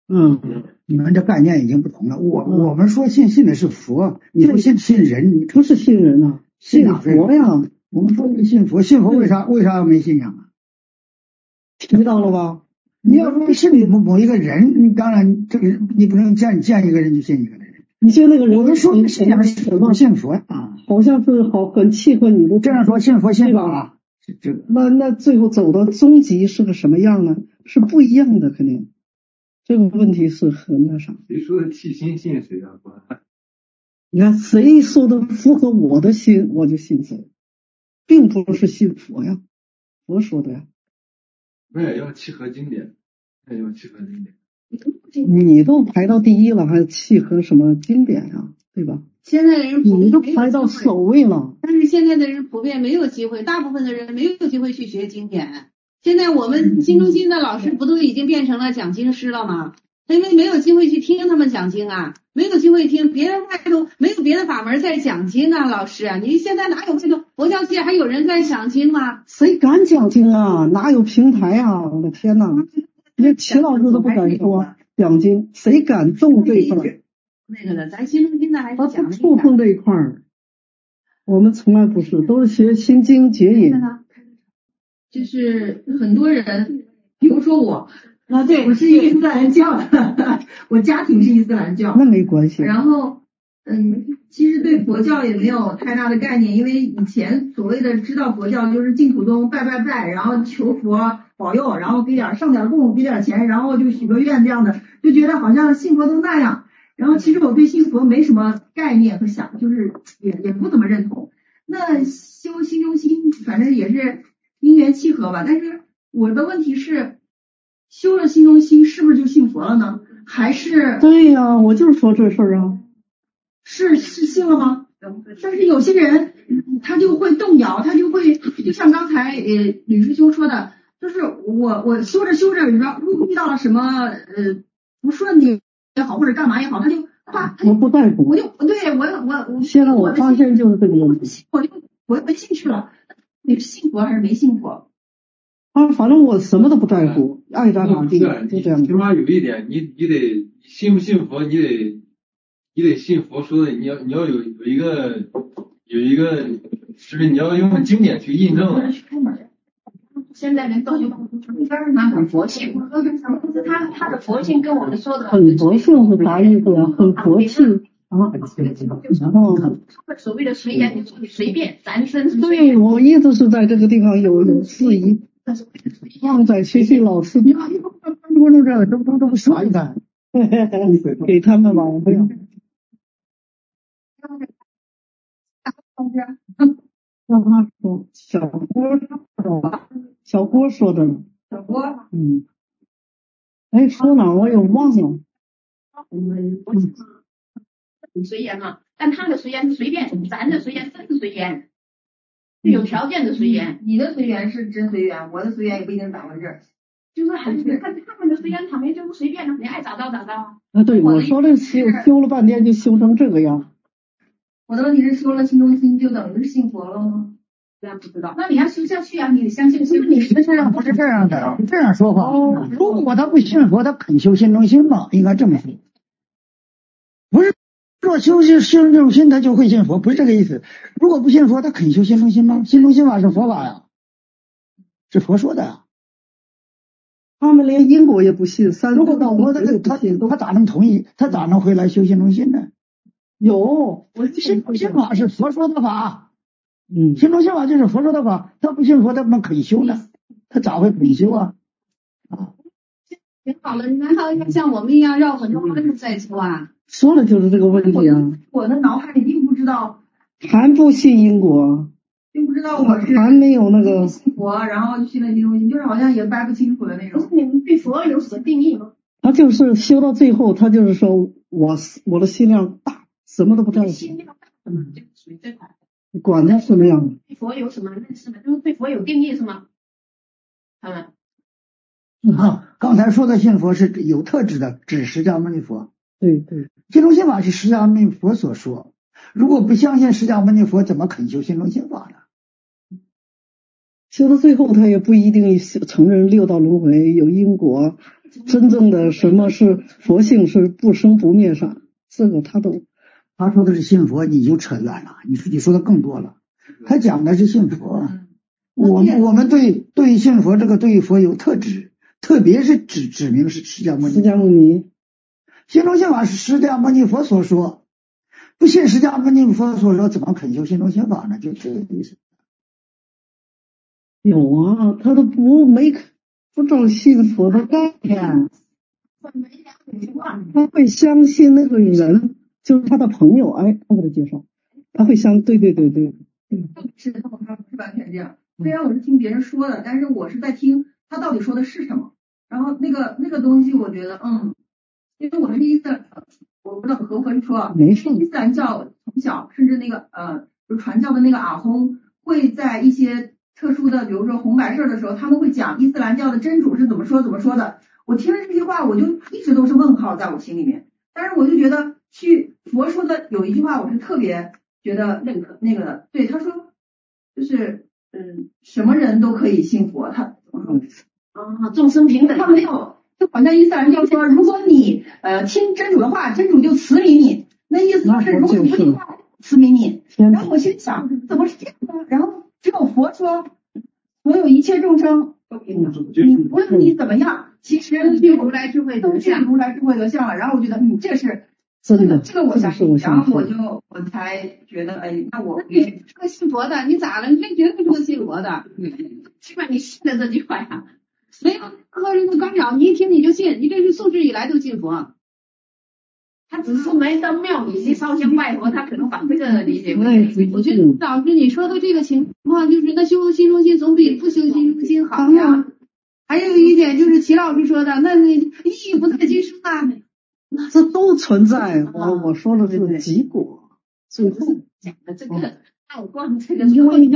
你们这概念已经不同了。我们说信的是佛，你说信人， 不是信人啊，信佛呀。 我们说信佛为啥要没信仰啊？ 听到了吧？ 你要说信某一个人，你当然这个你不能见一个人就信一个人。 你信那个人， 我们说信仰是什么？信佛啊， 好像是很契合你的。 这样说信佛信法啊， 那最后走到终极是个什么样呢？是不一样的，肯定。这个问题是很那啥。 谁说的弃心信谁啊？ 你看谁说的符合我的心，我就信谁，并不是信佛呀，佛说的呀。 那也要契合经典， 你都排到第一了，还契合什么经典呀？对吧？ 现在的人你都排到首位了， 但是现在的人普遍没有机会，大部分的人没有机会去学经典。现在我们新中心的老师不都已经变成了讲经师了吗？因为没有机会去听他们讲经啊，没有机会听别人外头没有别的法门在讲经啊，老师啊，你现在哪有这个佛教界还有人在讲经吗？ 谁敢讲经啊？哪有平台啊？我的天哪！连齐老师都不敢说讲经，谁敢动这一块？ 那个的，咱新中心的还是讲他触碰这一块儿，我们从来不是，都是学心经解引。 就是很多人，比如说我。 对， 我是伊斯兰教的，我家庭是伊斯兰教， 那没关系。 然后，其实对佛教也没有太大的概念，因为以前所谓的知道佛教就是净土宗拜，然后求佛保佑，然后上点供，给点钱，然后就许个愿这样的，就觉得好像信佛都那样。然后其实我对信佛没什么概念和就是也不怎么认同。那修心中心，反正也是因缘契合吧。但是我的问题是。修了心中心是不是就信佛了呢？还是？ 对呀，我就是说这事儿啊。 是信了吗？但是有些人他就会动摇，他就会就像刚才吕师兄说的，就是我修着，如果遇到了什么不顺利也好，或者干嘛也好，他就我不在乎， 我现在我发现就是这个问题， 我没兴趣了。你是信佛还是没信佛？ 反正我什么都不在乎，爱咋咋地，就这样。 起码有一点，你得信不信佛，你得信佛说的，你要有一个，是不是你要用经典去印证？ 现在人都有，他很佛性，他的佛性跟我们说的很佛性是啥意思呀？很佛性啊。然后所谓的随缘，你随便，咱身对，我一直是在这个地方有质疑。旺仔学习老师， 都不说一看， 给他们吧，我不要。让他说，小郭说的。 小郭， 说哪儿我也忘了。 随缘嘛，但他的随缘是随便，咱的随缘真是随缘。有条件的随缘，你的随缘是真随缘，我的随缘也不一定打到这儿。就是很看他们的随缘，他们就是随便的，你爱咋着咋着啊。 对，我说的修了半天就修成这个样。 我的问题是修了心中心就等于是信佛了吗？这样不知道。那你要修下去啊，你得相信。 你实际上不是这样的，这样说话。如果他不信佛，他肯修心中心吗？应该这么说。不是。若修心中心，他就会信佛，不是这个意思。如果不信佛，他肯修心中心吗？心中心法是佛法呀，是佛说的呀。 他们连因果也不信， 如果到佛他咋能同意？他咋能回来修心中心呢？ 有， 心中心法是佛说的法，心中心法就是佛说的法。他不信佛，他们肯修呢？他咋会肯修啊？ 挺好了，难道要像我们一样绕很多弯路再修啊？ 说的就是这个问题啊！ 我的脑海里并不知道， 还不信因果， 并不知道我是还没有那个信佛，然后就信了心中心，就是好像也掰不清楚的那种。你们对佛有什么定义吗？ 他就是修到最后，他就是说我的心量大，什么都不在乎。 心量大，就属于这块。 你管他什么样？ 对佛有什么认识吗？就是对佛有定义是吗？ 刚才说的信佛是有特质的，指释迦牟尼佛。 对， 心中心法是释迦牟尼佛所说，如果不相信释迦牟尼佛，怎么肯修心中心法呢？ 修到最后，他也不一定承认六道轮回有因果， 真正的什么是佛性是不生不灭上，这个他说的是信佛，你就扯远了，你自己说的更多了。他讲的是信佛，我们对信佛这个对佛有特指，特别是指明是释迦牟尼。心中心法是释迦牟尼佛所说，不信释迦牟尼佛所说，怎么肯修心中心法呢？就这个意思。 有啊，他都不照信佛的概念，他会相信那个人就是他的朋友，哎，他给他介绍，他会对。 是他不是完全这样。虽然我是听别人说的，但是我是在听他到底说的是什么。然后那个东西，我觉得因为我是我不知道合不合适说， 没事。 伊斯兰教从小甚至那个就传教的那个阿訇会在一些特殊的，比如说红白事的时候，他们会讲伊斯兰教的真主是怎么说的。我听了这句话，我就一直都是问号在我心里面。但是我就觉得佛说的有一句话，我是特别觉得认可那个，对他说就是什么人都可以信佛，他怎么说众生平等。 他没有，就好像伊斯兰教说，如果你听真主的话，真主就慈悯你，那意思是如果你不听话，慈悯你。然后我心想，怎么是这样呢？然后只有佛说，所有一切众生都平等，你无论你怎么样，其实如来智慧都是如来智慧德相了。然后我觉得这是真的， 这个我相信，然后我才觉得那我是个信佛的，你咋了？你绝对是个信佛的，起码你信了这句话呀。没有个人的干扰，你一听你就信，你这是素质以来都信佛。他只是没到庙里去烧香拜佛，他可能把这个理解为。我觉得老师你说的这个情况，就是那修心中心总比不修心中心好呀。还有一点就是齐老师说的，那你意义不在今生啊。 这都存在，我说的是结果，最后讲的这个爱光这个， 因为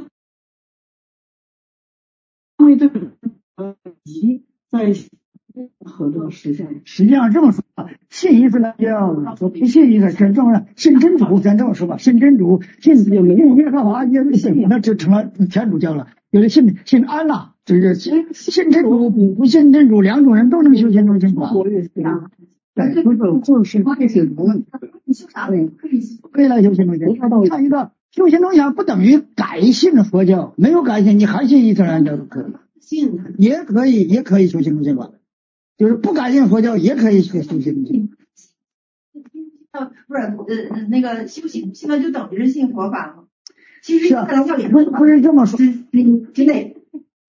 对在和这个实际上这么说，信伊斯兰教说不信伊斯兰真正的信真主，咱这么说吧，信真主，信耶和华，那就成了天主教了。有的信安拉，这个信真主不信真主，两种人都能修心中心法。对，就是这些人， 你修啥嘞？ 可以来修心中心法。看一个修心中心法不等于改信佛教，没有改信，你还信伊斯兰教都可以。也可以修心中心法，就是不改信佛教也可以修心中心法。不是那个修行，现在就等于是信佛法了。其实伊斯兰教也不是这么说之内。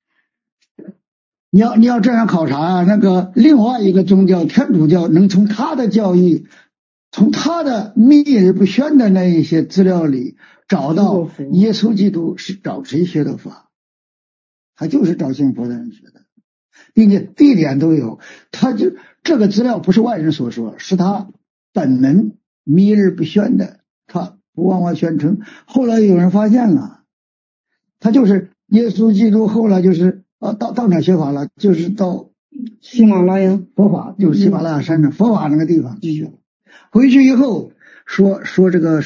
你要这样考察啊，那个另外一个宗教天主教能从他的教义，从他的秘而不宣的那一些资料里找到耶稣基督是找谁学的法。他就是找信佛的人学的，并且地点都有。他就这个资料不是外人所说，是他本门秘而不宣的，他不往外宣称。后来有人发现了，他就是耶稣基督。后来就是到哪学法了？就是到喜马拉雅佛法，就是喜马拉雅山上佛法那个地方去学了。回去以后说这个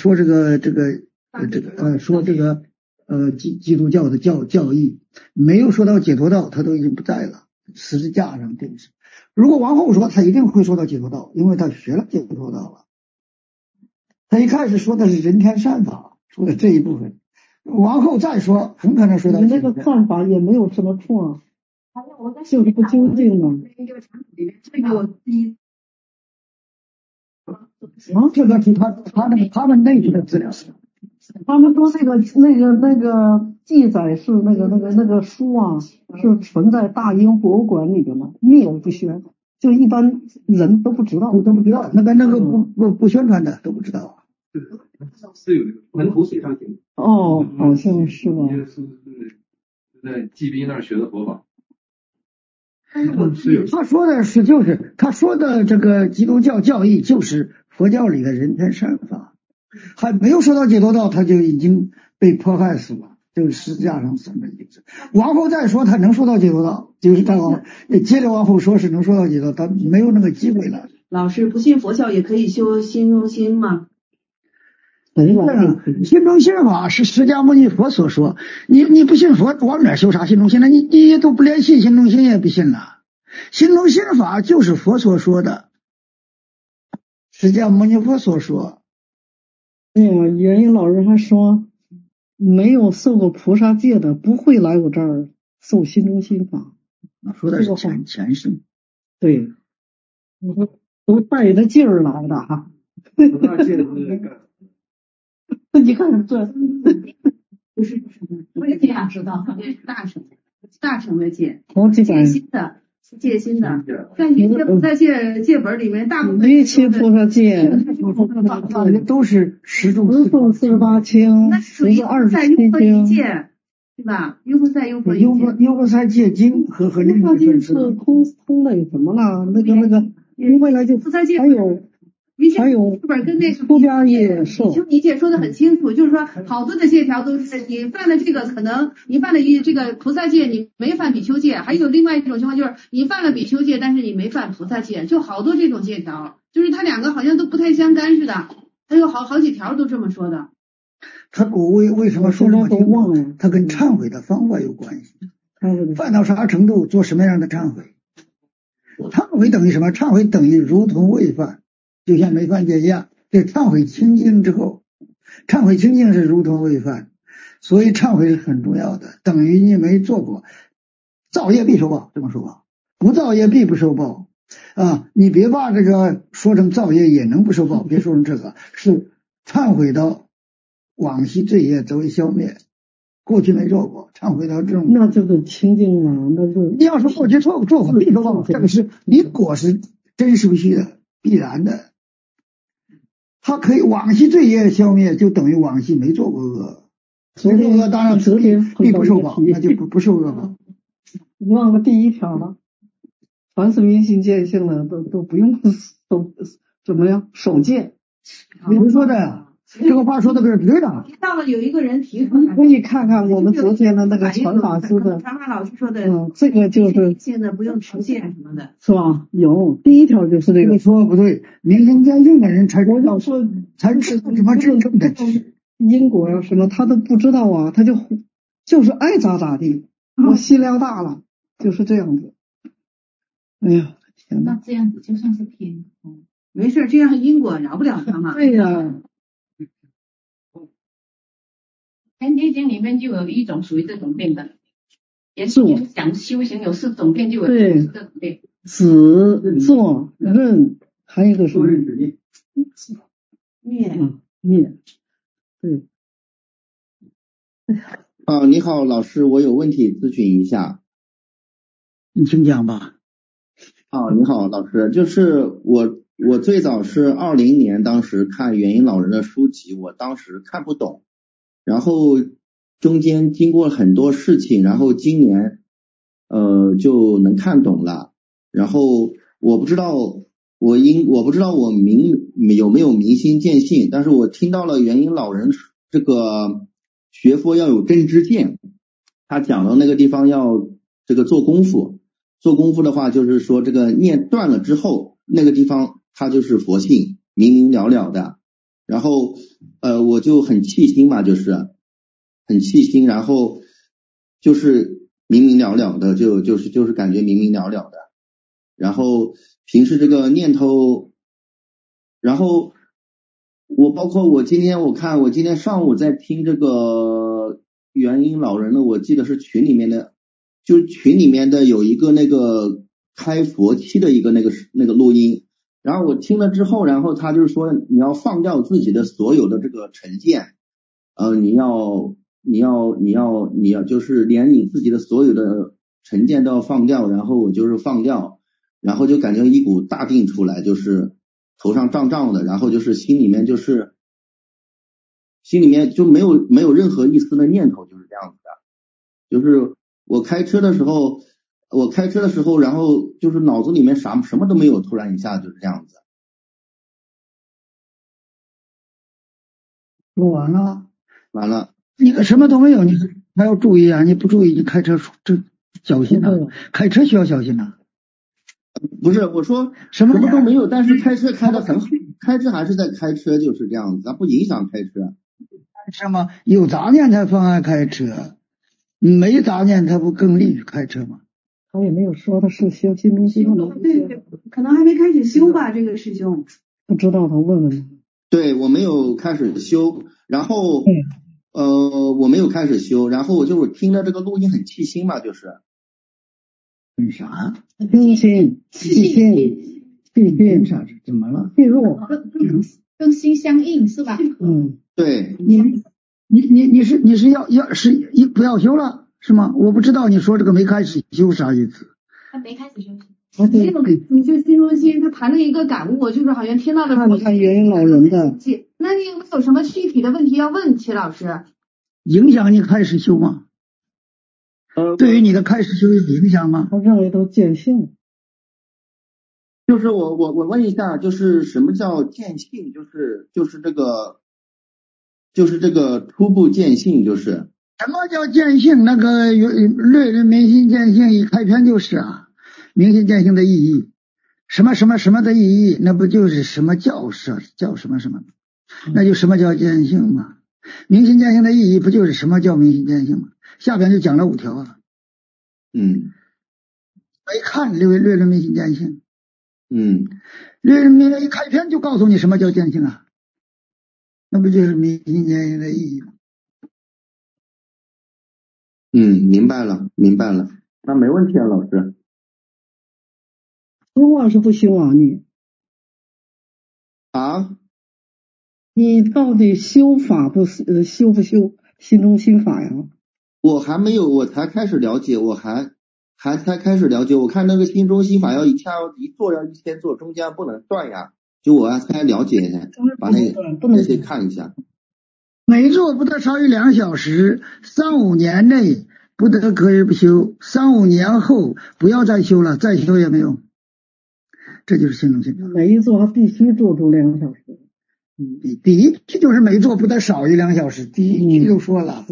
基督教的教义没有说到解脱道，他都已经不在了，十字架上定是。如果往后说，他一定会说到解脱道，因为他学了解脱道了。他一开始说的是人天善法，说的这一部分，往后再说，很可能说到你那个看法也没有什么错，就是不究竟嘛。 这个我这个是他们内部的资料。 他们说那个记载是那个书啊，是存在大英博物馆里的嘛，秘而不宣，就一般人都不知道， 那个不宣传的都不知道。 是有门徒水上行。 好像是吧？ 是在季宾那儿学的佛法。 他说的是他说的这个基督教教义就是佛教里的人天善法。还没有说到解脱道，他就已经被迫害死了，就是十字架上死的意思。往后再说，他能说到解脱道，就是他接着往后说是能说到解脱，他没有那个机会了。 老师不信佛教也可以修心中心吗？ 心中心法是释迦牟尼佛所说，你不信佛，往哪修啥心中心呢？你都不连信心中心也不信了， 心中心法就是佛所说的，释迦牟尼佛所说。 哎呀，元英老人还说，没有受过菩萨戒的不会来我这儿受心中心法。 说的是前世。 对，我说都带着劲儿来的哈。你看这不是我也这样知道，这是大乘的戒， 戒心的。戒心的，在一些菩萨戒本里面，大部分一切菩萨戒都是十种 48经， 那属于在优婆夷戒，对吧？优婆塞戒经和另外一个是通的什么了？那个，未来就菩萨戒还有本跟那个出家业受比丘尼戒说的很清楚，就是说好多的戒条都是你犯了这个，可能你犯了这个菩萨戒，你没犯比丘戒；还有另外一种情况就是你犯了比丘戒，但是你没犯菩萨戒，就好多这种戒条，就是它两个好像都不太相干似的，它有好几条都这么说的。 他为什么说这么清楚？他跟忏悔的方法有关系。犯到啥程度做什么样的忏悔？忏悔等于什么？忏悔等于如同未犯。就像没犯戒一样，这忏悔清净之后，忏悔清净是如同未犯，所以忏悔是很重要的，等于你没做过，造业必受报，这么说吧，不造业必不受报啊！你别把这个说成造业也能不受报，别说成这个，是忏悔到往昔罪业则为消灭，过去没做过，忏悔到这种， 那就是清净了，那就你要是过去做过必受报，这个是因果是真实不虚的，必然的。他可以往昔罪业消灭，就等于往昔没做过恶。没做恶当然必不受报，那就不受恶报。 你忘了第一条了，凡是明心见性的都不用怎么样守戒。 你不说的，这个话说的是对的。 到了有一个人提出来， 可以看看我们昨天的那个传法师的， 传法老师说的， 这个就是现在不用持戒什么的， 是吧？有第一条就是这个说不对，明心见性的人才知道说才知道什么真正的因果呀什么，他都不知道啊，他就是爱咋咋地，我心量大了，就是这样子。哎呀，天哪！ 那这样子就算是偏空， 没事，这样因果饶不了他嘛。 对呀。 天地经里面就有一种属于这种变的，也是讲修行有4种变，就有这种变。 止、坐、忍，还有一个是灭。对。 你好，老师，我有问题咨询一下。 你请讲吧。 你好，老师，就是我最早是20年，当时看元英老人的书籍，我当时看不懂。然后中间经过很多事情，然后今年就能看懂了。然后我不知道我有没有明心见性，但是我听到了元英老人这个学佛要有真知见，他讲到那个地方要这个做功夫的话，就是说这个念断了之后，那个地方它就是佛性，明明了了的。然后我就很气心嘛，就是很气心，然后就是明明了了的，就是感觉明明了了的。然后平时这个念头，然后包括我今天上午在听这个元英老人的，我记得是群里面的有一个那个开佛期的一个那个录音。然后我听了之后，然后他就是说你要放掉自己的所有的这个成见，你要就是连你自己的所有的成见都要放掉。然后我就是放掉，然后就感觉一股大定出来，就是头上胀胀的，然后就是心里面就没有任何一丝的念头，就是这样子的。就是我开车的时候，然后就是脑子里面什么都没有，突然一下就是这样子。 完了，你什么都没有，你还要注意啊！你不注意，你开车这小心啊！开车需要小心啊！ 不是，我说什么都没有，但是开车开得很好，开车还是在开车，就是这样子，它不影响开车。 开车吗？有杂念才妨碍开车，没杂念它不更利于开车吗？ 他也没有说他是修心中心的， 对，可能还没开始修吧，这个师兄。 不知道，他问问他。 对，我没有开始修，然后我没有开始修，然后我就听着这个录音很气心嘛，就是啥？ 听心啥？怎么了？ 气弱， 跟心相应是吧？ 对。 你是要不要修了是吗？我不知道你说这个没开始修啥意思。 他没开始修。 你就心中心他谈了一个感悟，就是好像听到了看元婴老人的。 那你有没有什么具体的问题要问齐老师？ 影响你开始修吗？对于你的开始修有影响吗？ 他认为都见性。 就是我问一下，就是什么叫见性？就是这个初步见性，就是什么叫见性？那个略论明心见性一开篇就是啊，明心见性的意义，什么什么什么的意义，那不就是什么叫什么什么，那就什么叫见性嘛？明心见性的意义不就是什么叫明心见性吗？下边就讲了5条啊。没看略论明心见性。略论明一开篇就告诉你什么叫见性啊，那不就是明心见性的意义吗？ 明白了，那没问题啊，老师。 修啊是不修啊你？你到底修法修不修心中心法呀？ 我还没有，我才开始了解，我才开始了解。我看那个心中心法要一做要1天做，中间不能断呀。就我才了解一下，把那些看一下。 每做不得少于2小时，3-5年内不得隔日不休，3-5年后不要再修了，再修也没用。这就是心中心法。 每一做他必须做出2小时。 第一题就是每做不得少于2小时，第一题就说了。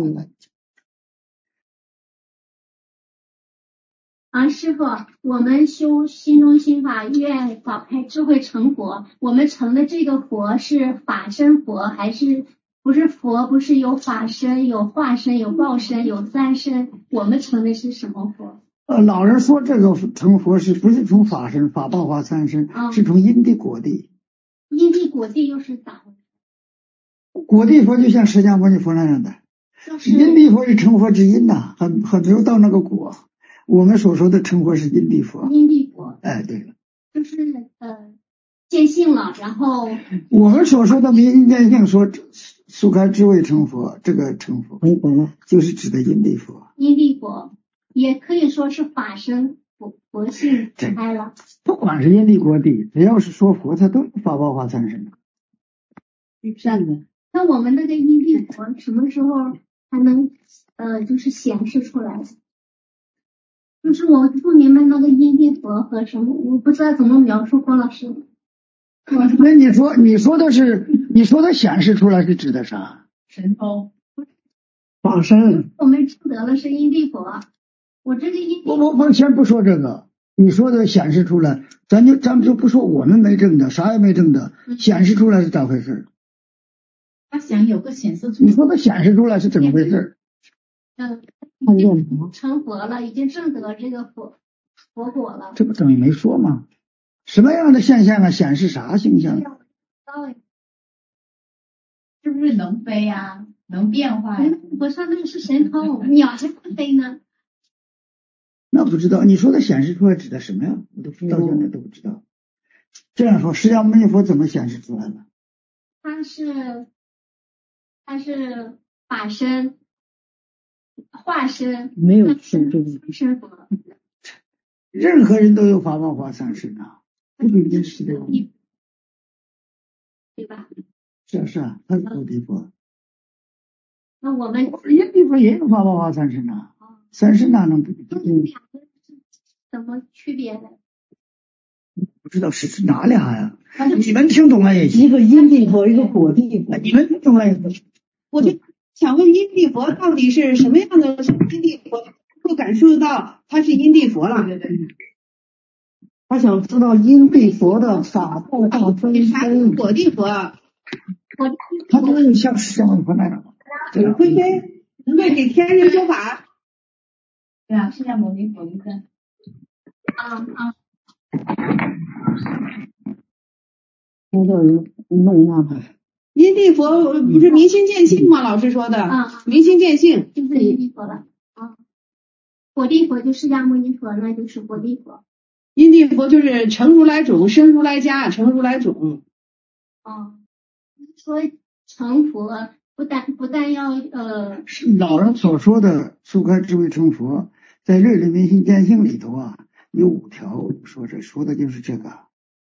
师父，我们修心中心法，愿早开智慧成佛。我们成的这个佛是法身佛，还是不是佛？不是有法身、有化身、有报身、有3身？我们成的是什么佛？ 老人说这个成佛不是从法身、法报化3身，是从因地果地。 因地果地又是咋回事？ 果地佛就像释迦牟尼佛那样的，因地佛是成佛之因呐，还没有到那个果。我们所说的成佛是因地佛。 因地佛。 哎，对了。 就是见性了，然后我们所说的明心见性说速开智慧成佛，这个成佛就是指的因地佛。 因地佛也可以说是法身佛性开了。 不管是因地果地，只要是说佛，它都是法报化3身的。 善的。那我们那个因地佛什么时候才能就是显示出来？就是我不明白那个因地佛和什么，我不知道怎么描述。郭老师， 那你说的显示出来是指的啥？ 神通法身。 我们证得了是因地佛，我这个因地我先不说这个，你说的显示出来，咱就不说我们没证的，啥也没证的，显示出来是咋回事？ 他想有个显示出来。 你说的显示出来是怎么回事？ 已经成佛了，已经证得这个佛果了。 这不等于没说吗？什么样的现象啊？显示啥形象？ 是不是能飞呀？能变化呀？ 我说那个是神通，鸟还不飞呢。 那不知道，你说的显示出来指的什么呀？我到现在都不知道。这样说，释迦牟尼佛怎么显示出来的？ 他是法身。化身没有身身佛， 任何人都有法报化3身啊，不仅仅是这个， 对吧？ 是啊，他是果地佛。 那我们因地佛也有法报化3身啊，3身哪能不？ 怎么区别呢？ 不知道是哪俩呀？你们听懂了也行。 一个因地佛，一个果地佛， 你们听懂了也行。 我就想问因地佛到底是什么样的因地佛，能够感受到他是因地佛了？对。 他想知道因地佛的法报化3身。 果地佛， 他都是像释迦牟尼佛那样的。 会飞，能够给天人说法。 对啊，释迦牟尼佛一个。 有点弄那个。 因地佛不是明心见性吗？老师说的，明心见性就是因地佛了。果地佛就释迦牟尼佛，那就是果地佛。 因地佛就是成如来种，生如来家，成如来种。 说成佛不但要老人所说的速开智慧成佛，在瑞林明心见性里头啊，有5条，说的就是这个，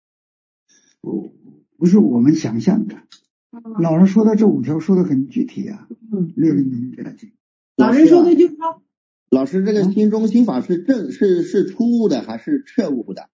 不是我们想象的。老人说的这5条说的很具体啊。瑞林明心见性。 老人说的就是说， 老师这个心中心法是初悟的还是彻悟的？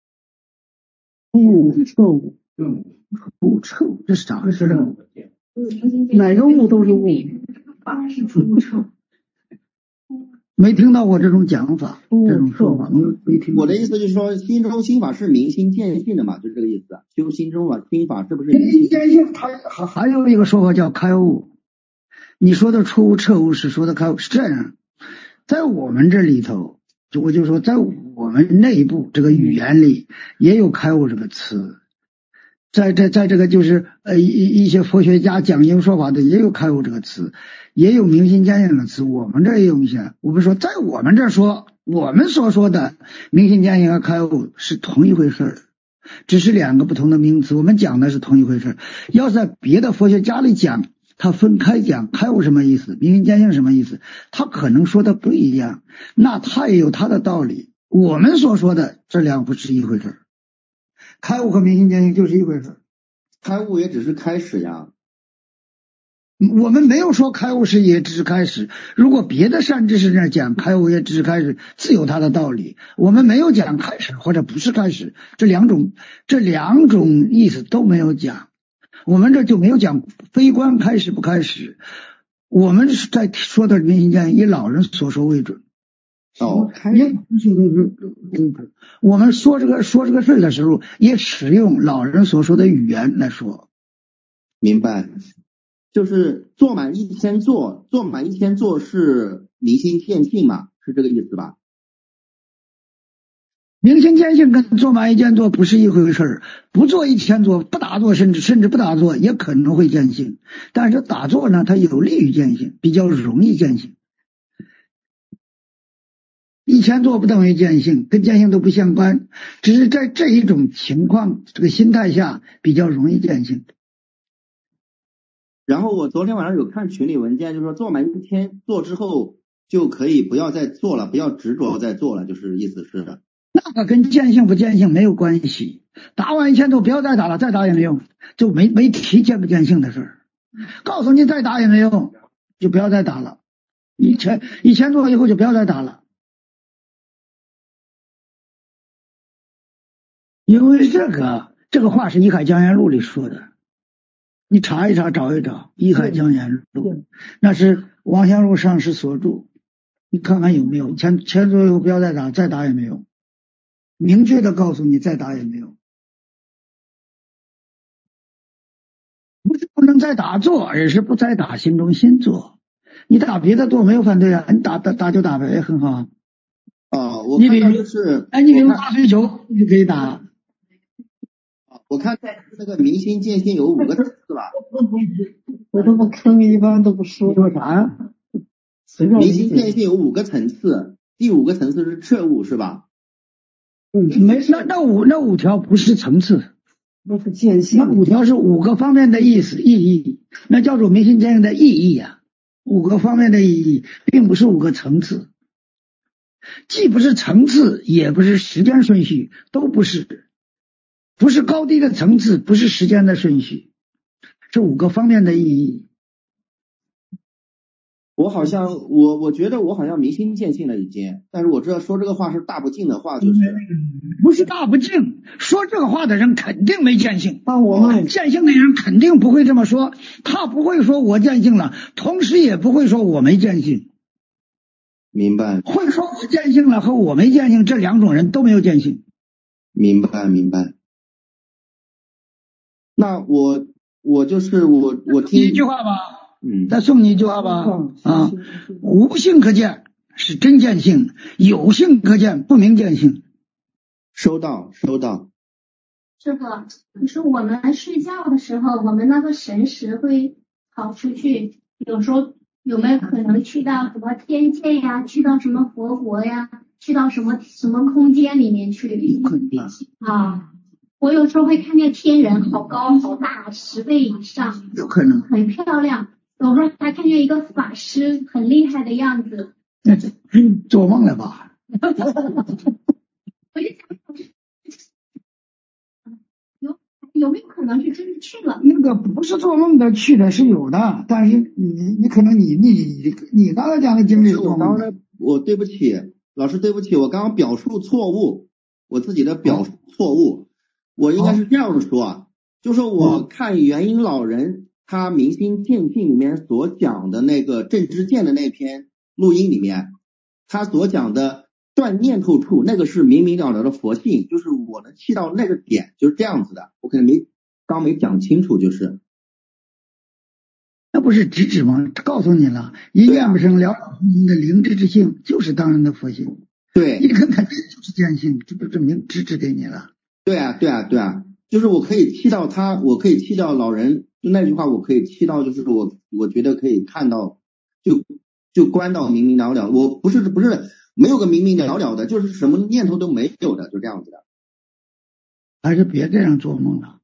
彻悟， 彻悟，这是咋回事呢？ 哪个悟都是悟， 法是初悟彻悟。 没听到过这种讲法，这种说法没听过。 我的意思就是说，心中心法是明心见性的嘛，就是这个意思。修心中心法是不是明心见性？它还有一个说法叫开悟。你说的初悟彻悟是说的开悟，是这样。在我们这里头，我就说，在我们内部这个语言里也有开悟这个词。在这个就是一些佛学家讲经说法的也有开悟这个词，也有明心见性的词，我们这也有一些。我们说在我们这说，我们所说的明心见性和开悟是同一回事，只是2个不同的名词，我们讲的是同一回事。要是在别的佛学家里讲，他分开讲开悟什么意思，明心见性什么意思，他可能说的不一样，那他也有他的道理。我们所说的这2不是一回事。开悟和明心见性就是一回事。 开悟也只是开始呀。 我们没有说开悟是也只是开始，如果别的善知识那讲开悟也只是开始，自有他的道理。我们没有讲开始或者不是开始，这两种意思都没有讲。我们这就没有讲非观开始不开始，我们是在说的明心见性以老人所说为准。我们说这个事的时候，也使用老人所说的语言来说。 明白，就是做满一千座是明心见性嘛，是这个意思吧？ 明心见性跟做满1000座不是一回事，不做1000座，不打坐，甚至不打坐也可能会见性，但是打坐呢，它有利于见性，比较容易见性。1000座不等于见性，跟见性都不相关，只是在这一种情况这个心态下比较容易见性。 然后我昨天晚上有看群里文件，就是说做满1000座之后就可以不要再做了，不要执着再做了，就是意思是那个跟见性不见性没有关系。打完1000座不要再打了，再打也没用，就没提见不见性的事儿。告诉你再打也没用，就不要再打了。1000座以后就不要再打了。因为这个话是《一海江言录》里说的，你查一查找一找《一海江言录》，那是王香露上师所著，你看看有没有1000座以后不要再打，再打也没用，明确的告诉你再打也没用。不是不能再打坐，而是不再打心中心坐。你打别的坐没有反对啊，你打就打呗，很好。 我看到就是你比如打水球你就可以打。 我看那个明心见性有5个层次吧。 我都不坑，一般都不说啥呀？ 明心见性有5个层次，第5个层次是彻悟，是吧？ 那5条不是层次， 那是见性。 那5条是5个方面的意义，那叫做明心见性的意义呀。5个方面的意义，并不是5个层次，既不是层次，也不是时间顺序，都不是。不是高低的层次，不是时间的顺序，这5个方面的意义。 我觉得我好像明心见性了已经，但是我知道说这个话是大不敬的话，就是不是大不敬，说这个话的人肯定没见性。 我们见性的人肯定不会这么说，他不会说我见性了，同时也不会说我没见性。 明白。 会说我见性了和我没见性这2种人都没有见性。 明白。那我就是我听一句话吧，再送你一句话吧，无性可见是真见性，有性可见不明见性。 收到。 师傅，你说我们睡觉的时候，我们那个神识会跑出去，有时候有没有可能去到什么天界呀，去到什么佛国呀，去到什么空间里面去？ 肯定啊，我有时候会看见天人好高好大，10倍以上， 有可能， 很漂亮。有时候还看见一个法师很厉害的样子。 做梦了吧？ 我就想，有没有可能是真的去了？ 那个不是做梦的去的是有的，但是你可能你刚才讲的经历是做梦的。 我对不起，老师对不起，我刚刚表述错误，我自己的表述错误，我应该是这样子说啊，就是我看元婴老人他明心见性里面所讲的那个正知见的那篇录音里面，他所讲的断念头处，那个是明明了了的佛性，就是我能气到那个点，就是这样子的，我可能没讲清楚，就是那不是直指吗？告诉你了，一念不生了你的灵知之性就是当然的佛性。 对， 一看看就是见性，这不证明直指给你了。 对啊，就是我可以气到他，我可以气到老人，就那句话我可以气到，就是我觉得可以看到，就观到明明了了，我不是没有个明明了了的，就是什么念头都没有的，就这样子的。 还是别这样做梦了。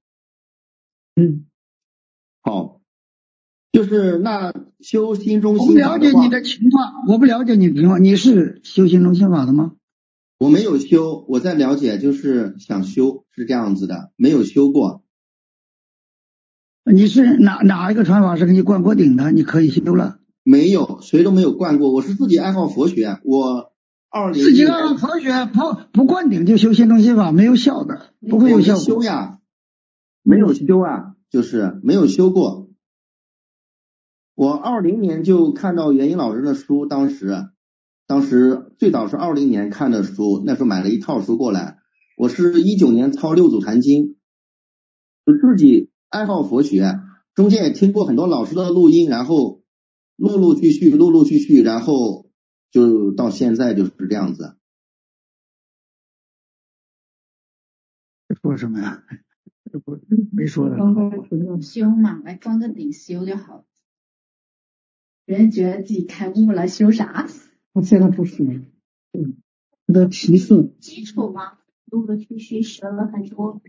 好，就是那修心中我不心法的话， 了解你的情况，我不了解你的情况，你是修心中心法的吗？ 我没有修，我在了解，就是想修，是这样子的，没有修过。 你是哪一个传法师给你灌过顶的？你可以修了。 没有，谁都没有灌过，我是自己爱好佛学，我自己爱好佛学，不灌顶就修心中心法，没有效的，不会有效果。 修呀，没有修啊，就是没有修过。我20年就看到元婴老人的书，当时最早是20年看的书，那时候买了一套书过来。我是19年抄六祖坛经，就自己爱好佛学，中间也听过很多老师的录音，然后陆陆续续，然后就到现在就是这样子。 说什么呀？没说的。 修嘛，来装个顶修就好了。人觉得自己开悟了，修啥？ 我现在不修，我的提示基础嘛，陆陆续续学了很多。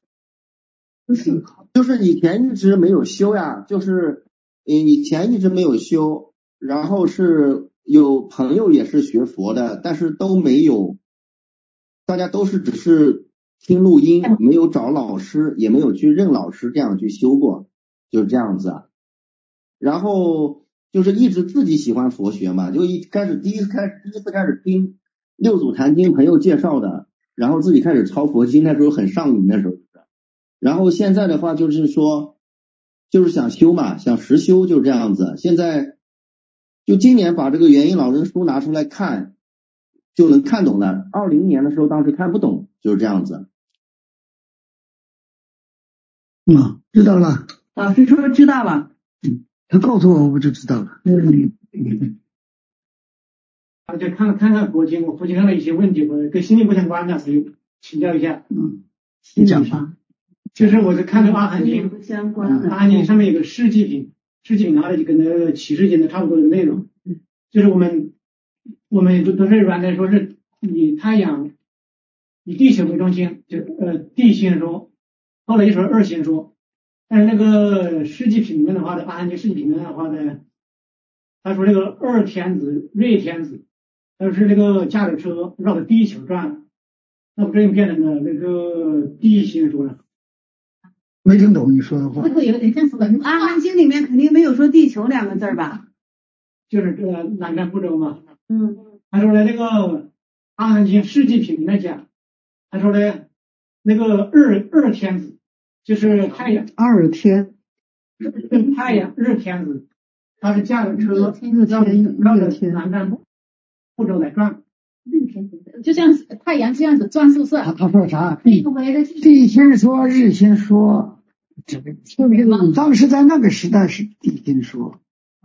就是以前一直没有修呀，就是以前一直没有修，然后是有朋友也是学佛的，但是都没有，大家都是只是听录音，没有找老师，也没有去认老师这样去修过，就是这样子。然后就是一直自己喜欢佛学嘛，就第一次开始听六祖坛经朋友介绍的，然后自己开始抄佛经，那时候很上瘾，那时候。然后现在的话就是说，就是想修嘛，想实修，就这样子。现在就今年把这个元婴老人书拿出来看，就能看懂了。20年的时候当时看不懂，就是这样子。 知道了。 老师说知道了。 他告诉我就知道了。 大家看佛经，我佛经上的一些问题，我跟心灵不相关的，所以请教一下。 你讲吧。 就是我在看这个阿含经，阿含经上面有个世纪品拿的就跟那个启示经的差不多的内容，就是我们都是原来说是以太阳以地球为中心，就地心说，后来又说二心说，但是那个世纪品里面的话的阿含经世纪品里面的话呢，他说那个二天子瑞天子，他是那个驾着车绕着地球转，那不这就变成了那个地心说了。 没听懂你说的话。 这个有点像阿含经里面肯定没有说地球2个字吧？ 就是这个南瞻部洲嘛。他说的那个阿含经世纪品来讲，他说的那个二天子就是太阳。 二天。 太阳日天子，他是驾着车绕着南瞻部洲来转。 就像太阳这样子转，是不是？ 他说啥？地心说，日心说，当时在那个时代是地心说。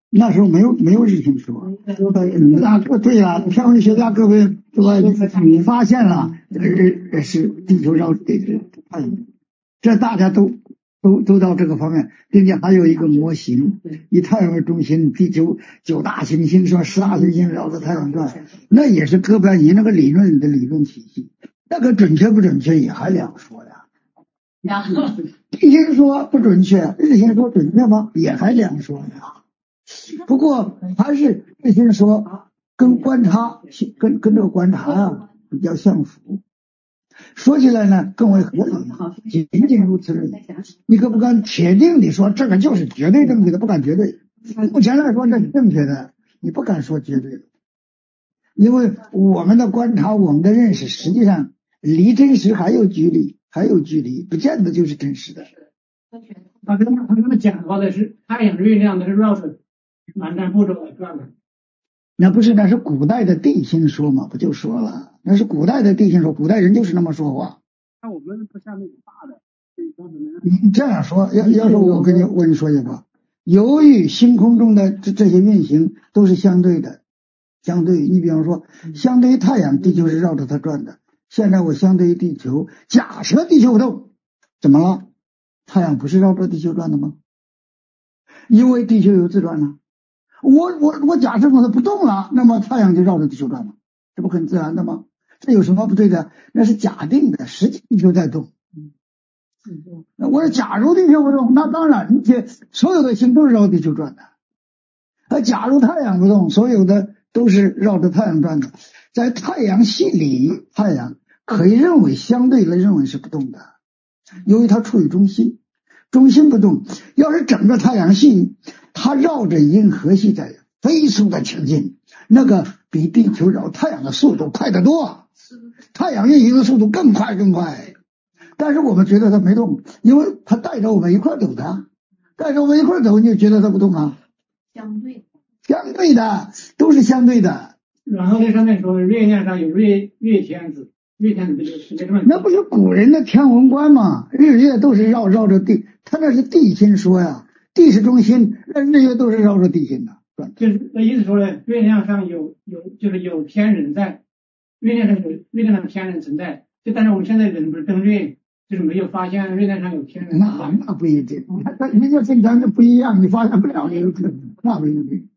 那时候没有日心说，那对呀，天文学家各位对吧？你发现了是地球绕太阳，这大家都到这个方面，并且还有一个模型，以太阳为中心，地球9大行星是吧？10大行星绕着太阳转，那也是哥白尼那个理论的理论体系，那个准确不准确也还两说呀。地心说不准确，日心说准确吗？也还两说呀。不过还是日心说跟观察跟这个观察呀比较相符。说起来呢更为合理，仅仅如此而已。你可不敢铁定地说这个就是绝对正确的，不敢绝对。目前来说这是正确的，你不敢说绝对的，因为我们的观察，我们的认识，实际上离真实还有距离，不见得就是真实的。 他跟他们讲的话的是太阳月亮的是绕着南瞻部洲来转的。 那不是，那是古代的地心说嘛，不就说了，那是古代的地心说，古代人就是那么说话。 那我们不下面有大的， 你这样说，要是我跟你说一个，由于星空中的这些运行都是相对的，你比方说，相对于太阳，地球是绕着它转的。现在我相对于地球，假设地球不动，怎么了？太阳不是绕着地球转的吗？因为地球有自转呢。我假设它不动了，那么太阳就绕着地球转了，这不很自然的吗？这有什么不对的？那是假定的，实际地球在动。那我说假如地球不动，那当然所有的星都是绕地球转的。假如太阳不动，所有的都是绕着太阳转的。在太阳系里，太阳可以相对来认为是不动的，由于它处于中心不动。要是整个太阳系它绕着银河系在飞速的前进，那个比地球绕太阳的速度快得多，太阳运行的速度更快。但是我们觉得它没动，因为它带着我们一块走的，你就觉得它不动啊？相对的，都是相对的。 然后那上面说月亮上有月天子不就是那不是古人的天文观吗？日月都是绕着地，他那是地心说呀，地是中心，日月都是绕着地心的。 就是那意思说呢，月亮上就是有天人在，月亮上天人存在，就但是我们现在人不是登月，就是没有发现月亮上有天人。 那不一定，人家跟咱这不一样，你发现不了也有可能，那不一定。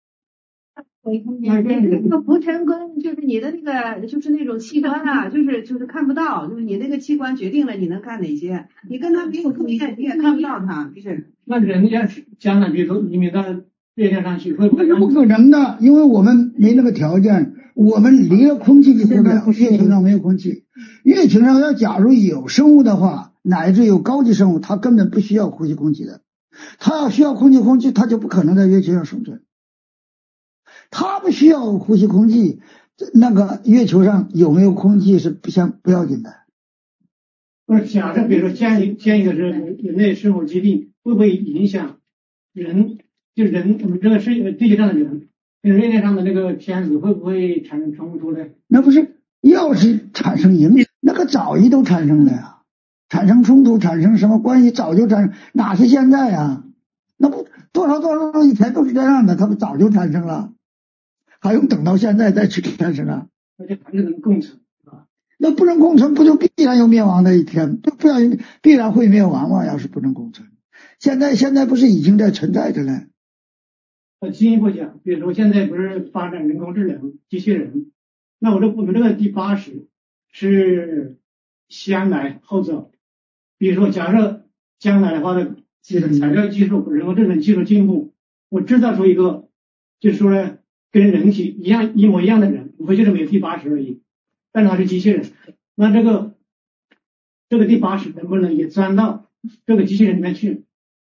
那个浮尘跟就是你的那个就是那种器官啊，就是看不到，就是你那个器官决定了你能看哪些，你跟他没有经验你也看不到他，是。 那人要是将来比如说移民到月亮上去，会不会？ 不可能的，因为我们没那个条件，我们离了空气就不了，月球上没有空气。月球上要假如有生物的话，乃至有高级生物，它根本不需要呼吸空气的，它要需要空气，它就不可能在月球上生存。它不需要呼吸空气，那个月球上有没有空气是不要紧的。 不是，假设比如说建一个是人类生活基地，会不会影响人？就是我们这个是地球上的人跟月亮上的那个天子会不会产生冲突呢？ 那不是，要是产生影响，那个早已都产生了呀。产生冲突，产生什么关系，早就产生，哪是现在呀？那不多少以前都是这样的，他们早就产生了。还用等到现在再去产生啊？ 那就还是能共存啊？ 那不能共存，不就必然有灭亡的一天？就必然会灭亡吗？要是不能共存，现在不是已经在存在着了？ 进一步讲，比如说现在不是发展人工智能、机器人，那我们这个第80是先来后走。比如说，假设将来的话呢，材料技术、人工智能技术进步，我制造出一个，就是说呢，跟人体一模一样的人，无非就是没有第80而已，但是他是机器人。那这个第80能不能也钻到这个机器人里面去？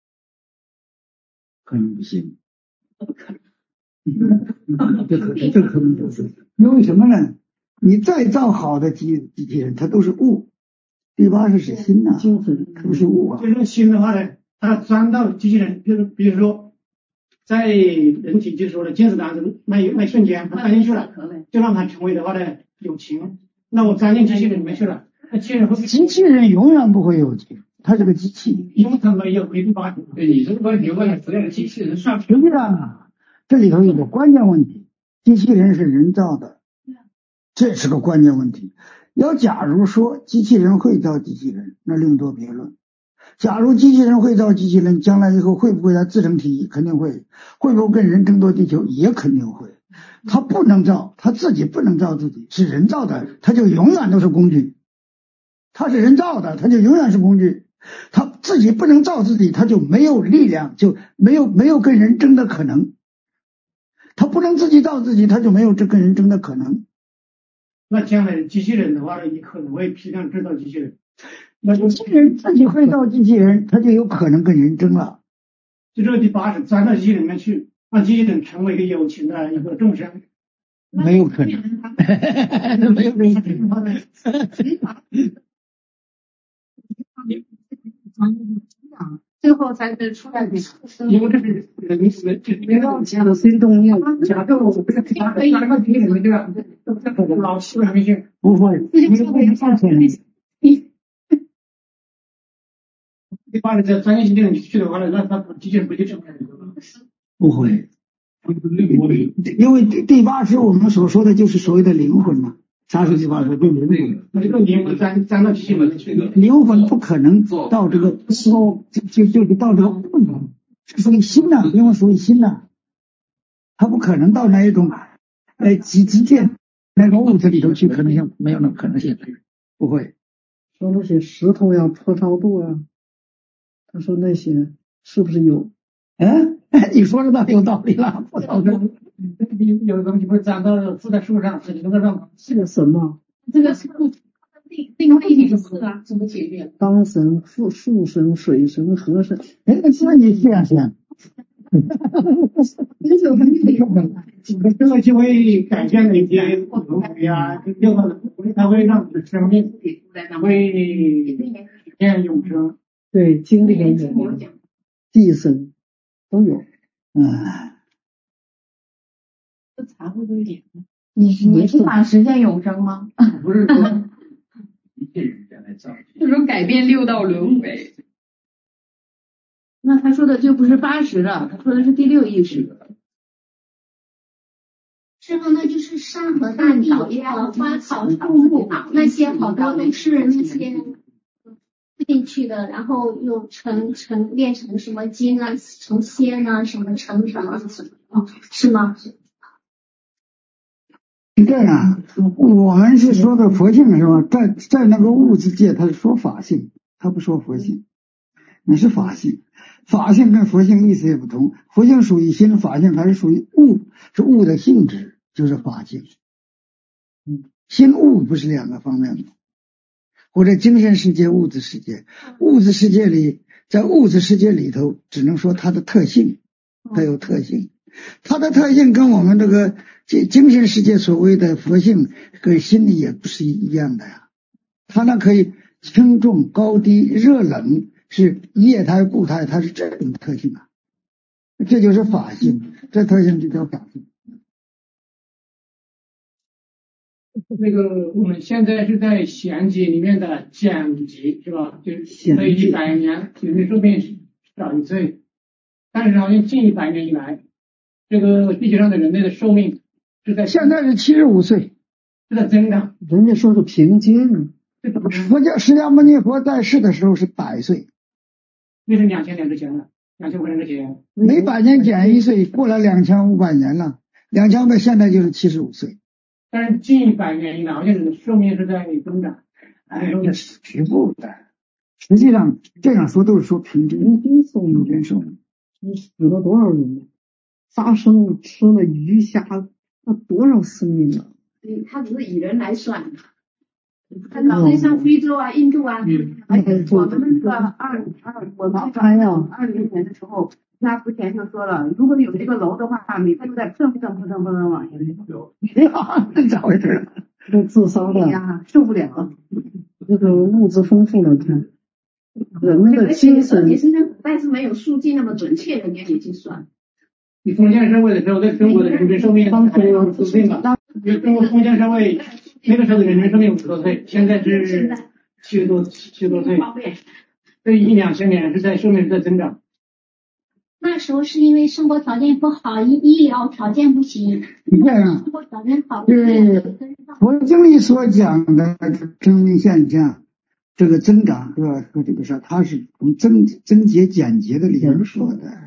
可能不行。这可能不是。因为什么呢？你再造好的机器人，它都是物。第80是心呐，不是物啊。 就是心的话呢，它钻到机器人，就是比如说。在人体就是说的精子卵子那一瞬间，它钻进去了，就让它成为的话呢有情。那我钻进机器人里面去了，那机器人永远不会有情，它是个机器， 因为它没有第80。 对，你这个问题问的实际上机器人算实际上啊， 这里头有个关键问题，机器人是人造的，这是个关键问题。要假如说机器人会造机器人，那另作别论。假如机器人会造机器人，将来以后会不会它自成体系？肯定会。会不会跟人争夺地球？也肯定会。它不能造，它自己不能造自己，是人造的，它就永远都是工具。它是人造的，它就永远是工具。它自己不能造自己，它就没有力量，就没有跟人争的可能。它不能自己造自己，它就没有跟人争的可能。 那将来机器人的话，也可能会批量制造机器人。 那机器人自己会造机器人，它就有可能跟人争了。 就这个第8是钻到机器人里面去，让机器人成为一个有情的一个众生， 没有可能，没有可能。 最后才是出来的。 因为这是人要加的新动物， 假设我不是其他的哪个机器人这个老师的明星不会，你不能上去。 第8人在专业机器人去的话呢，那机器人不就成了？ 不会，因为第8是我们所说的就是所谓的灵魂嘛。啥是第8是对灵魂？ 那这个灵魂沾到机器人去的。 灵魂不可能到这个时候就是到这个物质，是属于心的，灵魂属于心的，它不可能到那一种极限那个物质里头去，可能性没有那可能性，不会。 说那些石头呀、破超度啊，他说那些是不是有？ 你说的倒有道理了，破超度。 有的东西不是长到附在树上，是那个让是个什么？ 这个是定位体是怎么解决？ 当神、树神、水神、河神。 那你这样想， 这个就会改变了一些轮回啊，它会让你的生命会变永生。 对，经历了地神都有。 这茶会不会点？你是想实现永生吗？ 不是说一切人将来造， 这种改变6道轮回。 那他说的就不是80了，他说的是第6意识。 师傅，那就是山河大地和花草树木那些好多都是那些进去的，然后又练成什么精啊，成仙啊，什么成什么，是吗？ 是这样，我们是说的佛性是吧？在那个物质界，他是说法性，他不说佛性，那是法性。法性跟佛性意思也不同，佛性属于心，法性还是属于物，是物的性质，就是法性。心物不是两个方面的，或者精神世界、物质世界。物质世界里，在物质世界里头，只能说它的特性，它有特性。它的特性跟我们这个精神世界所谓的佛性跟心理也不是一样的呀。它那可以轻重高低热冷，是液态固态，它是这种特性啊，这就是法性，这特性就叫法性。 那个我们现在是在贤劫里面的减级是吧？就是这100年人的寿命少1岁，但是好像近100年以来，这个地球上的人类的寿命是在现在是75岁， 是在增长。 人家说是平均。 释迦牟尼佛在世的时候是100岁， 那是2000年之前了，2500年之前。 每100年减1岁，过了2500年了，2500现在就是75岁。 但是近100年以来，好像人的寿命是在增长。 这是局部的，实际上这样说都是说平均寿命。 你死了多少人呢？杀生吃了鱼虾，那多少生命啊？ 对，他只是以人来算的。那像非洲啊、印度啊，我们那个我们20年的时候，那福田就说了，如果有这个楼的话，每天都在蹭往下流。 这咋回事？ 这自杀的呀，受不了。 这个物质丰富了，看人的精神。 你现在古代是没有数据那么准确的给你计算。 你封建社会的时候，在中国的人均寿命当初50岁嘛，因为中国封建社会那个时候的人均寿命50多岁，现在是70多岁。这1-2000年是在寿命是在增长。 那时候是因为生活条件不好，医疗条件不行。 你这样， 生活条件好， 佛经里所讲的生命现象，这个增长和这个啥，它是从增节减节的里面说的。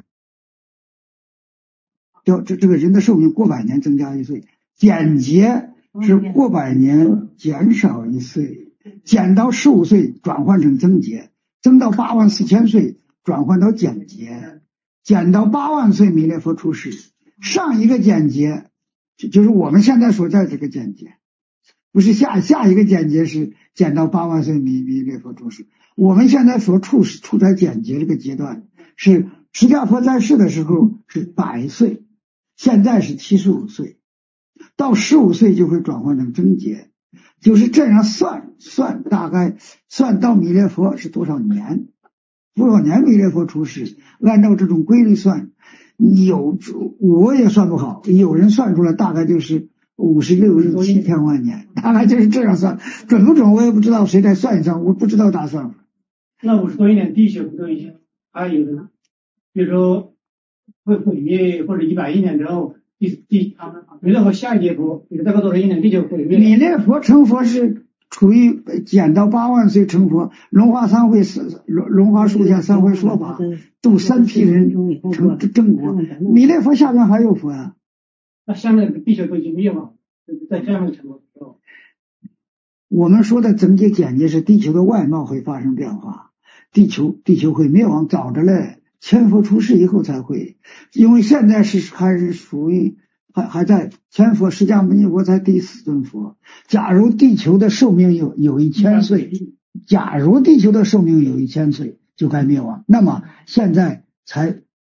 叫这个人的寿命过100年增加1岁，减节是过100年减少1岁，减到15岁转换成增节，增到84000岁转换到减节，减到8万岁弥勒佛出世。上一个减节就是我们现在所在这个减节，不是下一个减节是减到8万岁弥勒佛出世。我们现在所处在减节这个阶段，是释迦佛在世的时候是100岁，现在是75岁，到15岁就会转换成增节，就是这样算，大概算到弥勒佛是多少年？多少年弥勒佛出世？按照这种规律算，我也算不好，有人算出来大概就是56亿7千万年，大概就是这样算，准不准我也不知道，谁再算一算，我不知道咋算法。 那50多亿年地球不都已经还有的，比如说会毁灭，或者100亿年之后，弥勒佛下一阶佛，比如大概多少亿年地球毁灭？ 弥勒佛成佛是处于减到8万岁成佛，龙华树下3回说法，度3批人成正果。弥勒佛下面还有佛啊？ 那下面地球都已经灭亡，在下面成佛之后， 我们说的增节减节是地球的外貌会发生变化，地球会灭亡早着嘞，千佛出世以后才会，因为现在还是属于还在千佛，释迦牟尼佛才第4尊佛。假如地球的寿命有1000岁，假如地球的寿命有1000岁就该灭亡，那么现在才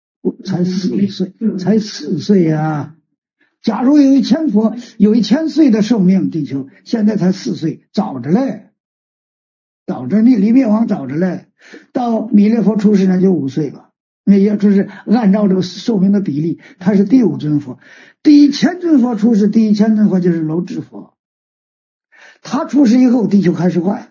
4岁，才4岁呀。假如有1000佛有1000岁的寿命，地球现在才4岁，早着嘞，离灭亡早着嘞。到弥勒佛出世呢就5岁了，那也就是按照这个寿命的比例，他是第5尊佛。第1000尊佛出世，第1000尊佛就是楼智佛，他出世以后地球开始坏，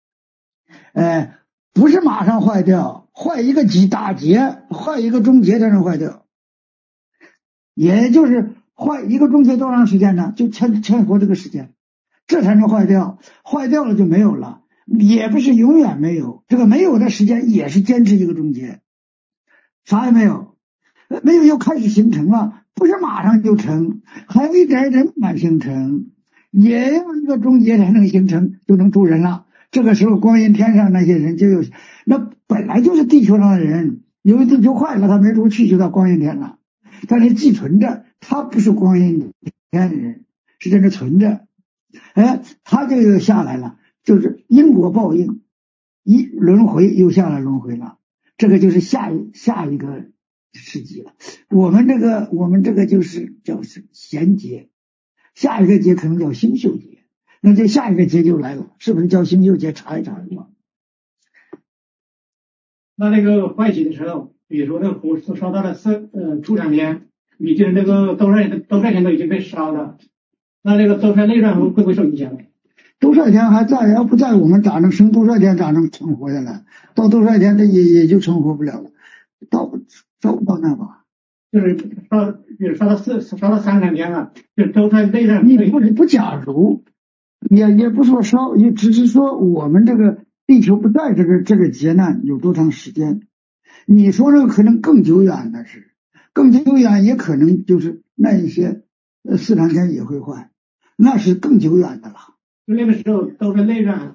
不是马上坏掉，坏一个大劫，坏一个中劫才能坏掉，也就是坏一个中劫多长时间呢？就千佛这个时间，这才能坏掉，坏掉了就没有了，也不是永远没有，这个没有的时间也是坚持一个中劫，啥也没有，又开始形成了，不是马上就成，还有一点点慢慢形成，也有一个中劫才能形成，就能住人了。这个时候光阴天上那些人就有，那本来就是地球上的人，因为地球坏了他没处去，就到光阴天了，但是寄存着，他不是光阴天的人，是在这存着，他就又下来了，就是因果报应，一轮回又下来轮回了，这个就是下一个世纪了。我们这个就是叫贤劫，下一个劫可能叫星宿劫，那这下一个劫就来了，是不是叫星宿劫？查一查吧。 那个坏劫的时候，比如说那个火烧到了出产天，你就是那个兜率天都已经被烧了，那个兜率内乱会不会受影响？ 兜率天还在，要不在我们咋能生兜率天咋能成活下来？到兜率天这也就成活不了了，烧不到那吧？ 就是比如烧到3产天了，就兜率内乱。 你不假如，也不说烧，也只是说我们这个地球不在这个劫难有多长时间？你说那个可能更久远的是，更久远也可能就是那一些4产天也会坏，那是更久远的了。 就那个时候都是内乱。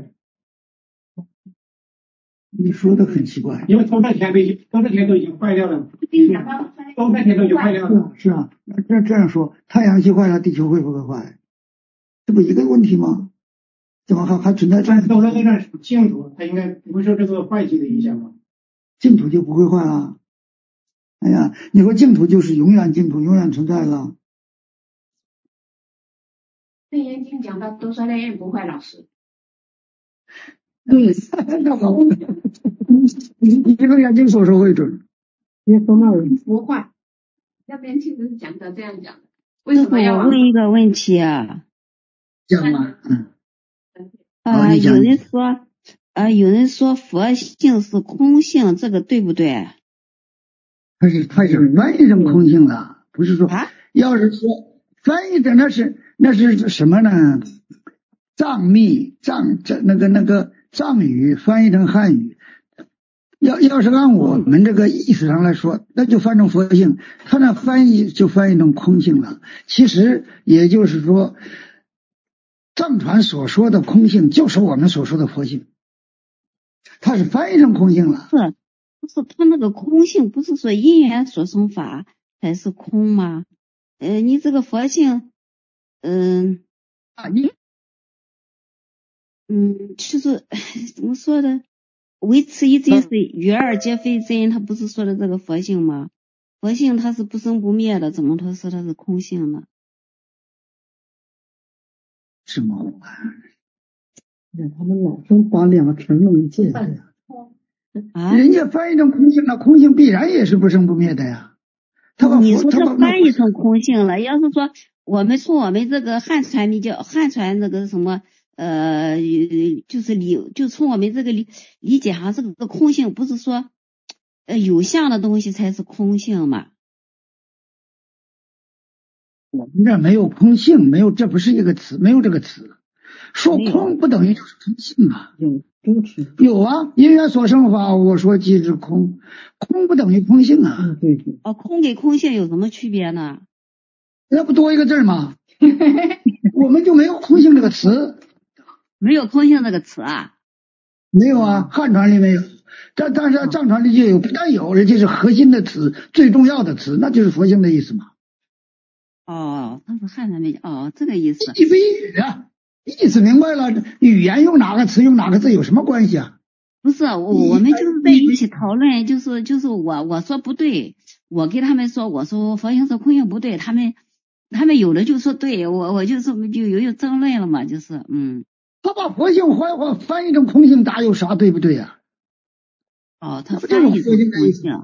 你说的很奇怪， 因为兜率天都已经坏掉了，兜率天都已经坏掉了。 是啊，这样说，太阳系坏了，地球会不会坏？这不一个问题吗？怎么还存在这样？ 兜率内乱是净土，它应该不会受这个坏劫的影响吗？ 净土就不会坏了。哎呀，你说净土就是永远净土，永远存在了。 楞严经讲到兜率内乱不坏，老师。 对，那好，你楞严经所说会准。 别说那人不坏，要不然其实讲的这样讲的。为什么要我问一个问题啊？ 讲吗？ 有人说佛性是空性，这个对不对？ 它是翻译成空性了，不是说要是说翻译成那是什么呢？藏语翻译成汉语，要是按我们这个意思上来说，那就翻成佛性，他那翻译就翻译成空性了。其实也就是说，藏传所说的空性就是我们所说的佛性，它是翻译成空性了。 不是他那个空性，不是说因缘所生法才是空吗？你这个佛性，就是怎么说的？唯此一真是余二皆非真，他不是说的这个佛性吗？佛性它是不生不灭的，怎么说它是空性呢？ 是吗？ 他们老是把两层弄界呀。 人家翻译成空性了，空性必然也是不生不灭的呀。 你说这翻译成空性了，要是说我们从我们这个汉传那个什么就从我们这个理解哈，这个空性不是说有相的东西才是空性嘛？ 我们这没有空性，没有，这不是一个词，没有这个词。说空不等于就是空性啊。有啊，因缘所生法，我说即是空，空不等于空性啊。 对。 空跟空性有什么区别呢？ 那不多一个字吗？我们就没有空性这个词。 没有空性这个词啊？ 没有啊，汉传里没有，但是藏传里就有，不但有，而且是核心的词，最重要的词，那就是佛性的意思嘛。 他是汉传没这个意思。 一非一语啊，意思明白了，语言用哪个词用哪个字有什么关系啊？ 不是，我们就是在一起讨论，就是我说不对，我给他们说，我说佛性是空性不对，他们有的就说对，我就是就有争论了嘛，就是他把佛性翻译成空性，打有啥对不对呀？ 他翻译成空性。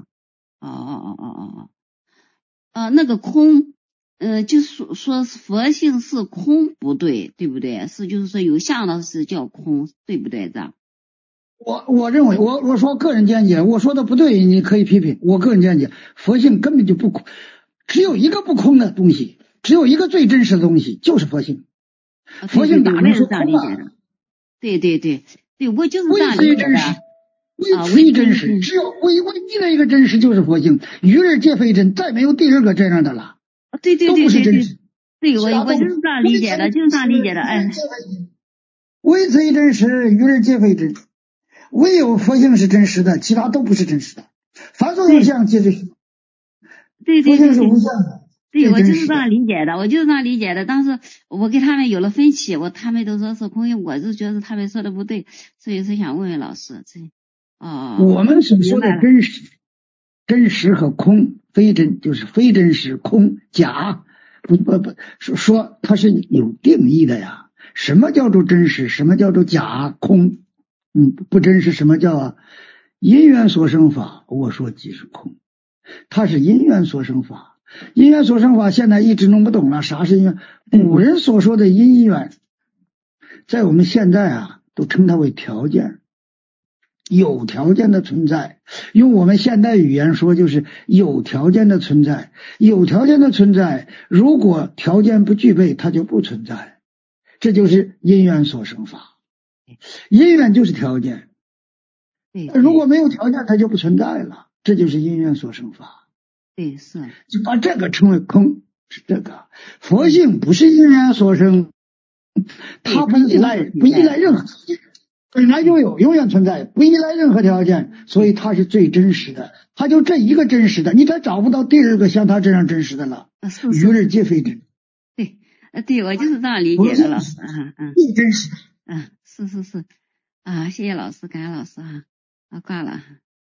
那个空，就说佛性是空不对，对不对？就是说有相的是叫空，对不对？这样。 我认为，我说个人见解，我说的不对，你可以批评。我个人见解，佛性根本就不空，只有一个不空的东西，只有一个最真实的东西，就是佛性。佛性哪能是空啊？ 对，我就是这样理解的。 唯此一真实，只有唯一的一个真实就是佛性，余日皆非真，再没有第二个这样的了。 对， 都不是真实。 对，我就是这样理解的，就是这样理解的。 唯此一真实，余日皆非真，唯有佛性是真实的，其他都不是真实的。凡所有相皆是虚。 对， 佛性是无相的。 对，我就是这样理解的，当时我跟他们有了分歧，他们都说是空性，我就觉得他们说的不对，所以说想问问老师， 我们所说的真实和空，非真就是非真实，空假，不说它是有定义的呀。什么叫做真实？什么叫做假空？不真实，什么叫因缘所生法？我说即是空，它是因缘所生法。因缘所生法现在一直弄不懂了，啥是因缘？古人所说的因缘，在我们现在都称它为条件，有条件的存在。用我们现代语言说，就是有条件的存在。有条件的存在，如果条件不具备，它就不存在。这就是因缘所生法。因缘就是条件，如果没有条件，它就不存在了。这就是因缘所生法。 对，是， 就把这个称为空，是这个。佛性不是因缘所生，它不依赖任何条件，本来就有，永远存在，不依赖任何条件，所以它是最真实的。它就这一个真实的，你再找不到第二个像它这样真实的了。余日皆非真。 对，我就是这样理解的了。 最真实。 是谢谢老师，感恩老师挂了。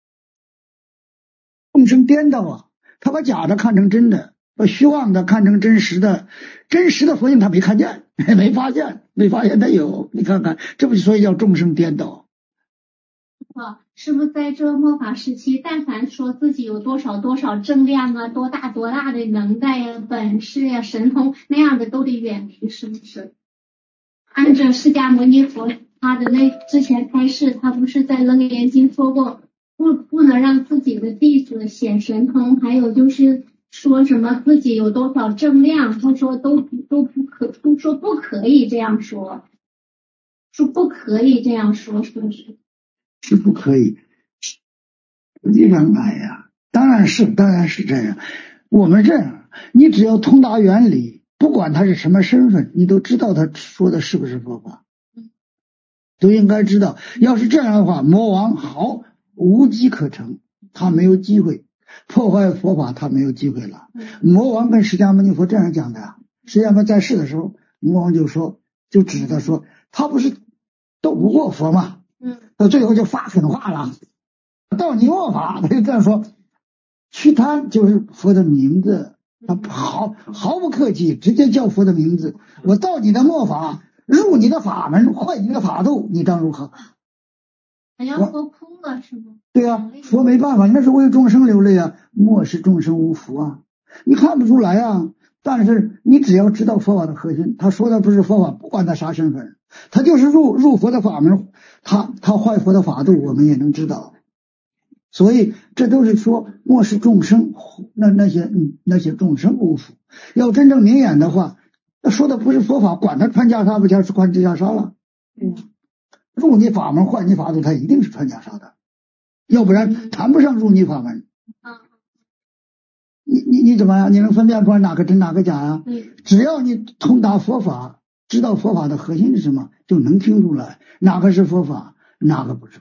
众生颠倒啊，他把假的看成真的，把虚妄的看成真实的。真实的佛性他没看见，没发现他有。你看看，这不所以叫众生颠倒。 是不是在这末法时期，但凡说自己有多少正量啊，多大的能耐呀、本事呀、神通那样的都得远离，是不是？按照释迦牟尼佛他的那之前开示，他不是在《楞严经》说过， 不能让自己的弟子显神通，还有就是说什么自己有多少正量，他说都说不可以这样说，说不可以这样说，是不是？ 是不可以。实际上，哎呀，当然是这样。我们这样，你只要通达原理，不管他是什么身份，你都知道他说的是不是佛法，都应该知道。要是这样的话，魔王无机可乘，他没有机会破坏佛法，他没有机会了。魔王跟释迦牟尼佛这样讲的呀。释迦牟尼在世的时候，魔王就指着说，他不是斗不过佛吗？到最后就发狠话了，到你末法，他就这样说，祛贪就是佛的名字，他毫不客气，直接叫佛的名字。我到你的末法，入你的法门，坏你的法度，你当如何？ 好像佛哭了是吗？ 对啊，佛没办法，那是为众生流泪啊，莫使众生无福啊，你看不出来啊。但是你只要知道佛法的核心，他说的不是佛法，不管他啥身份，他就是入佛的法门，他坏佛的法度，我们也能知道。所以这都是说莫使众生那些众生无福。要真正明眼的话，那说的不是佛法，管他穿袈裟不穿穿袈裟了。入你法门坏你法度，他一定是穿袈裟的，要不然谈不上入你法门。你怎么样？你能分辨出来哪个真哪个假呀？只要你通达佛法，知道佛法的核心是什么，就能听出来哪个是佛法，哪个不是。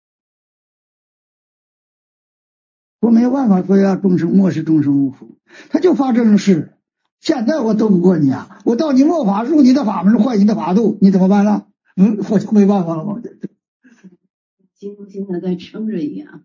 我没有办法说要众生莫使众生无福，他就发这种事。现在我斗不过你啊，我到你末法入你的法门坏你的法度，你怎么办呢？我就没办法了吗？ 心中心的在撑着一样。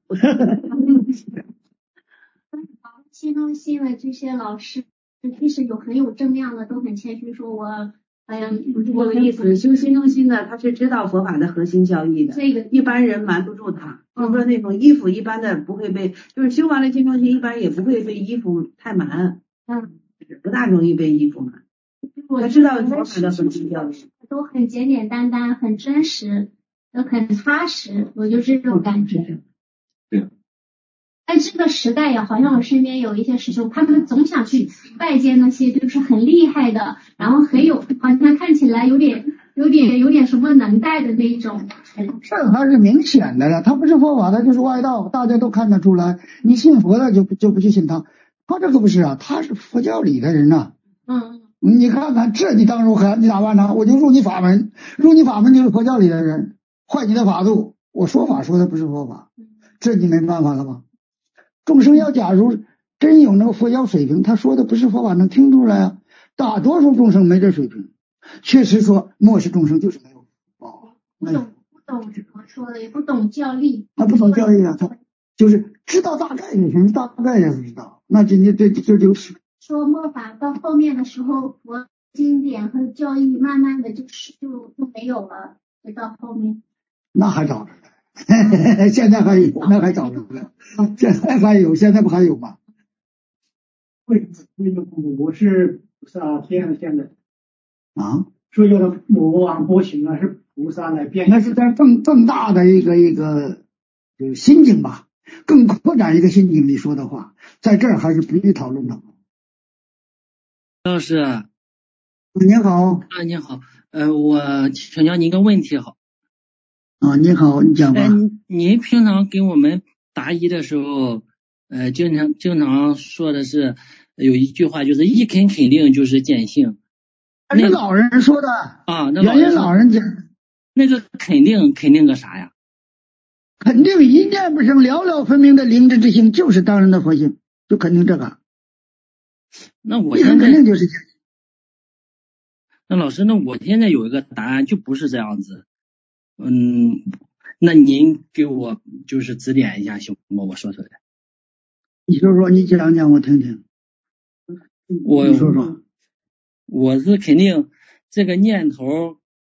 心中心的这些老师，即使很有正量的，都很谦虚说我。哎呀， 不是这个意思。修心中心的，他是知道佛法的核心教义的。 这个一般人瞒不住他。就是说那种衣服一般的不会被，就是修完了心中心，一般也不会被衣服太满。不大容易被衣服满。他知道佛法的核心教义。 都很简简单单，很真实，都很踏实，我就这种感觉。 对。 在这个时代呀，好像我身边有一些师兄，他们总想去拜见那些就是很厉害的，然后好像看起来有点什么能耐的那种。 这还是明显的了，他不是佛法，他就是外道，大家都看得出来。你信佛的就不去信他，他这个不是啊，他是佛教里的人呐。你看看这你当如何？你咋办呢？我就入你法门，就是佛教里的人，坏你的法度。我说法说的不是佛法，这你没办法了吧？众生要假如真有那个佛教水平，他说的不是佛法，能听出来啊。大多数众生没这水平，确实说末世众生就是没有不懂怎么说的，也不懂教义。 他不懂教义啊，他就是知道大概也行，大概也不知道。那这就是说末法到后面的时候，佛经典和教义慢慢的就没有了，就到后面。 那还早着呢，现在还有，那还早着呢。现在还有，现在不还有吗？ 为什么我是菩萨变现的啊？ 说有的魔王波形啊，是菩萨来变， 那是在更大的一个心境吧，更扩展一个心境里说的话，在这儿还是不予讨论的。 老师， 您好。 你好，我请教您个问题好。 你好，你讲吧。 您平常给我们答疑的时候，经常说的是有一句话，就是一肯定就是见性。 那是老人说的啊，那原因老人讲。 那个肯定个啥呀？ 肯定一念不生，了了分明的灵智之性，就是当人的佛性，就肯定这个。 那我现在肯定就是这样。 那老师，那我现在有一个答案，就不是这样子。那您给我就是指点一下行吗？我说出来。 你说说，你讲讲我听听。你说说。 我是肯定这个念头，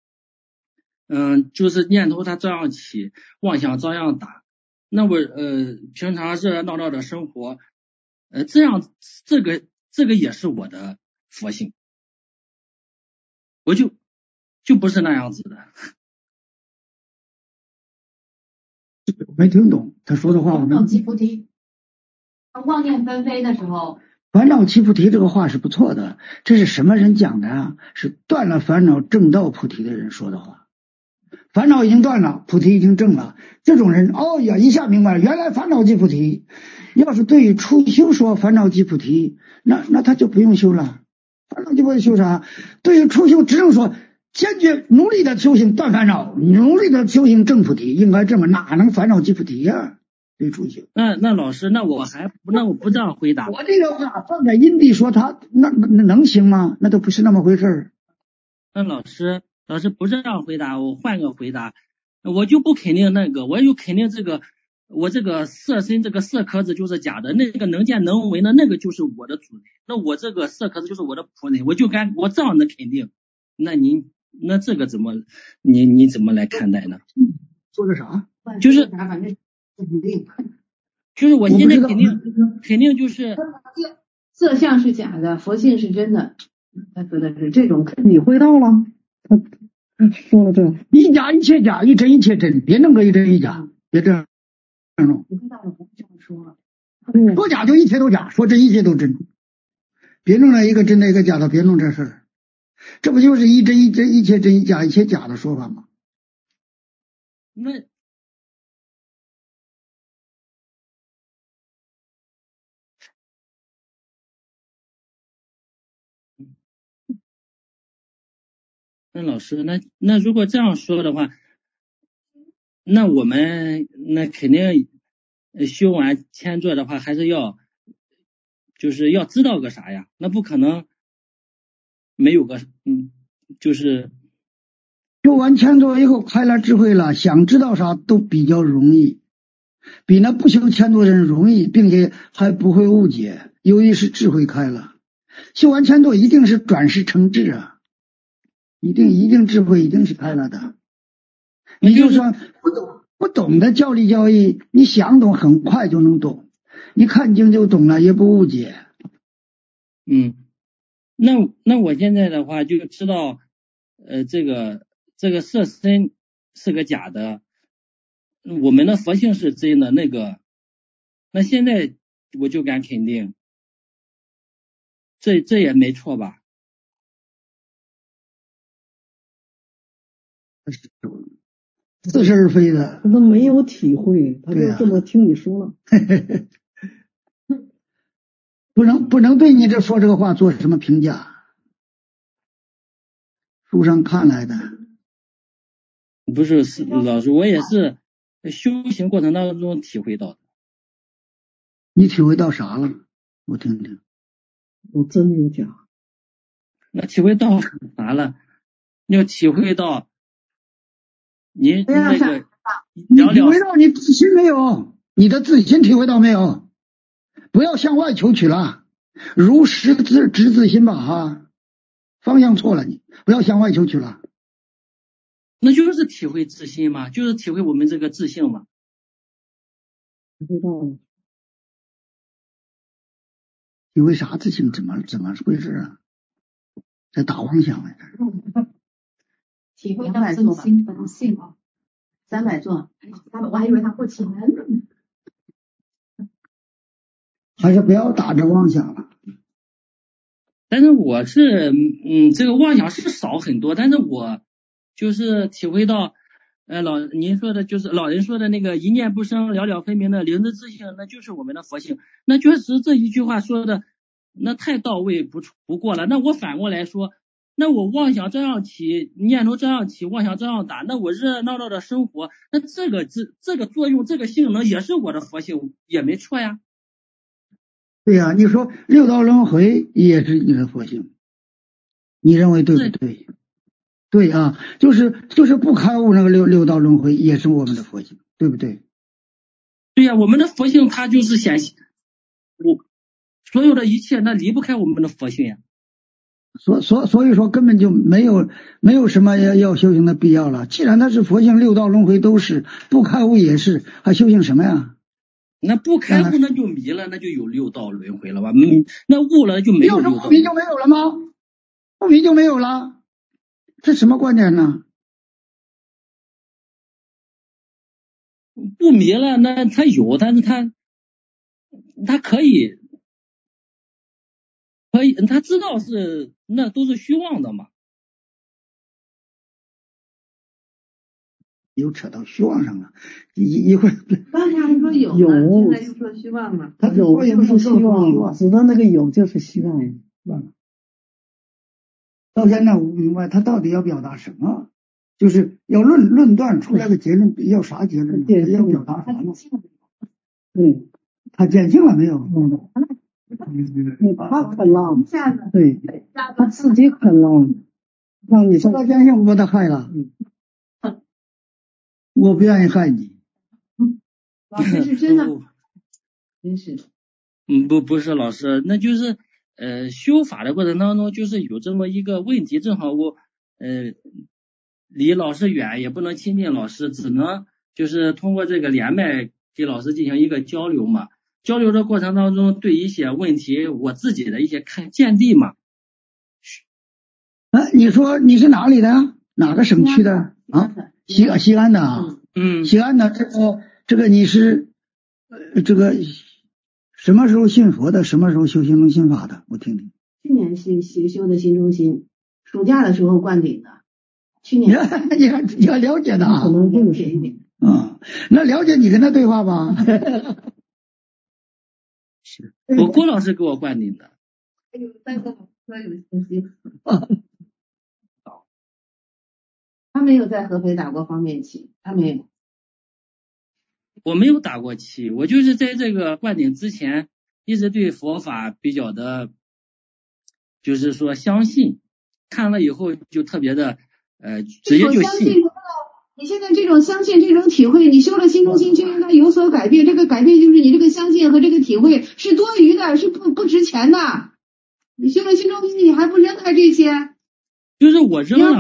就是念头它照样起，妄想照样打。那我平常热热闹闹的生活，这样这个也是我的佛性，我就不是那样子的。 没听懂他说的话。 烦恼即菩提，妄念纷飞的时候。 烦恼即菩提这个话是不错的，这是什么人讲的啊？是断了烦恼正道菩提的人说的话。烦恼已经断了，菩提已经证了，这种人哦呀一下明白了，原来烦恼即菩提。要是对于初修说烦恼即菩提，那他就不用修了。烦恼即菩提修啥？对于初修只能说坚决努力的修行断烦恼，努力的修行正菩提，应该这么，哪能烦恼即菩提呀？对初修。 那老师，那我不这样回答。 我这个话放在因地说他，那能行吗？那都不是那么回事儿。 那老师不这样回答，我换个回答，我就不肯定那个，我就肯定这个，我这个色身这个色壳子就是假的，那个能见能闻的那个就是我的主人，那我这个色壳子就是我的仆人，我这样的肯定。那这个怎么你怎么来看待呢？ 说的啥？ 就是我现在肯定就是色相是假的，佛性是真的。他说的是这种， 你会到了，他说了这一假一切假，一真一切真，别弄个一真一假，别这样弄。 你会到了不这样说， 说假就一切都假，说真一切都真，别弄了一个真的一个假的，别弄这事儿。这不就是一真一真一切真一假一切假的说法吗？ 那老师，那如果这样说的话，那我们那肯定修完千座的话，还是要就是要知道个啥呀？那不可能没有个就是修完千座以后开了智慧了，想知道啥都比较容易，比那不修千座的人容易，并且还不会误解。由于是智慧开了，修完千座一定是转世成智啊。一定智慧一定是开了的。你就说不懂的教理教义，你想懂很快就能懂，你看经就懂了，也不误解。 那我现在的话就知道这个色身是个假的，我们的佛性是真的，那现在我就敢肯定这也没错吧？ 似是而非的， 他都没有体会，他就这么听你说了。 不能对你这说这个话做什么评价，书上看来的。 不是老师，我也是修行过程当中体会到的。 你体会到啥了？我听听。 有真有假。 那体会到啥了？要体会到您那个你体会到你自心没有？你的自心体会到没有？不要向外求取了，如实知自心吧哈，方向错了，你不要向外求取了。 那就是体会自心嘛，就是体会我们这个自性嘛。 体会到了。 体会啥自性？怎么回事啊？在打妄想来着。 体会到自心本性啊，300座，我还以为他不起来呢。 还是不要打着妄想了。 但是我是这个妄想是少很多，但是我就是体会到您说的就是老人说的那个一念不生了了分明的灵知自性，那就是我们的佛性。那确实这一句话说的那太到位不过了。那我反过来说，那我妄想这样起，念头这样起，妄想这样打，那我热热闹闹的生活，那这个作用这个性能也是我的佛性，也没错呀。 对呀，你说六道轮回也是你的佛性，你认为对不对？对啊，就是不开悟那个六道轮回也是我们的佛性，对不对？ 对呀，我们的佛性它就是显现所有的一切，那离不开我们的佛性呀。 所以说根本就没有什么要修行的必要了。既然它是佛性，六道轮回都是，不开悟也是，还修行什么呀？ 那不开悟那就迷了，那就有六道轮回了吧？那悟了就没有六道。 不迷就没有了吗？不迷就没有了，这什么观点呢？ 不迷了，那他有，但是他可以，他知道是那都是虚妄的嘛。 又扯到虚妄上了，一会儿。 刚才还说有呢，现在又说虚妄了。 他有就是希望，指的那个有就是希望。 到现在我不明白他到底要表达什么，就是要论断出来个结论，要啥结论呢？要表达啥呢？对，他见性了没有？ 他肯了，对，他自己肯了，让你说到见性，我把他害了。我不愿意害你。 老师是真的，真是。 不是老师，那就是修法的过程当中，就是有这么一个问题，正好我离老师远，也不能亲近老师，只能就是通过这个连麦给老师进行一个交流嘛。交流的过程当中，对一些问题我自己的一些见地嘛。 你说你是哪里的？哪个省区的啊？西安的啊。西安的这个你是这个什么时候信佛的？什么时候修心中心法的？我听听。 去年修的心中心，暑假的时候灌顶的。去年你还了解的啊？ 可能了解一点。 那了解你跟他对话吧。 是我郭老师给我灌顶的。 还有3个老师有信息。他没有在合肥打过方便旗，他没有。 我没有打过旗，我就是在这个灌顶之前，一直对佛法比较的，就是说相信，看了以后就特别的直接就信。 你现在这种相信，这种体会，你修了心中心就应该有所改变。这个改变就是你这个相信和这个体会是多余的，是不值钱的。你修了心中心，你还不扔开这些？ 就是我扔了，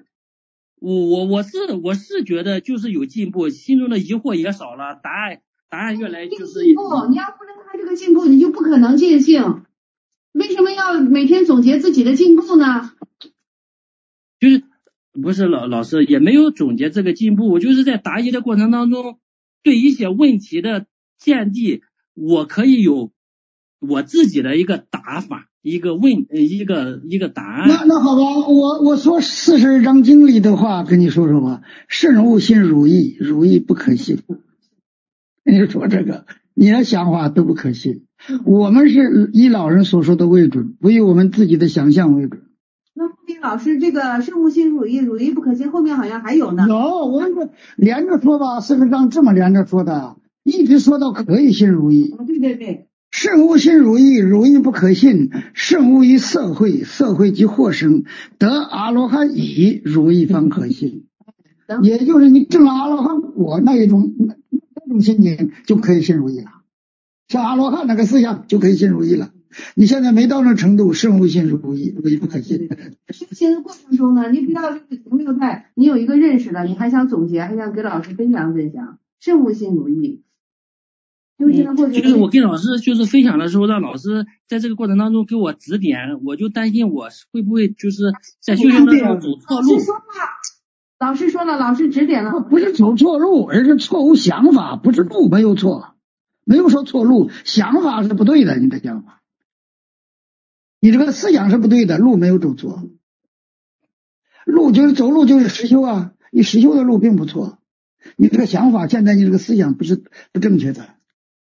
我是觉得就是有进步，心中的疑惑也少了，答案越来就是进步。你要不扔开这个进步，你就不可能见性。为什么要每天总结自己的进步呢？ 就是不是老师也没有总结这个进步，我就是在答疑的过程当中，对一些问题的见地，我可以有我自己的一个答法。一个答案。 那好吧，我说42章经里的话跟你说说吧。慎勿信汝意，汝意不可信。你说这个，你的想法都不可信。我们是以老人所说的为准，不以我们自己的想象为准。 那后面老师这个慎勿信汝意，汝意不可信，后面好像还有呢。 有，我们说连着说吧，40章这么连着说的，一直说到可以信汝意。 对。 慎勿信汝意，汝意不可信；慎勿于色会，色会即惑生。得阿罗汉已，汝意方可信。也就是你证了阿罗汉果那种心境，就可以信汝意了。像阿罗汉那个思想就可以信汝意了。你现在没到那程度，慎勿信汝意，汝意不可信。 修行的过程中呢，你知道这个从6代，你有一个认识了，你还想总结，还想给老师分享，慎勿信汝意。 就是我跟老师就是分享的时候，让老师在这个过程当中给我指点，我就担心我会不会就是在修行当中走错路。 老师说了，老师指点了， 不是走错路，而是错误想法，不是路没有错，没有说错路，想法是不对的，你的想法，你这个思想是不对的，路没有走错，路就是走路就是实修啊，你实修的路并不错，你这个想法现在你这个思想不正确的。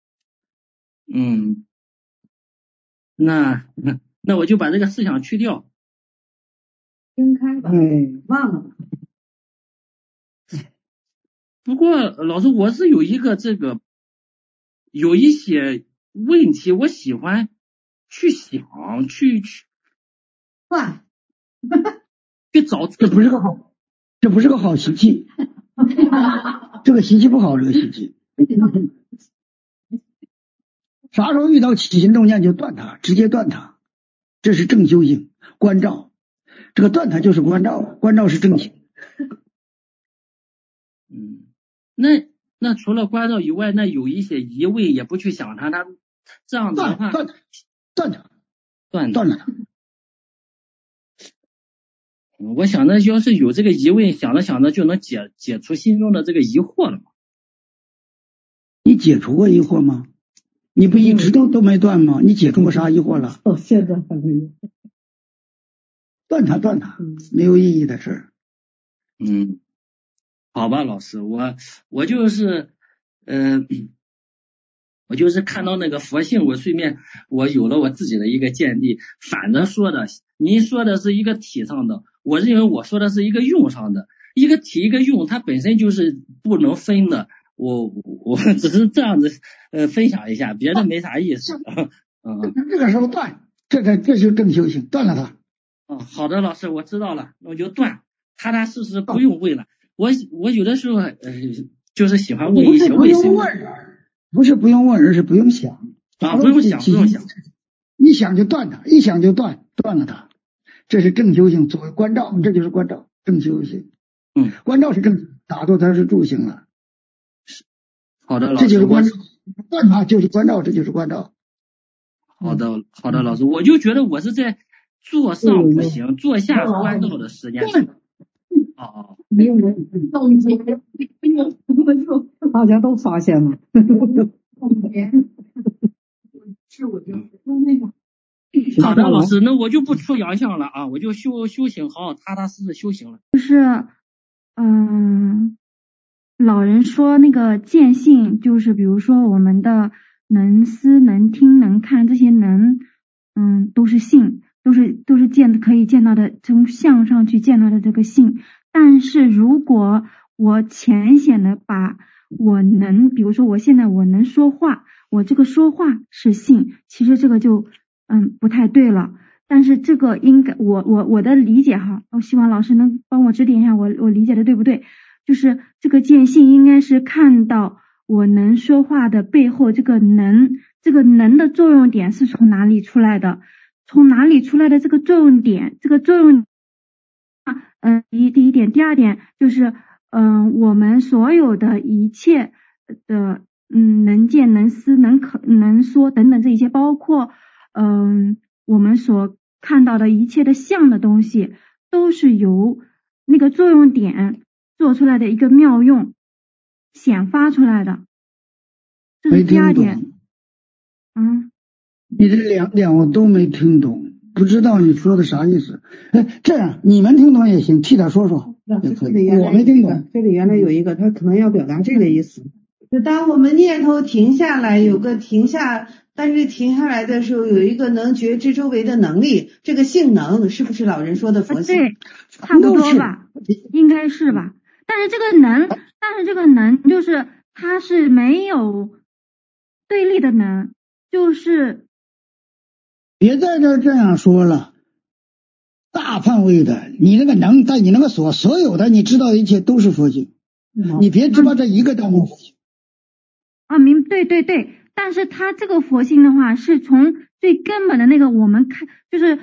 那我就把这个思想去掉， 分开吧，忘了吧。 不过老师，我是有一个有一些问题，我喜欢去想，去找， 这不是个好习气，这个习气不好，这个习气。啥时候遇到起心动念就断它，直接断它，这是正修行。关照，这个断它就是关照，关照是正行。 那除了关照以外，那有一些疑问也不去想它，它这样子的话，断它。我想着要是有这个疑问，想着想着就能解除心中的这个疑惑了嘛。 解除过疑惑吗？你不一直都没断吗？你解除过啥疑惑了？ 现在还没有。 断它，没有意义的事儿。 好吧，老师，我就是我就是看到那个佛性，我顺便我有了我自己的一个见地。反着说的，您说的是一个体上的，我认为我说的是一个用上的，一个体一个用，它本身就是不能分的。我只是这样子分享一下，别的没啥意思。 这个时候断，这就是正修行，断了它。 好的，老师，我知道了，那我就断，踏踏实实不用问了。我有的时候就是喜欢问一些为什么。 不是不用问，而是不用想。 不用想， 一想就断它，一想就断了它。这是正修行，作为关照，这就是关照，正修行。关照是正，打坐它是助行了。 好的，老师， 这就是关照，断它就是关照，这就是关照。 好的，老师，我就觉得我是在坐上不行，坐下关照的时间。 没有人，大家都发现了。 好的，老师，那我就不出洋相了啊，我就修行，好好踏踏实实修行了。 就是老人说那个见性，就是比如说我们的能思能听能看这些能，都是性，都是可以见到的，从相上去见到的这个性。但是如果我浅显的把我能，比如说我现在我能说话，我这个说话是性，其实这个就不太对了。但是这个应该我的理解哈，我希望老师能帮我指点一下我理解的对不对？就是这个见性应该是看到我能说话的背后这个能的作用点是从哪里出来的？从哪里出来的这个作用点？这个作用第一点，第二点就是我们所有的一切的能见能思能说等等这一些，包括我们所看到的一切的相的东西，都是由那个作用点做出来的一个妙用显发出来的。这是第二点。 你这两我都没听懂，不知道你说的啥意思。这样你们听懂也行，替他说说也可以。我没听懂。 这里原来有一个，他可能要表达这个意思。 就当我们念头停下来，有个停下，但是停下来的时候有一个能觉知周围的能力，这个性能是不是老人说的佛性？ 对，差不多吧，应该是吧。但是这个能就是它是没有对立的能，就是别在这样说了。大范围的，你那个能在你那个所有的你知道的一切都是佛性，你别只把这一个当佛性。 对，但是它这个佛性的话，是从最根本的那个我们看，就是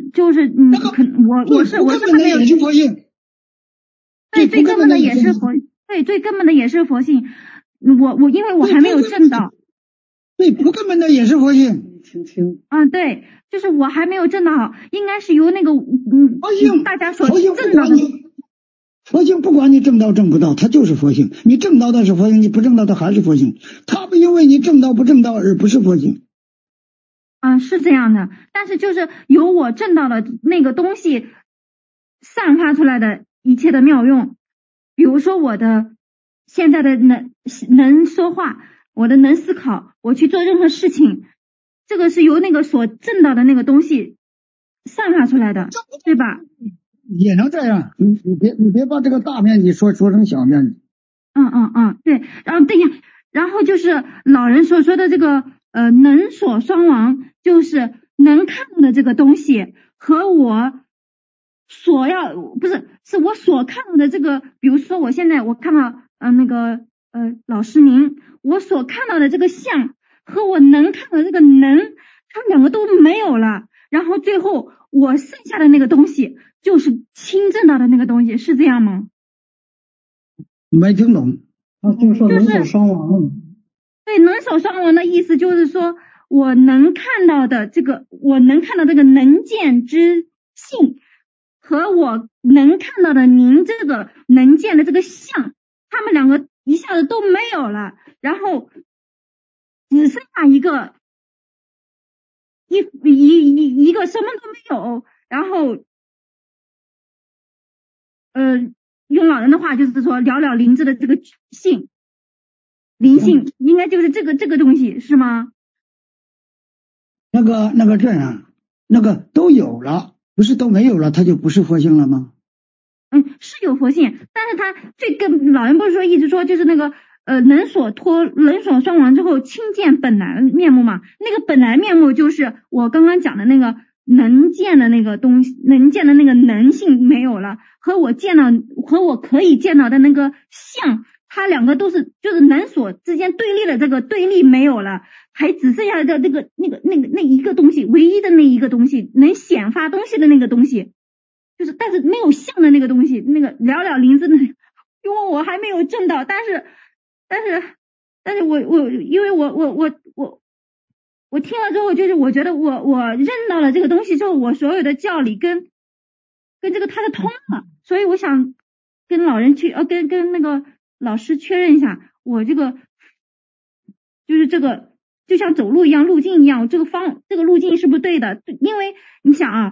我是还没有佛性。 对，最根本的也是佛，对，最根本的也是佛性。我因为我还没有证到。 对，不根本的也是佛性。 对，就是我还没有证到好，应该是由那个大家所证到的。 佛性不管你证到证不到，它就是佛性。你证到的是佛性，你不证到的还是佛性。它不因为你证到不证到而不是佛性。 是这样的，但是就是由我证到的那个东西散发出来的一切的妙用，比如说我的现在的能说话，我的能思考，我去做任何事情，这个是由那个所证到的那个东西散发出来的，对吧？ 也能这样，你别把这个大面积说成小面积。 对，然后等一下，然后就是老人所说的这个能所双亡，就是能看到的这个东西和我所要是我所看到的这个，比如说我现在我看到老师您，我所看到的这个相和我能看到的这个能，他们两个都没有了，然后最后我剩下的那个东西就是亲证到的那个东西，是这样吗？ 没听懂。 就是说能所双亡。 对，能所双亡的意思就是说我能看到的这个能见之性和我能看到的您这个能见的这个相，他们两个一下子都没有了，然后只剩下一个一个什么都没有，然后用老人的话就是说寥寥灵芝的这个灵性应该就是这个东西是吗？ 那个这样，那个都有了，不是都没有了，它就不是佛性了吗？ 是有佛性，但是他这个老人不是说一直说就是那个能所双亡之后亲见本来面目嘛？那个本来面目就是我刚刚讲的那个能见的那个东西，能见的那个能性没有了，和我可以见到的那个相，它两个都是就是能所之间对立的这个对立没有了，还只剩下的那一个东西，唯一的那一个东西能显发东西的那个东西，就是但是没有相的那个东西，那个寥寥灵芝的，因为我还没有证到，但是我因为我听了之后，就是我觉得我认到了这个东西之后，我所有的教理跟这个它是通了，所以我想跟老人去跟那个老师确认一下，我这个就是这个就像走路一样，路径一样，这个路径是不是对的？因为你想啊，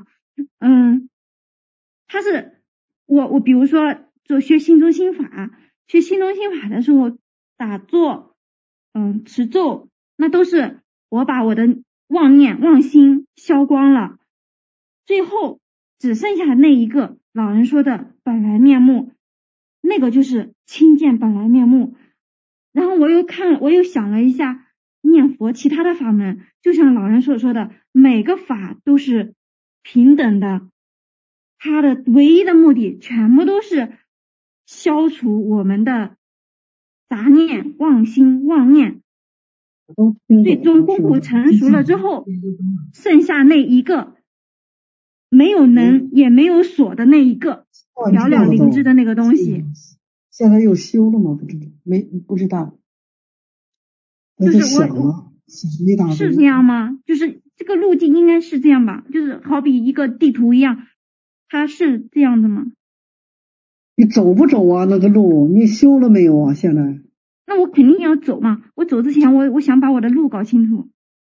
它是我比如说学心中心法的时候打坐持咒，那都是我把我的妄念妄心消光了，最后只剩下那一个老人说的本来面目，那个就是亲见本来面目。然后我又想了一下念佛其他的法门，就像老人所说的，每个法都是平等的，它的唯一的目的全部都是消除我们的杂念妄心妄念，最终功夫成熟了之后，剩下那一个没有能也没有所的那一个寥寥灵芝的那个东西。 现在又修了吗？不知道。 就是我是这样吗？就是这个路径应该是这样吧？就是好比一个地图一样，它是这样的吗？ 你走不走啊？那个路你修了没有啊？现在？ 那我肯定要走嘛。我走之前我想把我的路搞清楚。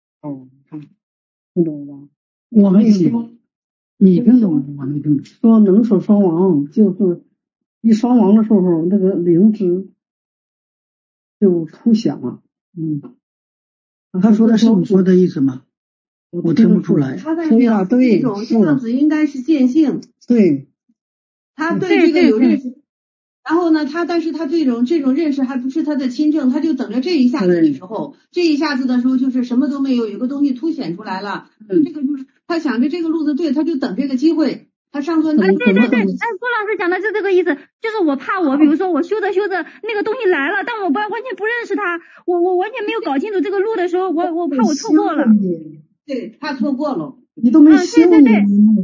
听懂了吧？ 我没听懂。你听懂？我没听懂。 说能所双亡，就是一双亡的时候，那个灵芝就出显了。 他说的是你说的意思吗？我听不出来。 他在表示这种样子应该是见性。 对。 他对这个有认识。然后呢，但是他这种认识还不是他的亲证，他就等着这一下子的时候，就是什么都没有，有个东西凸显出来了。这个就是他想着这个路子对，他就等这个机会。他上课对， 郭老师讲的是这个意思，就是我怕比如说我修着那个东西来了，但我完全不认识他，我完全没有搞清楚这个路的时候，我怕我错过了。 对，怕错过了。 你都没修， 对。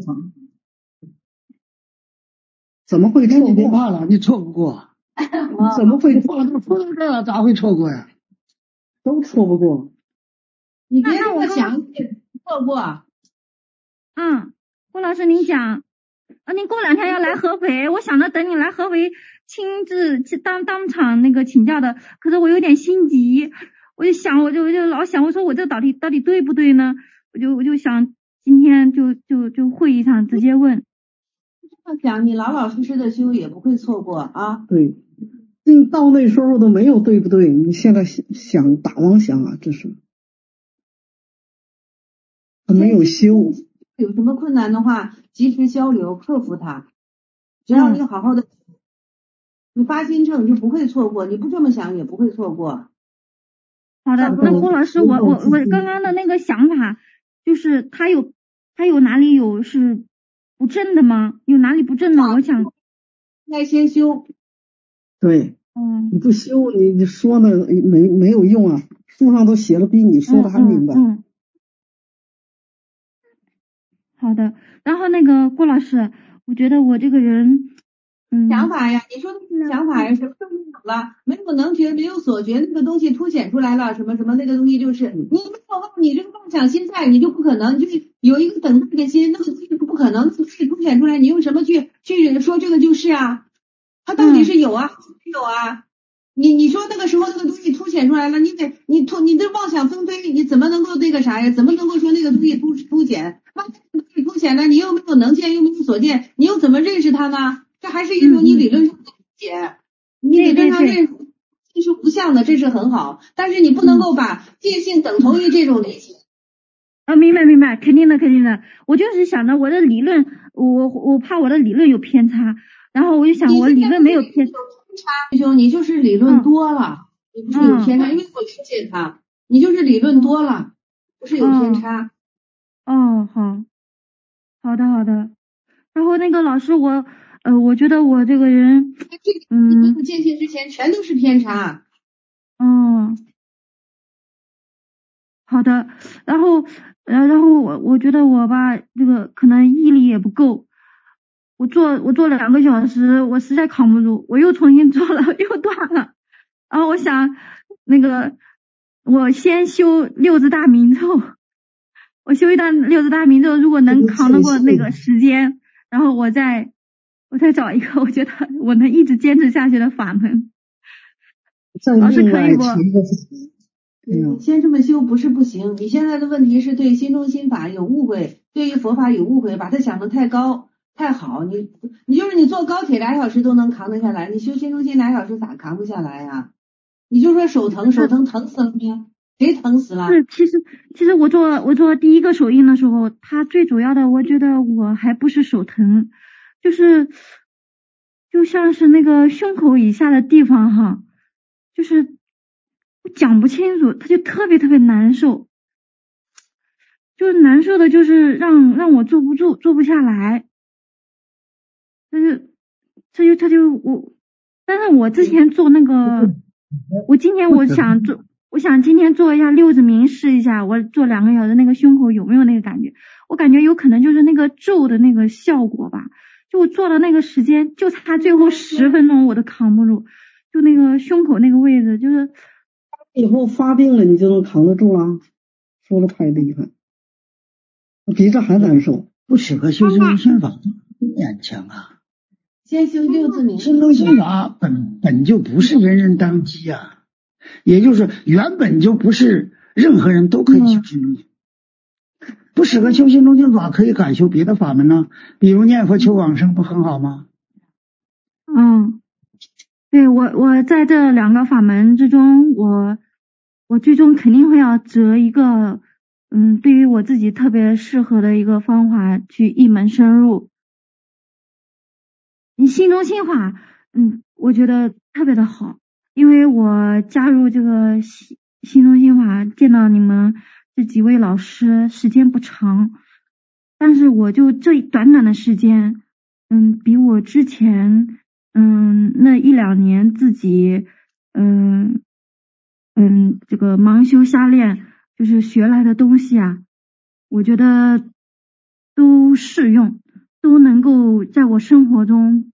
怎么会错过？ 你别怕了，你错不过。 怎么会错都说到这了，咋会错过呀？ 都错不过。 你别这么想，错过。 郭老师您讲您过2天要来合肥，我想着等你来合肥亲自去当场那个请教的，可是我有点心急，我就老想，我说我这到底对不对呢？我就想今天就会议上直接问。 这么想，你老老实实的修也不会错过啊。 对，你到那时候都没有对不对？你现在想打妄想啊，这是没有修。 有什么困难的话，及时交流，克服它。只要你好好的，你发心证就不会错过，你不这么想也不会错过。 好的，那郭老师，我刚刚的那个想法，就是他有哪里有是不正的吗？有哪里不正的？我想应该先修。 对，你不修，你说呢没有用啊，书上都写了，比你说的还明白。 好的，然后那个郭老师，我觉得我这个人， 想法呀，你说的是想法呀，什么都没有了，没有能觉，没有所觉，那个东西凸显出来了，什么那个东西就是你没有你这个妄想心在，你就不可能，就是有一个等待的心，那个是不可能，凸显出来，你用什么去说这个就是啊？它到底是有啊，没有啊？ 你说那个时候那个东西凸显出来了，你这妄想纷飞，你怎么能够那个啥呀？怎么能够说那个东西凸显？妄想东西凸显了，你又没有能见，又没有所见，你又怎么认识它呢？这还是一种你理论上的理解，你理论上认识这是无相的，这是很好，但是你不能够把界性等同于这种理解。 明白，肯定的。我就是想着我的理论，我怕我的理论有偏差，然后我就想我理论没有偏差。 兄，你就是理论多了，你不是有偏差，因为我理解他，你就是理论多了，不是有偏差。 好的。然后那个老师，我觉得我这个人， 你不见性之前全都是偏差。 好的。然后我觉得我吧，这个可能毅力也不够。我做2个小时，我实在扛不住，我又重新做了，又断了。然后我想，我先修六字大明咒，我修一段六字大明咒，如果能扛得过那个时间，然后我再找一个我觉得我能一直坚持下去的法门。老师可以不？ 你先这么修不是不行，你现在的问题是对心中心法有误会，对于佛法有误会，把它想得太高太好，你就是你坐高铁2小时都能扛得下来，你修心中心2小时咋扛不下来呀？你就说手疼死了吗？谁疼死了？ 是，其实我做第一个手印的时候，它最主要的，我觉得我还不是手疼，就像是那个胸口以下的地方哈，就是我讲不清楚，它就特别难受，就是难受的，就是让我坐不下来。但是我之前做那个，我想今天做一下六字明试一下，我做2个小时那个胸口有没有那个感觉？我感觉有可能就是那个咒的那个效果吧。就我做的那个时间，就差最后10分钟我都扛不住，就那个胸口那个位置，就是以后发病了你就能扛得住了，说的太厉害，比这还难受， 不适合修心中心法，勉强啊。 先修六字明， 心中心法本就不是人人当机啊，也就是原本就不是任何人都可以修心中心。不适合修心中心法，可以改修别的法门呢，比如念佛求往生，不很好吗？ 对，我在这2个法门之中，我最终肯定会要择一个对于我自己特别适合的一个方法去一门深入。你心中心法我觉得特别的好，因为我加入这个心中心法，见到你们这几位老师时间不长，但是我就这短的时间比我之前那1-2年自己这个盲修瞎练就是学来的东西啊，我觉得都适用，都能够在我生活中，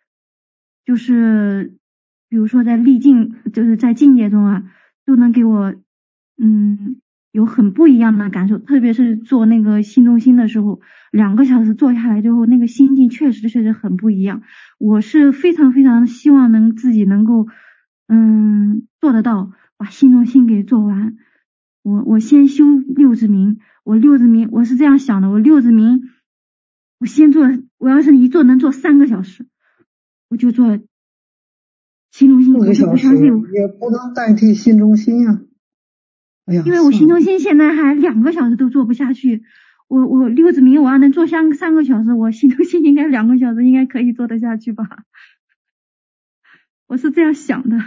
就是比如说在就是在境界中啊，都能给我有很不一样的感受，特别是做那个心中心的时候，2个小时做下来之后，那个心境确实很不一样。我是非常希望自己能够做得到，把心中心给做完。我先修六字明，我是这样想的，我六字明我先做，我要是一做能做3个小时，我就做心中心。 4个小时也不能代替心中心呀。 因为我心中心现在还2个小时都做不下去，我六字明我要能做3个小时，我心中心应该2个小时应该可以做得下去吧，我是这样想的。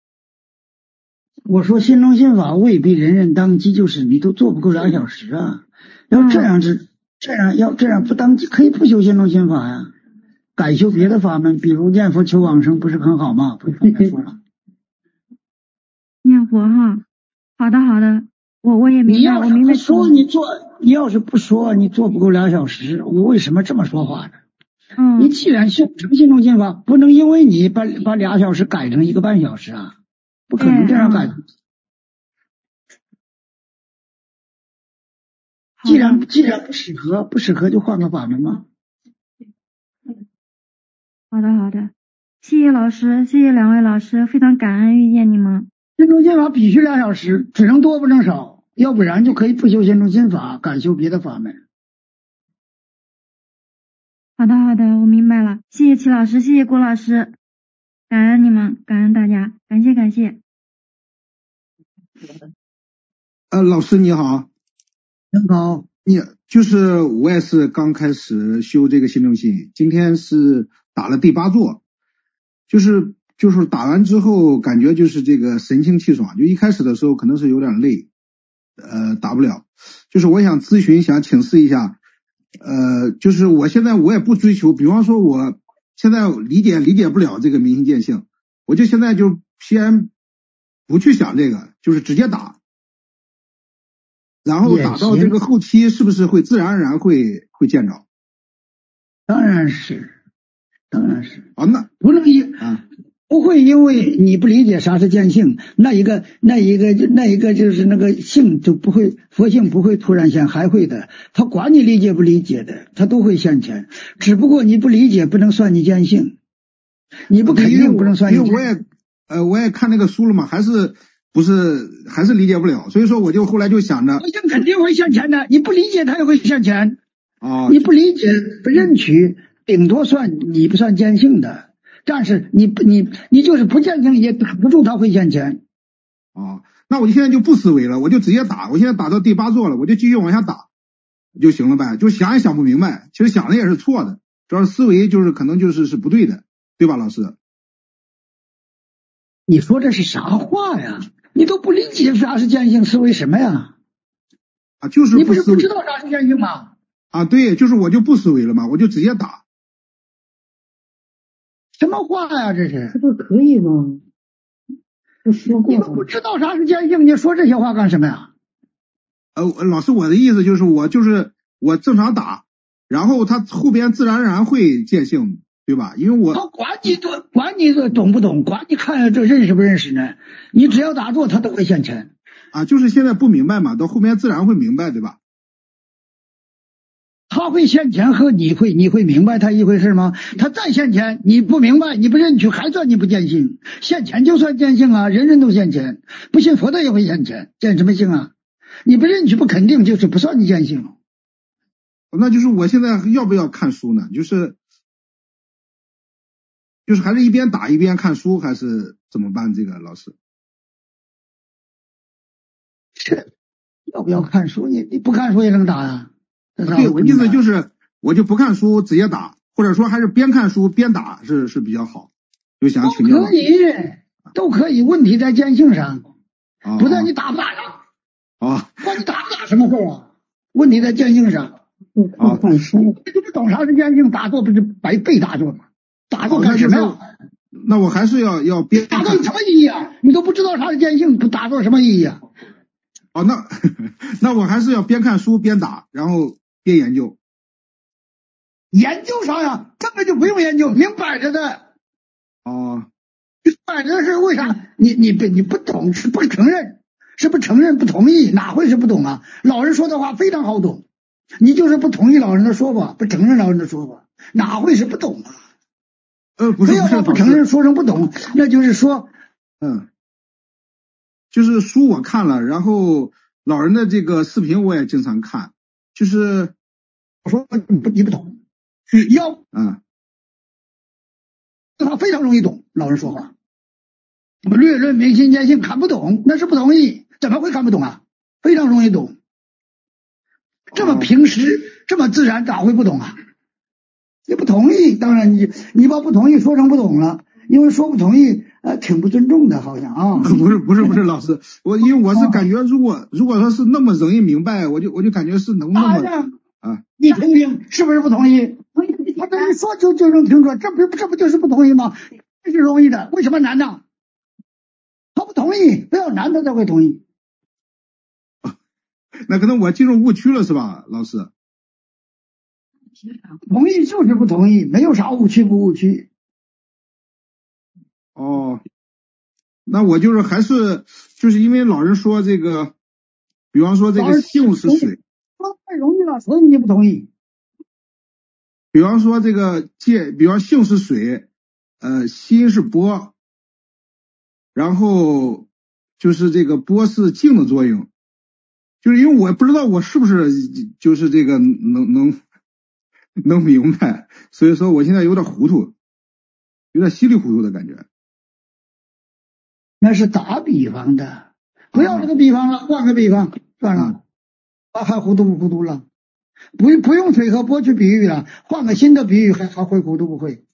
我说心中心法未必人人当机，就是你都做不够2小时啊。要这样不当机，可以不修心中心法呀，改修别的法门，比如念佛求往生，不是很好吗？不用说了。 念佛哈。好的，我也明白。 你要是不说你做不够2小时，我为什么这么说话呢？你既然修成心中心法，不能因为你把2小时改成1个半小时啊，不可能这样改。既然不适合就换个法门嘛。 好的， 谢谢老师，谢谢两位老师，非常感恩遇见你们。 心中心法必须2小时，只能多不能少，要不然就可以不修心中心法，改修别的法门。 好的，我明白了。谢谢齐老师，谢谢郭老师，感恩你们，感恩大家，感谢。 老师你好。 您好。 就是我也是刚开始修这个心中心，今天是打了第8座，就是打完之后感觉就是这个神清气爽，就一开始的时候可能是有点累，打不了。就是我想咨询，想请示一下，就是我现在我也不追求，比方说我现在理解不了这个明心见性，我就现在就先不去想这个，就是直接打。然后打到这个后期是不是会自然而然会见着？ 当然是。 啊，那不会因为你不理解啥是见性，那一个就是那个性就不会，佛性不会突然现，还会的。他管你理解不理解的，他都会现前。只不过你不理解不能算你见性，你不肯定不能算你见性。 因为我也看那个书了嘛，还是理解不了，所以说我就后来就想着， 佛性肯定会现前的，你不理解他也会现前。 你不理解不认取，顶多算你不算见性的。但是你就是不见性也挡不住他会现前。 那我就现在就不思维了，我就直接打，我现在打到第8座了，我就继续往下打就行了呗，就想也想不明白，其实想的也是错的，主要是思维就是可能是不对的，对吧老师？ 你说这是啥话呀？你都不理解啥是见性，思维什么呀？ 就是你不是不知道啥是见性吗？ 对，就是我就不思维了嘛，我就直接打。 什么话呀这是？ 这不可以吗？ 你们不知道啥是见性，你说这些话干什么呀？ 老师，我的意思就是我正常打，然后他后边自然而然会见性，对吧？因为他管你懂不懂，管你看这认识不认识呢？你只要打坐，他都会现前。 就是现在不明白嘛，到后面自然会明白，对吧？ 他会现前和你会明白他一回事吗？他再现前你不明白你不认取，还算你不见性。现前就算见性啊，人人都现前，不信佛的也会现前，见什么性啊？你不认取不肯定，就是不算你见性。 那就是我现在要不要看书呢？就是还是一边打一边看书，还是怎么办？这个老师是要不要看书？你不看书也能打啊？ 对，我意思就是我就不看书直接打，或者说还是边看书边打是比较好，就想请教。 都可以，问题在见性上，不在你打不打上。关你打不打什么事啊？问题在见性上。 看书， 你不懂啥是见性，打坐不是白被打坐吗？打坐干什么呀？ 那我还是要边打坐有什么意义啊？你都不知道啥是见性，不打坐什么意义啊？ 那我还是要边看书边打，然后边研究。 研究啥呀？根本就不用研究，明摆着的。摆着是为啥？你不懂，是不承认，是不承认不同意，哪会是不懂啊？老人说的话非常好懂，你就是不同意老人的说法，不承认老人的说法，哪会是不懂啊？ 不是不承认说成不懂，那就是说， 就是书我看了，然后老人的这个视频我也经常看，就是我说你不懂，他非常容易懂老人说话。略论明心见性看不懂，那是不同意，怎么会看不懂啊？非常容易懂，这么平时这么自然，咋会不懂啊？你不同意，当然你把不同意说成不懂了，因为说不同意挺不尊重的，好像啊。 不是老师，因为我是感觉如果说是那么容易明白，我就感觉是能那么你听听是不是不同意？他这一说就能听出，这不就是不同意吗？这是容易的，为什么难呢？他不同意，非要难他才会同意。 那可能我进入误区了是吧，老师？ 同意就是不同意，没有啥误区不误区。 那我就是还是就是因为老人说这个，比方说这个性是水， 说太容易了，所以你不同意。 比方说这个比方性是水， 心是波，然后就是这个波是静的作用，就是因为我不知道我是不是就是这个能明白，所以说我现在有点糊涂，有点稀里糊涂的感觉。 那是打比方的，不要这个比方了，换个比方算了，还糊涂不糊涂了？不用水和波去比喻了，换个新的比喻还会糊涂不会？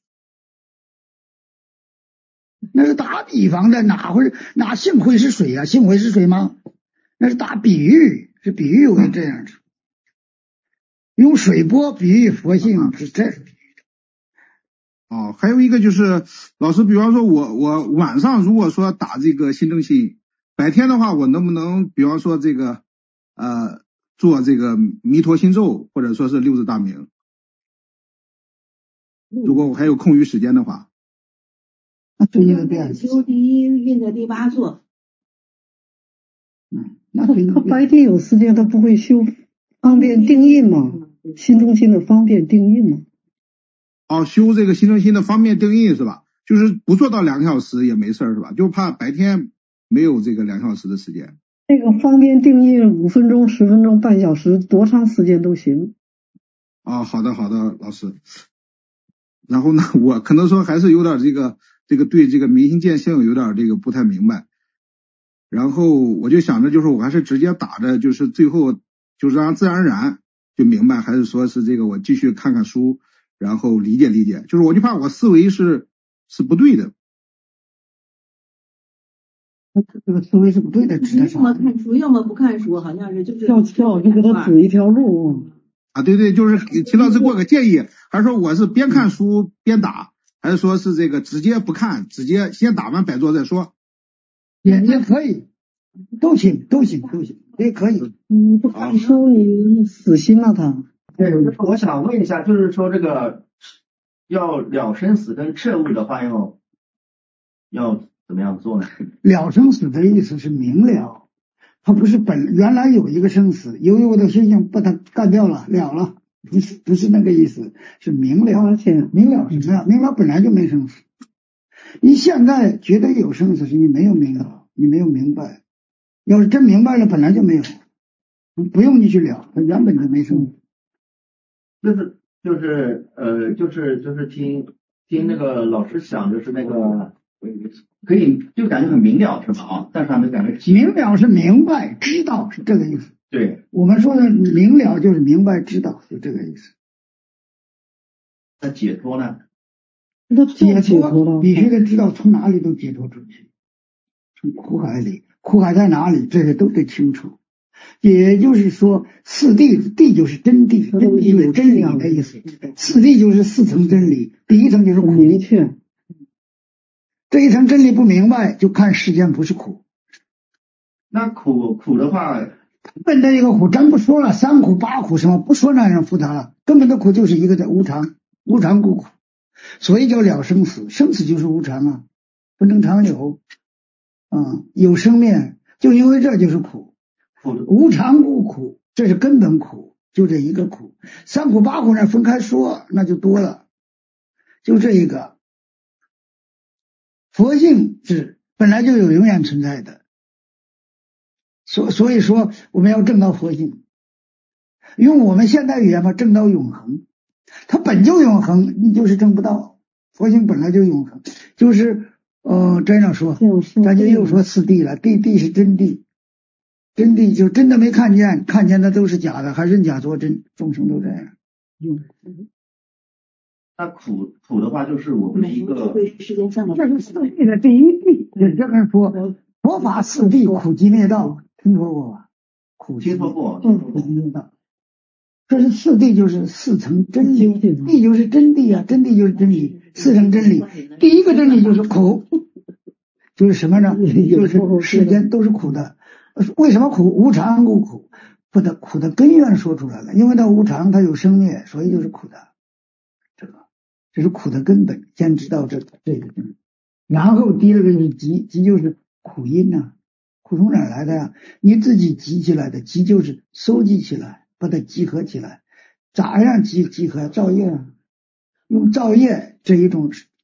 那是打比方的，哪性会是水啊？性会是水吗？那是打比喻，是比喻为这样的。用水波比喻佛性是这是比喻的。还有一个就是老师，比方说我晚上如果说打这个心正心，白天的话我能不能比方说这个做这个弥陀心咒或者说是六字大明？如果我还有空余时间的话。 最近的变修第一运的第8座。 那他白天有时间，他不会修方便定印吗？心中心的方便定印吗？ 修这个心中心的方便定印是吧？就是不做到2个小时也没事是吧？就怕白天没有这个2小时的时间。 这个方便定印5分钟、10分钟、半小时，多长时间都行。 好的，老师。然后呢，我可能说还是有点这个对这个明心见性有点这个不太明白。然后我就想着，就是我还是直接打着，就是最后就是让自然而然就明白，还是说是这个我继续看看书，然后理解，就是我就怕我思维是不对的。 这个思维是不对的， 要么看书，要么不看书，好像是就是就给他指一条路。 对，就是齐老师给我个建议，还是说我是边看书边打，还是说是这个直接不看，直接先打完摆坐再说？ 也可以，都行，也可以。 你不看书，你死心了他。 对，我想问一下，就是说这个要了生死跟彻悟的话，要怎么样做呢？ 了生死的意思是明了，它不是原来有一个生死，由于我的修行把它干掉了了，不是那个意思，是明了。明了什么呀？明了本来就没生死。你现在觉得有生死，是你没有明了，你没有明白。要是真明白了，本来就没有，不用你去了，它原本就没生死。 就是听那个老师讲，就是那个可以就感觉很明了是吧？但是还没感觉明了是明白知道，是这个意思。 对， 我们说的明了就是明白知道，就这个意思。 那解脱呢？ 解脱必须得知道从哪里都解脱出去，从苦海里，苦海在哪里，这些都得清楚。也就是说，四谛，谛就是真谛，真谛就是真理的意思。四谛就是4层真理，第一层就是苦， 明确。 这一层真理不明白，就看世间不是苦。 那苦的话， 本的一个苦，咱不说了3苦8苦什么，不说那样复杂了，根本的苦就是一个的无常，无常故苦，所以叫了生死。生死就是无常啊，不能长久有生灭，就因为这就是苦。无常故苦，这是根本苦，就这一个苦。3苦8苦呢分开说，那就多了，就这一个。佛性是本来就有永远存在的，所以说我们要证到佛性，用我们现代语言嘛，证到永恒。它本就永恒，你就是证不到。佛性本来就永恒，就是这样说，咱就又说四谛了。谛是真谛，真谛就真的没看见，看见的都是假的，还认假作真，众生都这样。 那苦的话，就是我们一个世间上的这是四谛的第一谛。这个说佛法四谛，苦集灭道，听说过吧？ 听说过。 苦集灭道，这是四谛，就是4层真理。谛就是真谛啊，真谛就是真理，4层真理。第一个真理就是苦，就是什么呢？就是世间都是苦的。为什么苦？无常故苦，把它苦的根源说出来了。因为它无常，它有生灭，所以就是苦的。这是苦的根本，先知道这个，然后第二个就是集，集就是苦因啊，苦从哪来的呀？你自己集起来的，集就是收集起来，把它集合起来。咋样集合？造业啊，用造业这一种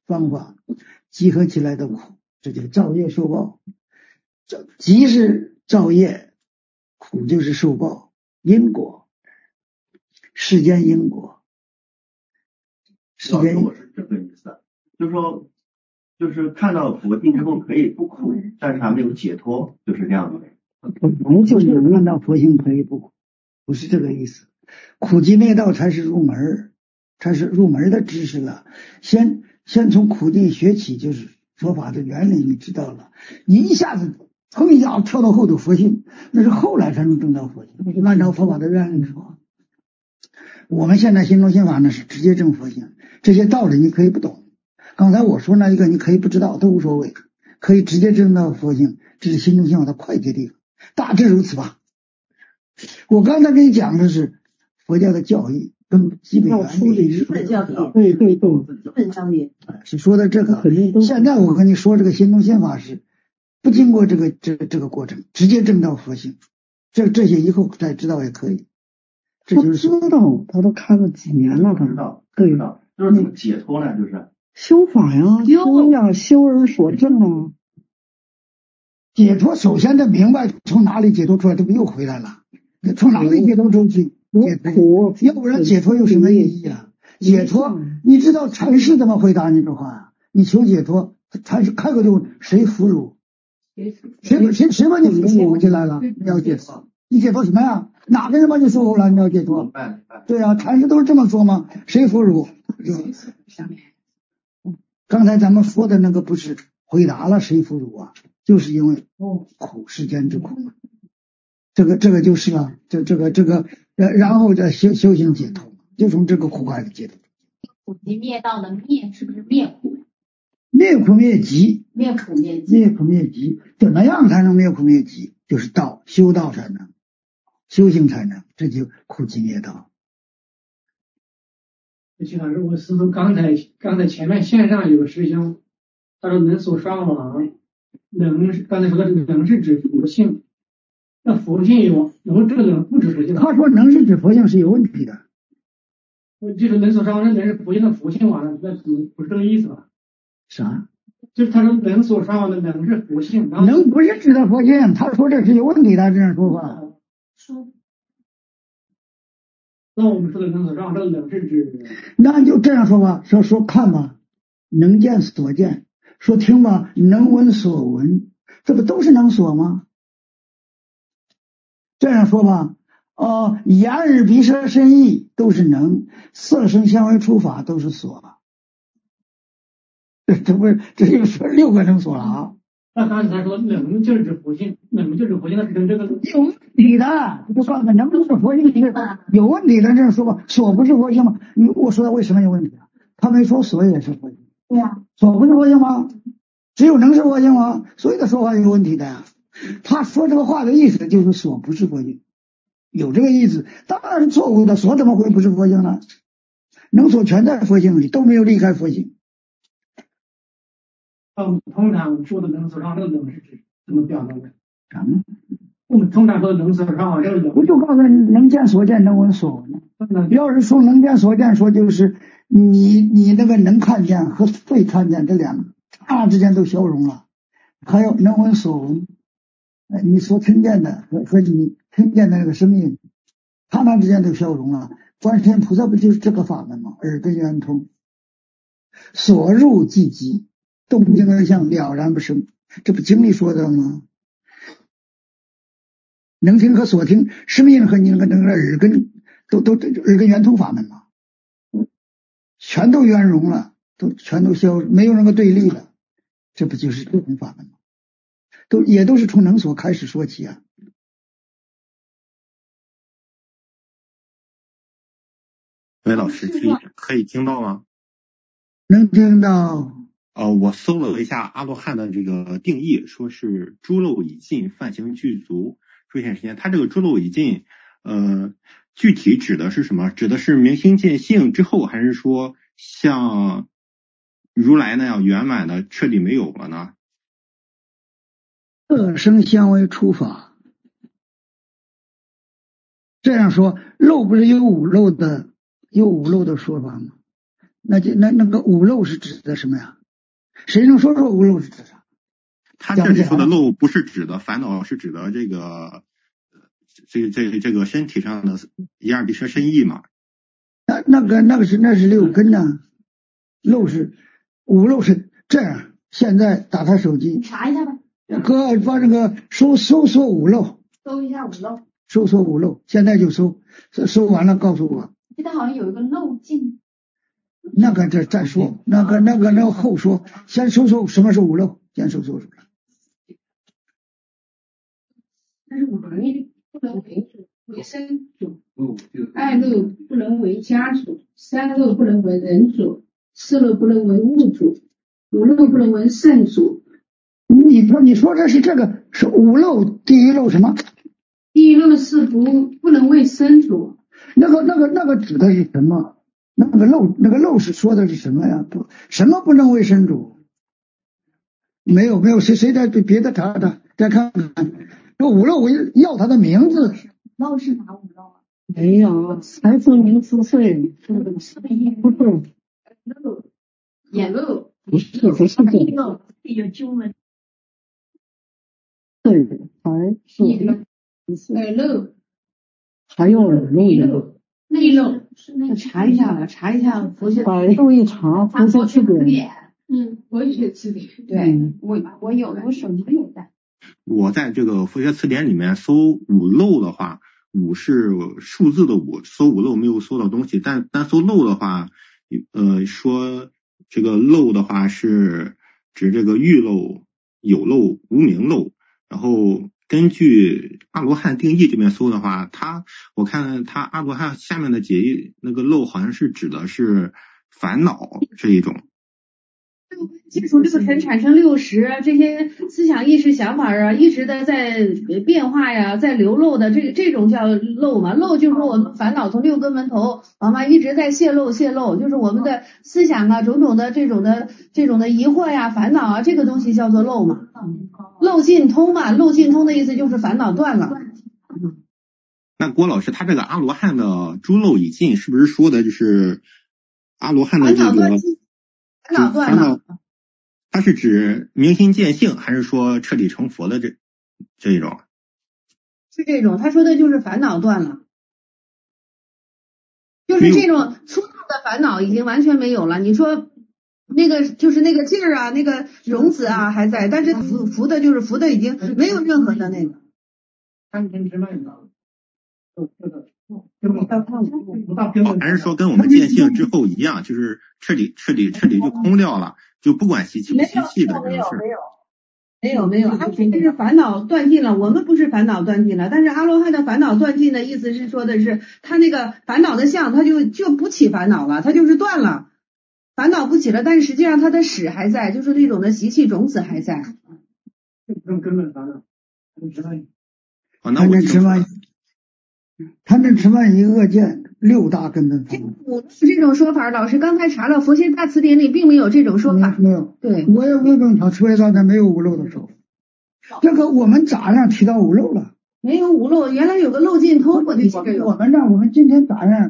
方法集合起来的苦，这就造业受报。集是造业，苦就是受报，因果，世间因果。 老师，我是这个意思，就是说，就是看到佛性之后可以不苦，但是还没有解脱，就是这样的。 本来就是看到佛性可以不苦，不是这个意思。苦集灭道才是入门，才是入门的知识了。先从苦地学起，就是佛法的原理，你知道了，你一下子砰一下跳到后头佛性，那是后来才能证到佛性。按照佛法的原理说，我们现在心中心法呢是直接证佛性，这些道理你可以不懂。刚才我说那一个你可以不知道都无所谓，可以直接证到佛性，这是心中心法的快捷地方，大致如此吧。我刚才跟你讲的是佛教的教义跟基本原理， 基本教义，对，基本教义是说的这个。现在我跟你说这个心中心法是不经过这个过程，直接证到佛性，这些以后再知道也可以。这就是知道，他都看了几年了，他知道，对， 就是怎么解脱呢？就是修法呀，修而所证啊。 解脱首先得明白从哪里解脱出来，这不又回来了？从哪里解脱出去？解脱，要不然解脱有什么意义啊？解脱，你知道禅师怎么回答你这话呀？你求解脱，禅师开口就谁俘虏？谁把你俘虏进来了？你要解脱，你解脱什么呀？哪个人把你束缚了？你要解脱？对啊，禅师都是这么说吗？谁俘虏？刚才咱们说的那个不是回答了谁俘虏啊？就是因为苦，世间之苦。这个就是啊，然后再修行解脱，就从这个苦海里解脱。 苦集灭道的灭是不是灭苦？ 灭苦灭集。 灭苦灭集， 怎么样才能灭苦灭集？就是道，修道才能，修行才能，这就苦集灭道。 徐老师，我师父刚才前面线上有个师兄，他说能所双亡，刚才说的能是指佛性。那佛性有能，这个能不指佛性。 他说能是指佛性是有问题的。 就是能所双亡，能是佛性的佛性完了，那不是这个意思吧？ 啥？ 就是他说能所双亡的能是佛性， 能不是指的佛性，他说这是有问题的，这样说法。 那我们说的能所双亡，这个能是指， 那就这样说吧，说看吧，能见所见；说听吧，能闻所闻，这不都是能所吗？这样说吧，眼耳鼻舌身意都是能，色声香味触法都是所。这就是6个能所了啊。 那刚才说能就是指佛性，能就是佛性，那是跟这个有问题的，就告诉能不是佛性，有问题的，这样说吧，所不是佛性吗？我说的为什么有问题啊？他没说所也是佛性。对呀，所不是佛性吗？只有能是佛性吗？所以他说话有问题的呀。他说这个话的意思就是所不是佛性，有这个意思，当然是错误的。所怎么会不是佛性呢？能所全在佛性里，都没有离开佛性。 通常说的能所双，这个能是指怎么表达的？我们通常说的能所双，这个能， 我就告诉你，能见所见，能闻所闻。要是说能见所见，说就是你那个能看见和被看见这两个刹那之间都消融了。还有能闻所闻，你所听见的和你听见的那个声音，刹那之间都消融了。观世音菩萨不就是这个法门吗？耳根圆通，所入即极，动静而相，了然不生，这不经里说的吗？能听和所听，声音和你那个耳根都耳根圆通法门嘛，全都圆融了，全都消，没有那个对立了，这不就是这种法门吗？也都是从能所开始说起啊。 喂，老师，可以听到吗？ 能听到。 我搜了一下阿罗汉的这个定义，说是诸漏已尽，梵行具足，出现时间。它这个诸漏已尽，具体指的是什么？指的是明心见性之后，还是说像如来那样圆满的彻底没有了呢？ 色声香味触法，这样说漏不是有五漏的说法吗？ 那个五漏是指的什么呀？谁能说五漏是指啥？ 他这里说的漏不是指的烦恼，是指的这个身体上的一二鼻舌身意嘛？ 那是六根呐，五漏是这样。现在打开手机， 查一下吧。 哥，把这个搜索五漏， 搜一下五漏， 搜索五漏，现在就搜完了告诉我。 记得好像有一个漏尽。 那个这再说，那个后说，先搜索什么是五漏，先搜索出来。 但是五漏不能为身主，二漏不能为家主，三漏不能为人主，四漏不能为物主，五漏不能为圣主。 你说这是这个是五漏，第一漏什么？ 第一漏是不能为身主。 那个指的是什么？那个漏是说的是什么呀？什么不能为身主？没有，谁在别的查查，再看看。这五漏我要他的名字。 漏是哪五漏啊？ 没有，财富名思税，不是眼漏， 不是这个漏有纠文。 对，财富耳漏， 还有耳漏。 内漏， 查一下佛学。 百度一查，佛学词典。 佛学词典。 对， 我有的，我手机有的。 我在这个佛学词典里面搜五漏的话，五是数字的五，搜五漏没有搜到东西，但搜漏的话，说这个漏的话是指这个欲漏、有漏、无明漏，然后根据阿罗汉定义这边搜的话，我看他阿罗汉下面的解义，那个漏好像是指的是烦恼这一种。 基础六尘产生60，这些思想意识想法啊，一直的在变化呀，在流露的这种叫漏嘛。漏就是说我们烦恼从六根门头往外一直在泄露，就是我们的思想啊，种种的这种的疑惑呀、烦恼啊，这个东西叫做漏嘛。漏尽通嘛，漏尽通的意思就是烦恼断了。 那郭老师，他这个阿罗汉的诸漏已尽，是不是说的就是阿罗汉的这个烦恼断了？ 它是指明心见性，还是说彻底成佛的这一种？ 是这种，他说的就是烦恼断了，就是这种粗糙的烦恼已经完全没有了。你说那个就是那个劲儿啊，那个种子啊还在，但是浮的已经没有任何的那个。 还是说跟我们见性之后一样，就是彻底就空掉了，就不管习气不习气的这种事。 没有，他这是烦恼断尽了，我们不是烦恼断尽了，但是阿罗汉的烦恼断尽的意思是说的是他那个烦恼的相，他就不起烦恼了，他就是断了，烦恼不起了，但是实际上他的始还在，就是那种的习气种子还在。 根本烦恼， 他能吃完一恶见6大根本烦恼。 这种说法，老师刚才查了佛学大词典里并没有这种说法。 没有。 对， 我也问他，除非大概没有五漏的时候。这个我们咋样提到五漏了？ 没有五漏，原来有个漏尽通，我们今天咋样？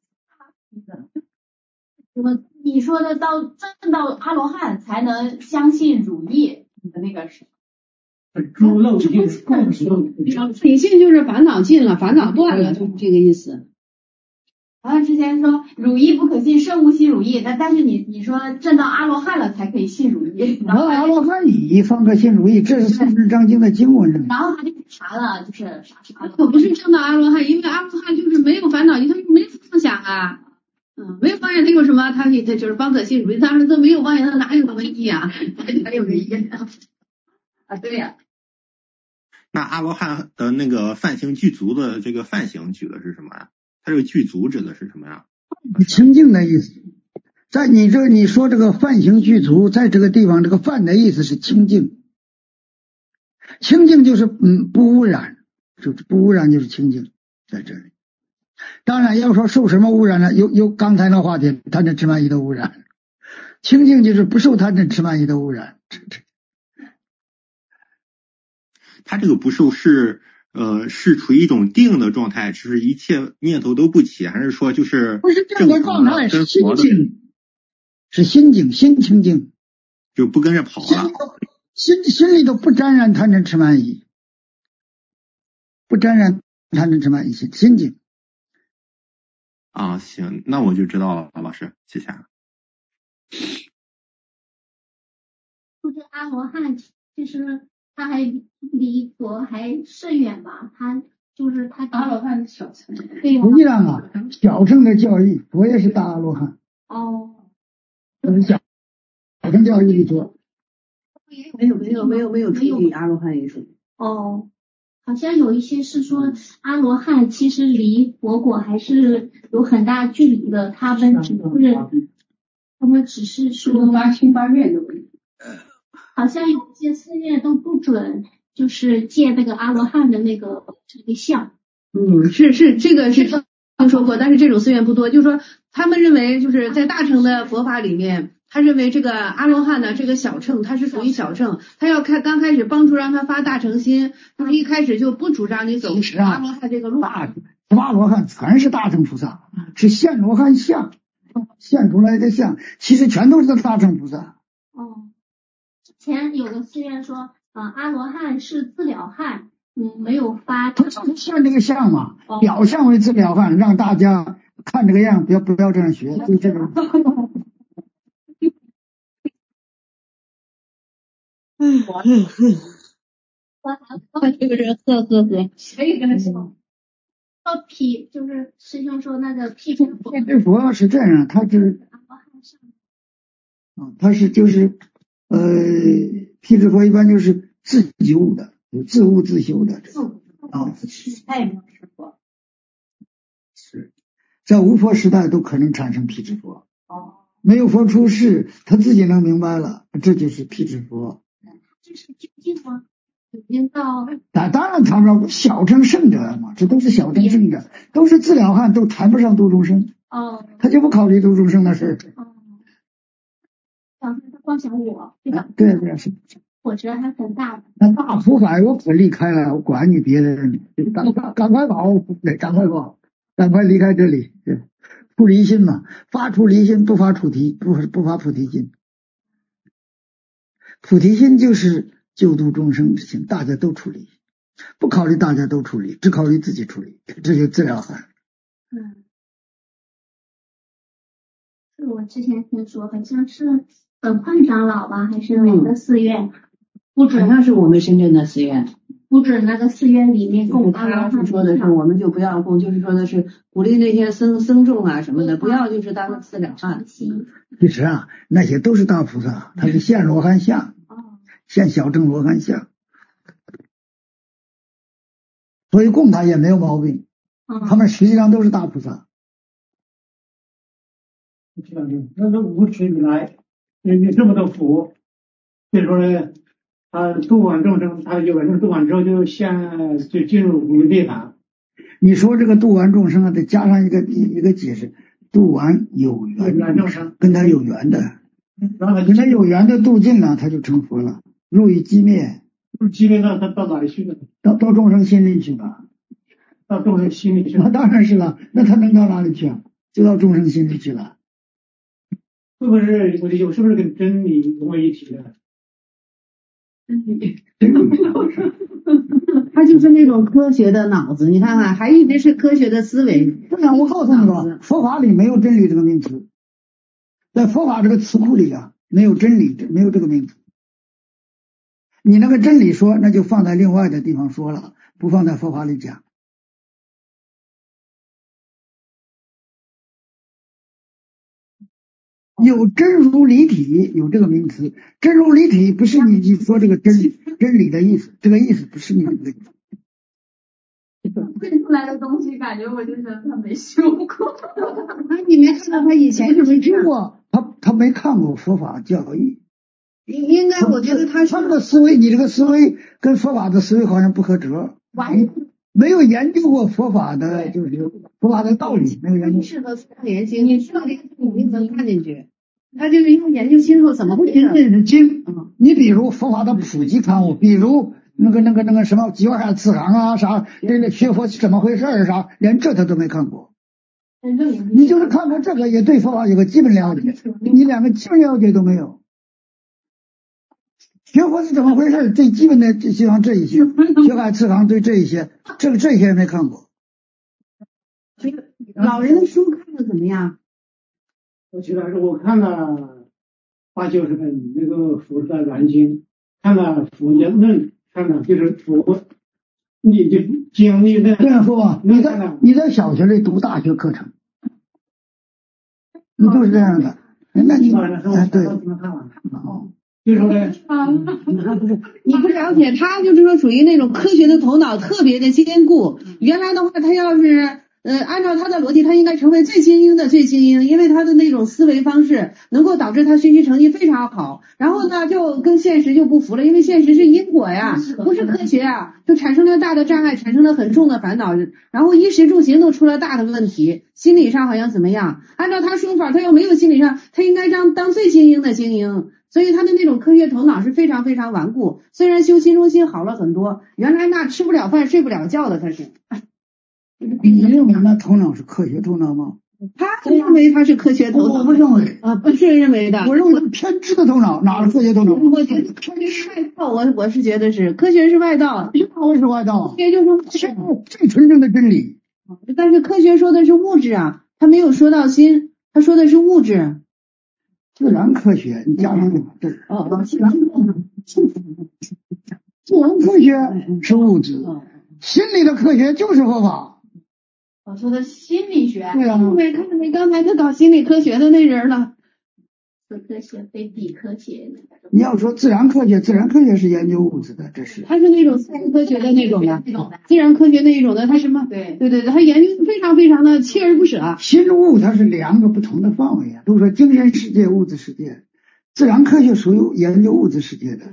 你说的证到阿罗汉才能相信如意的那个是？ 诸漏尽， 理性就是烦恼尽了，烦恼断了，就是这个意思。 之前说如意不可信，圣无信如意，但是你说证到阿罗汉了才可以信如意。 阿罗汉你方可信如意，这是三十章经的经文。 然后他就查了，就是啥可不是证到阿罗汉，因为阿罗汉就是没有烦恼，他没有妄想啊。没有妄想，他有什么？他就是方可信如意，当然他没有妄想，他哪有个文意啊？哪有个意啊？对呀。 那阿罗汉的那个梵行具足的这个梵行举的是什么呀？它这个具足指的是什么呀？ 清净的意思。在你说这个梵行具足，在这个地方这个梵的意思是清净。清净就是不污染，就是不污染就是清净，在这里。当然要说受什么污染呢？有刚才那话题，贪嗔痴慢疑的污染。清净就是不受贪嗔痴慢疑的污染。 他这个不受是处于一种定的状态，就是一切念头都不起，还是说就是不是这个状态，心境是心境，心清净， 就不跟着跑了， 心里都不沾染贪嗔痴慢疑，不沾染贪嗔痴慢疑心境。 啊，行，那我就知道了，老师，谢谢。 就是阿罗汉，其实他还离佛还甚远吧？他阿罗汉的小乘， 对不一样啊，小乘的教义，佛也是大阿罗汉。 哦， 这是小乘教义里说。 没有提及阿罗汉一说。 哦，好像有一些是说阿罗汉其实离佛果还是有很大距离的，他们只是说发心发愿的问题。 好像有些寺院都不准，就是借那个阿罗汉的那个像。 是这个是听说过，但是这种寺院不多。就是说，他们认为就是在大乘的佛法里面，他认为这个阿罗汉呢，这个小乘，他是属于小乘，他要刚开始帮助让他发大乘心，就是一开始就不主张你走阿罗汉这个路。 阿罗汉全是大乘菩萨，是现罗汉相，现出来的相，其实全都是大乘菩萨。 哦，之前有个寺院说，阿罗汉是自了汉，没有发。 他现这个相嘛，表象为自了汉，让大家看这个样，不要这样学，就这种。 这个人呵，可以跟他说。就是师兄说那个辟支佛。 辟支佛是这样，他是就是辟支佛一般就是自己悟的，自悟自修的是在无佛时代都可能产生辟支佛。没有佛出世，他自己能明白了，这就是辟支佛。 这是究竟吗？已经到当然谈不上小乘圣者嘛，这都是小乘圣者，都是自了汉，都谈不上度众生。他就不考虑度众生的事。 他光想我，对吧？ 对是。 我觉得还很大的。 那大苦海我可离开了，我管你别的人，赶快跑，赶快跑，赶快离开这里。不离心嘛，发出离心，不发菩提心。菩提心就是救度众生之情，大家都出离，不考虑大家都出离，只考虑自己出离，这就自了汉。 是我之前听说，好像是本焕长老吧，还是哪个寺院？不准， 好像是我们深圳的寺院。 不准那个寺院里面供阿罗汉。 说的是我们就不要供，就是说的是鼓励那些僧众啊什么的，不要就是当自了汉。 其实那些都是大菩萨，他是现罗汉相，现小乘罗汉相，所以供他也没有毛病。他们实际上都是大菩萨。 那个无始以来有这么多佛，所以说呢，他度完众生，他有人度完之后就进入无涅槃。 你说这个度完众生得加上一个解释，度完有缘众生，跟他有缘的，跟他有缘的度尽了，他就成佛了，入于寂灭。 入寂灭了，他到哪里去了？ 到众生心里去了。 到众生心里去了。 那当然是了，那他能到哪里去啊？就到众生心里去了。 是不是是不是跟真理融为一体的？ 他就是那种科学的脑子，你看看，还一直是科学的思维。 我告诉你吧，佛法里没有真理这个名词，在佛法这个词库里没有真理，没有这个名词。你那个真理说，那就放在另外的地方说了，不放在佛法里讲。有真如离体，有这个名词。真如离体不是你说这个真理的意思，这个意思不是你这个意思。 问出来的东西，感觉我就觉得他没修过。 你没看到他以前是没听过，他没看过佛法教义。 应该我觉得他这个思维，你这个思维跟佛法的思维好像不合辙。没有研究过佛法的，就是佛法的道理，没有研究。 适合研究，你知道这个你能看进去，他就是因为研究清楚怎么回事。 这是经，你比如佛法的普及刊物，比如那个什么吉瓦海慈航啊，啥这个学佛怎么回事啥，连这他都没看过。 你就是看看这个也对佛法有个基本了解，你两个基本了解都没有。学佛是怎么回事？最基本的就像这一些，学海次行对这一些，这些也没看过。 老人的书看的怎么样？ 我记得我看了80-90本那个佛的燃经，看了佛言论，看了就是佛你就经历的。 这样说吧，你在小学里读大学课程，你就是这样的。那你对。 就是说呢， 你不了解他，就是说属于那种科学的头脑特别的坚固。原来的话，他要是按照他的逻辑，他应该成为最精英的最精英，因为他的那种思维方式能够导致他学习成绩非常好。然后呢，就跟现实就不符了，因为现实是因果呀，不是科学啊，就产生了大的障碍，产生了很重的烦恼，然后衣食住行都出了大的问题，心理上好像怎么样？按照他说法，他要没有心理上，他应该当最精英的精英。所以他的那种科学头脑是非常非常顽固，虽然修心中心好了很多，原来那吃不了饭睡不了觉的他是。 你认为那头脑是科学头脑吗？ 他认为他是科学头脑， 我不认为啊，不是认为的。 我认为是偏执的头脑，哪是科学头脑？ 我觉得科学是外道，我是觉得是科学是外道。 为是外道？ 也就是说是最纯正的真理。 但是科学说的是物质啊，他没有说到心，他说的是物质。 自然科学，你加上两个字。自然科学是物质，心理的科学就是佛法。 我说的心理学。 对啊。 没看没刚才他搞心理科学的那人了。 科学非比科学。 你要说自然科学，自然科学是研究物质的，这是。 他是那种自然科学的那种的，自然科学那一种的，他什么？对，他研究非常非常的锲而不舍。 心物它是两个不同的范围啊，都说精神世界、物质世界，自然科学属于研究物质世界的。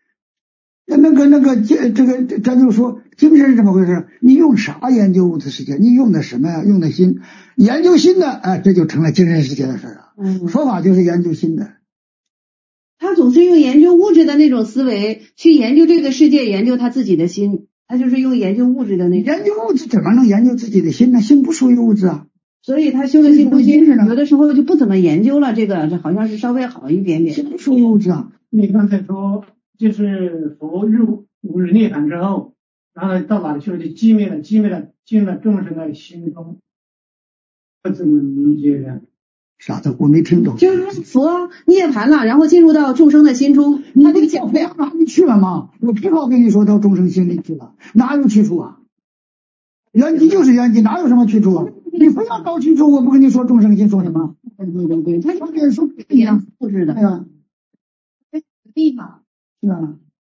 咱就说精神是怎么回事？你用啥研究物质世界？你用的什么呀？用的心，研究心的，这就成了精神世界的事了。佛法就是研究心的。 他总是用研究物质的那种思维去研究这个世界，研究他自己的心，他就是用研究物质的那种。 研究物质怎么能研究自己的心呢？心不属于物质啊。 所以他修的心中心有的时候就不怎么研究了，这好像是稍微好一点点。 心不属于物质啊。 你刚才说就是佛入五日涅槃之后，然后到哪里去了？就寂灭了，进了众生的心中，不怎么理解的。 啥的我没听懂。 就是佛涅槃了，然后进入到众生的心中，他这个讲佛哪里去了吗？我正好跟你说到众生心里去了，哪有去处啊？缘起就是缘起，哪有什么去处啊？你非要找去处，我不跟你说众生心说什么？对，他跟你说不一样， 不知道。 对啊， 地方是啊。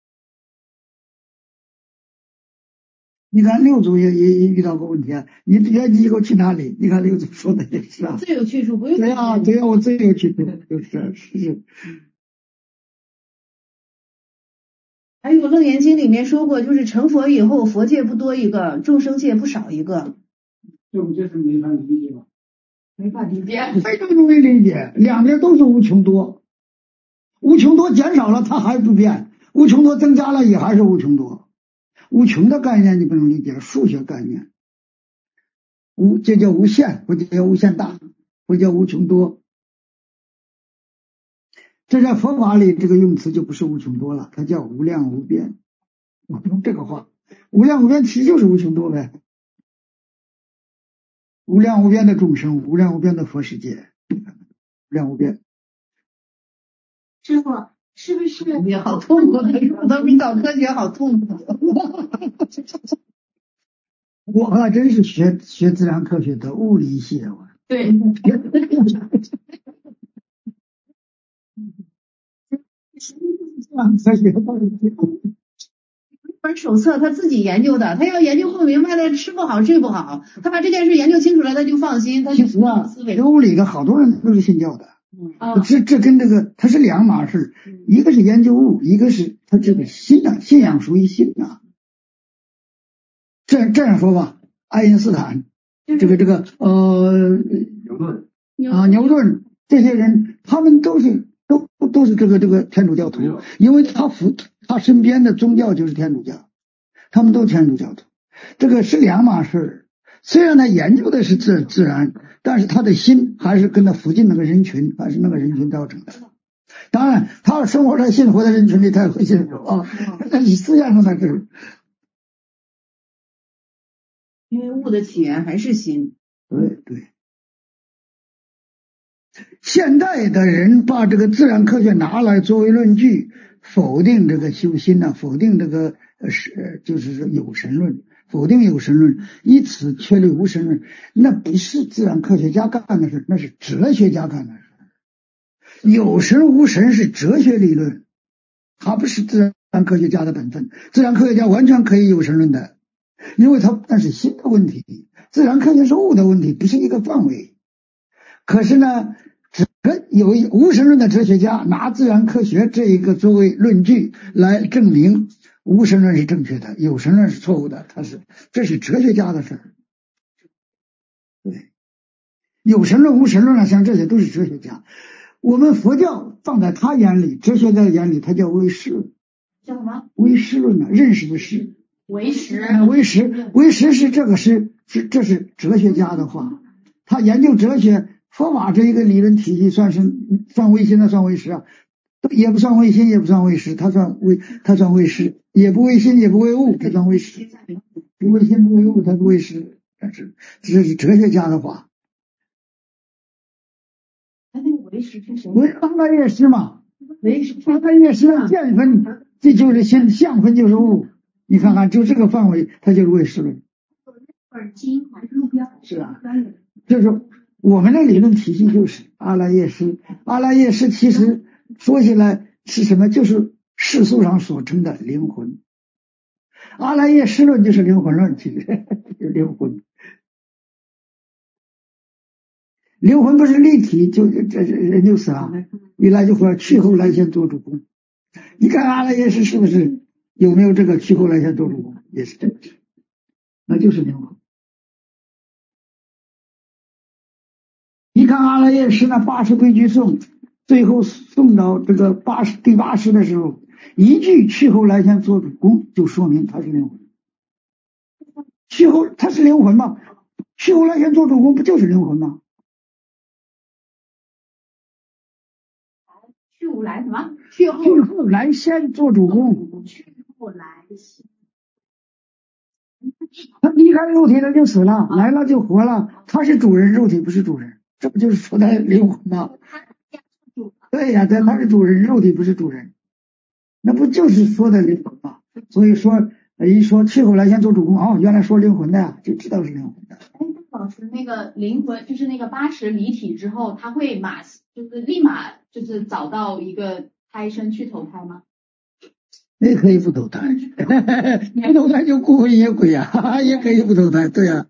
你看六祖也遇到过问题啊，你缘起以后去哪里？你看六祖说的也是啊， 最有去处不用。 对啊，我最有去处是。 还有《楞严经》里面说过，就是成佛以后，佛界不多一个，众生界不少一个。 这不就是没法理解吗？ 没法理解， 非常容易理解，两边都是无穷多，无穷多减少了它还不变，无穷多增加了也还是无穷多。无穷的概念你不能理解，数学概念。这叫无限，或者叫无限大，或者叫无穷多。这在佛法里这个用词就不是无穷多了，它叫无量无边。我用这个话，无量无边其实就是无穷多呗。无量无边的众生，无量无边的佛世界，无量无边。 师傅是不是也好痛苦？我都比搞科学好痛苦。 我还真是学自然科学的物理系的，我。 对。 科学一本手册他自己研究的，他要研究不明白了，吃不好睡不好，他把这件事研究清楚了，他就放心，他就其实啊，学物理的好多人都是信教的。这跟这个它是两码事，一个是研究物，一个是他这个心啊，信仰属于心啊。这样说吧，爱因斯坦，这个牛顿这些人，他们都是这个天主教徒，因为他身边的宗教就是天主教，他们都天主教徒，这个是两码事。 虽然他研究的是自然，但是他的心还是跟他附近那个人群，还是那个人群造成的。当然，他生活在信佛的人群里，他也会信佛啊，但是思想上他是。 因为物的起源还是心。 对对。现代的人把这个自然科学拿来作为论据，否定这个修心啊，否定这个就是有神论，否定有神论，以此确立无神论，那不是自然科学家干的事，那是哲学家干的事。有神无神是哲学理论，它不是自然科学家的本分。自然科学家完全可以有神论的，因为那是心的问题，自然科学是物的问题，不是一个范围。可是呢，有无神论的哲学家拿自然科学这一个作为论据来证明无神论是正确的，有神论是错误的，这是哲学家的事儿。对，有神论无神论啊，像这些都是哲学家。我们佛教放在他眼里，哲学家的眼里，他叫唯识论。 叫什么？ 唯识论呢？认识的识。 唯识。 唯识是这是哲学家的话，他研究哲学。佛法这一个理论体系算唯心的，算唯识啊，也不算唯心，也不算唯识，他算唯识，也不唯心，也不唯物，他算唯识，不唯心不唯物，他是唯识，这是哲学家的话。 那个唯识是谁？ 阿赖耶识嘛，阿赖耶识的见分，这就是心，相分就是物，你看看就这个范围，它就是唯识论。是啊，就是我们的理论体系就是阿赖耶识。阿赖耶识其实说起来是什么？就是世俗上所称的灵魂。阿赖耶识论就是灵魂论，其实就是灵魂。灵魂不是立体，就这人就死了，一来就说去后来先做主公。你看阿赖耶识是不是有没有这个去后来先做主公？也是这个，那就是灵魂。你看阿赖耶识那80规矩颂，最后送到这个第80的时候，一句去后来先做主公，就说明他是灵魂。去后他是灵魂吗？去后来先做主公不就是灵魂吗？ 去后来什么？ 去后来先做主公。 去后来先。 他离开肉体了就死了，来了就活了，他是主人，肉体不是主人。这不就是说他灵魂吗？对呀，他是主人，肉体不是主人，那不就是说的灵魂吗？所以说一说去后来先做主公，哦，原来说灵魂的呀，就知道是灵魂的。 老师，那个灵魂就是那个80离体之后，他会就是立马就是找到一个胎生去投胎吗？ 也可以不投胎，不投胎就孤魂野鬼呀，也可以不投胎，对呀。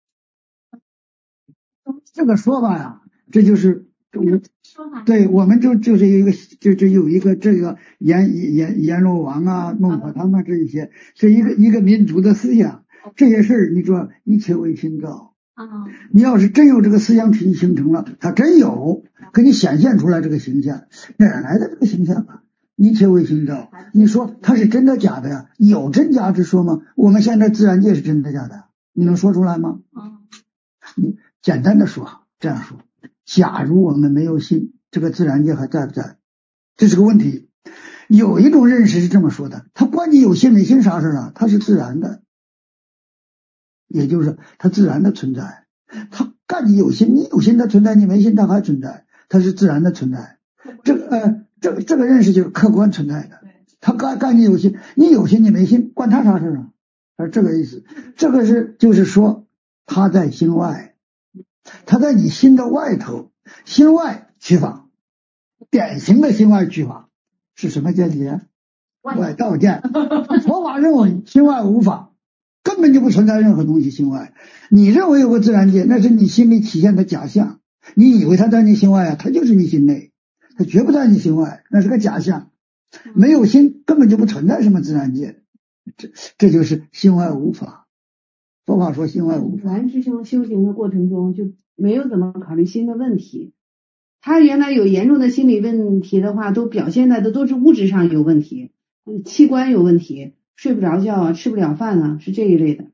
这个说法呀，这就是对，我们就是有一个这个阎罗王啊、孟婆汤啊这一些，是一个民族的思想。这些事儿，你说一切为心造。你要是真有这个思想体系形成了，它真有给你显现出来这个形象，哪来的这个形象啊？一切为心造。你说它是真的假的呀？有真假之说吗？我们现在自然界是真的假的？你能说出来吗？你简单的说，这样说，假如我们没有心，这个自然界还在不在？这是个问题。有一种认识是这么说的，它关你有心没心啥事啊？它是自然的，也就是它自然的存在。它干你有心，你有心它存在，你没心它还存在，它是自然的存在。这个认识就是客观存在的。它干你有心，你有心你没心，关他啥事啊？是这个意思。这个就是说，它在心外。它在你心的外头，心外取法，典型的心外取法是什么见解？外道见。佛法认为心外无法，根本就不存在任何东西心外。你认为有个自然界，那是你心里体现的假象。你以为它在你心外啊，它就是你心内，它绝不在你心外，那是个假象。没有心，根本就不存在什么自然界。这就是心外无法。佛法说心外无法。 咱师兄修行的过程中就没有怎么考虑心的问题。他原来有严重的心理问题的话，都表现的都是物质上有问题，器官有问题，睡不着觉啊，吃不了饭啊，是这一类的。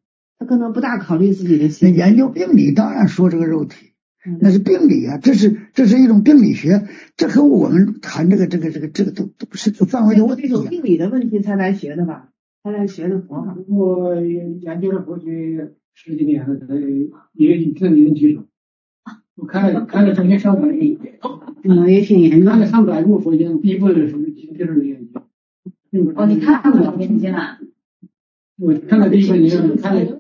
他可能不大考虑自己的心。 那研究病理当然说这个肉体，那是病理啊，这是一种病理学，这和我们谈这个都不是这范围的问题。 这种病理的问题才来学的吧？才来学的佛法。 我研究了佛学10几年了，也以这理论基础。我看了整天上百部， 也挺严重。 看了上百部佛经，第一部的时候就是研究。 哦，你看了佛经啊？ 我看了第一本，你看了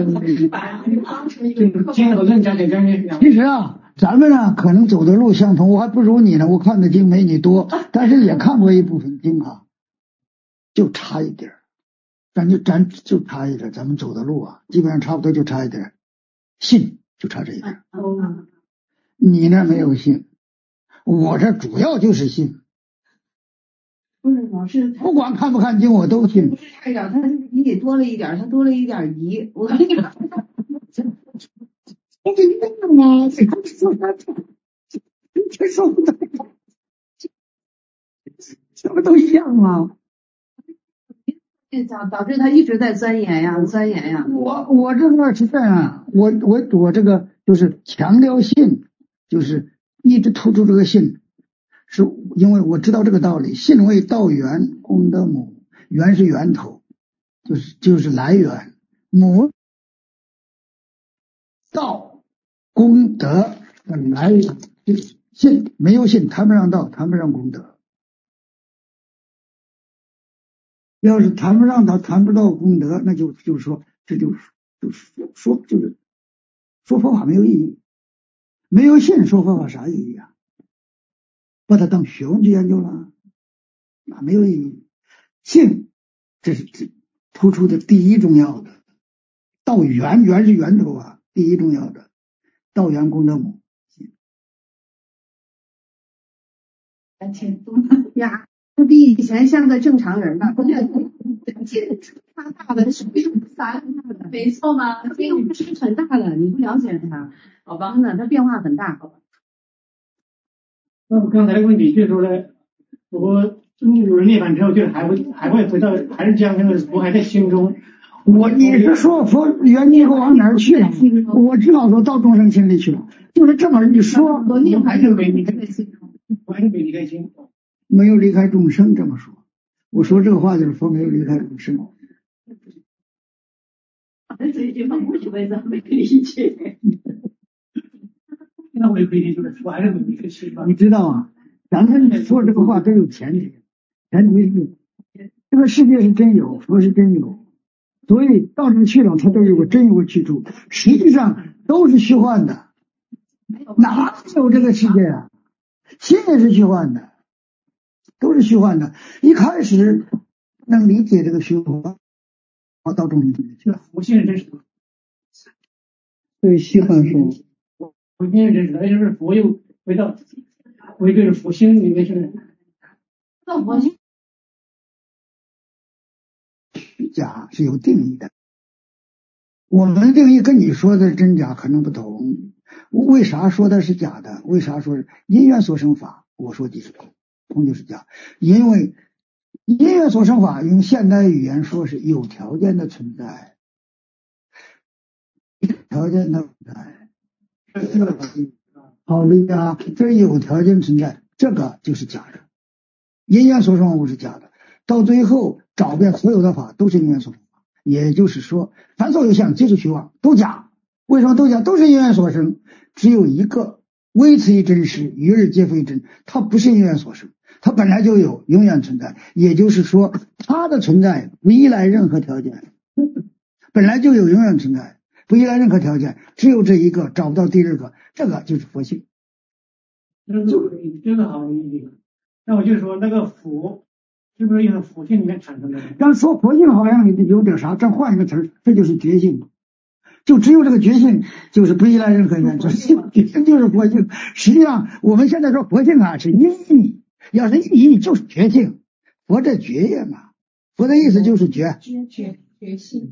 经和论讲解将近。 其实啊，咱们呢可能走的路相同，我还不如你呢，我看的经没你多，但是也看过一部分经啊，就差一点，咱就差一点，咱们走的路啊，基本上差不多就差一点，信就差这一点。你那没有信，我这主要就是信。 不是老师， 不管看不看经我都信。 不是差一点，他你给多了一点，他多了一点疑。我跟你说， 我给你问吗？你看说啥？这说不对，什么都一样啊。 导致他一直在钻研呀。 我这个是这样，我这个就是强调信，就是一直突出这个信。是因为我知道这个道理，信为道源，功德母，源是源头，就是来源，母道功德的来源，就是信，没有信谈不上道，谈不上功德。要是谈不上道，谈不到功德，那就是说，这就是说佛法没有意义，没有信说佛法啥意义啊？把它当学问去研究了，那没有意义。信，这是突出的第一重要的。道源是源头啊，第一重要的。道源功德母。 呀，他比以前像个正常人了。他大的是没错吗？变化是很大的，你不了解他，好吧？真的，他变化很大。 那我刚才的问题就是说呢，我入了涅槃之后，就是还会回到，还是将那个佛还在心中。 你是说佛缘以后往哪儿去了？我知道说到众生心里去了，就是这么一说， 我还是没离开心，我还是没离开心， 没有离开众生这么说。我说这个话就是佛没有离开众生。 这一句话我以为咱没理解。 那我也不一定就是我还是没离开心。 你知道啊，咱们说这个话都有前提，前提是这个世界是真有，佛是真有。所以到这去了，它都有个真有个去处，实际上都是虚幻的，哪有这个世界啊？心也是虚幻的，都是虚幻的。一开始能理解这个虚幻，到众生去了。 佛性是真实的， 对虚幻说， 佛性是真实的，那就是佛又回归了佛性里面是。 那佛性。 假是有定义的，我们定义跟你说的真假可能不同。为啥说的是假的？为啥说是因缘所生法？我说即是空，空就是假。因为因缘所生法用现代语言说是有条件的存在，有条件的存在。好了呀，这有条件存在，这个就是假的。因缘所生物是假的，到最后找遍所有的法都是因缘所生法，也就是说，凡所有相皆是虚妄，都假。为什么都假？都是因缘所生，只有一个唯此一真实，与日皆非真，它不是因缘所生，它本来就有，永远存在。也就是说，它的存在不依赖任何条件，本来就有，永远存在，不依赖任何条件，只有这一个，找不到第二个，这个就是佛性。 这个好理解。那我就说那个佛是不是因为佛性里面产生的？ 咱说佛性好像有点啥，咱换一个词儿，这就是觉性。就只有这个觉性，就是不依赖任何原则，觉性就是佛性。实际上我们现在说佛性啊是意义，要是意义就是觉性。佛这觉也嘛，佛的意思就是觉性。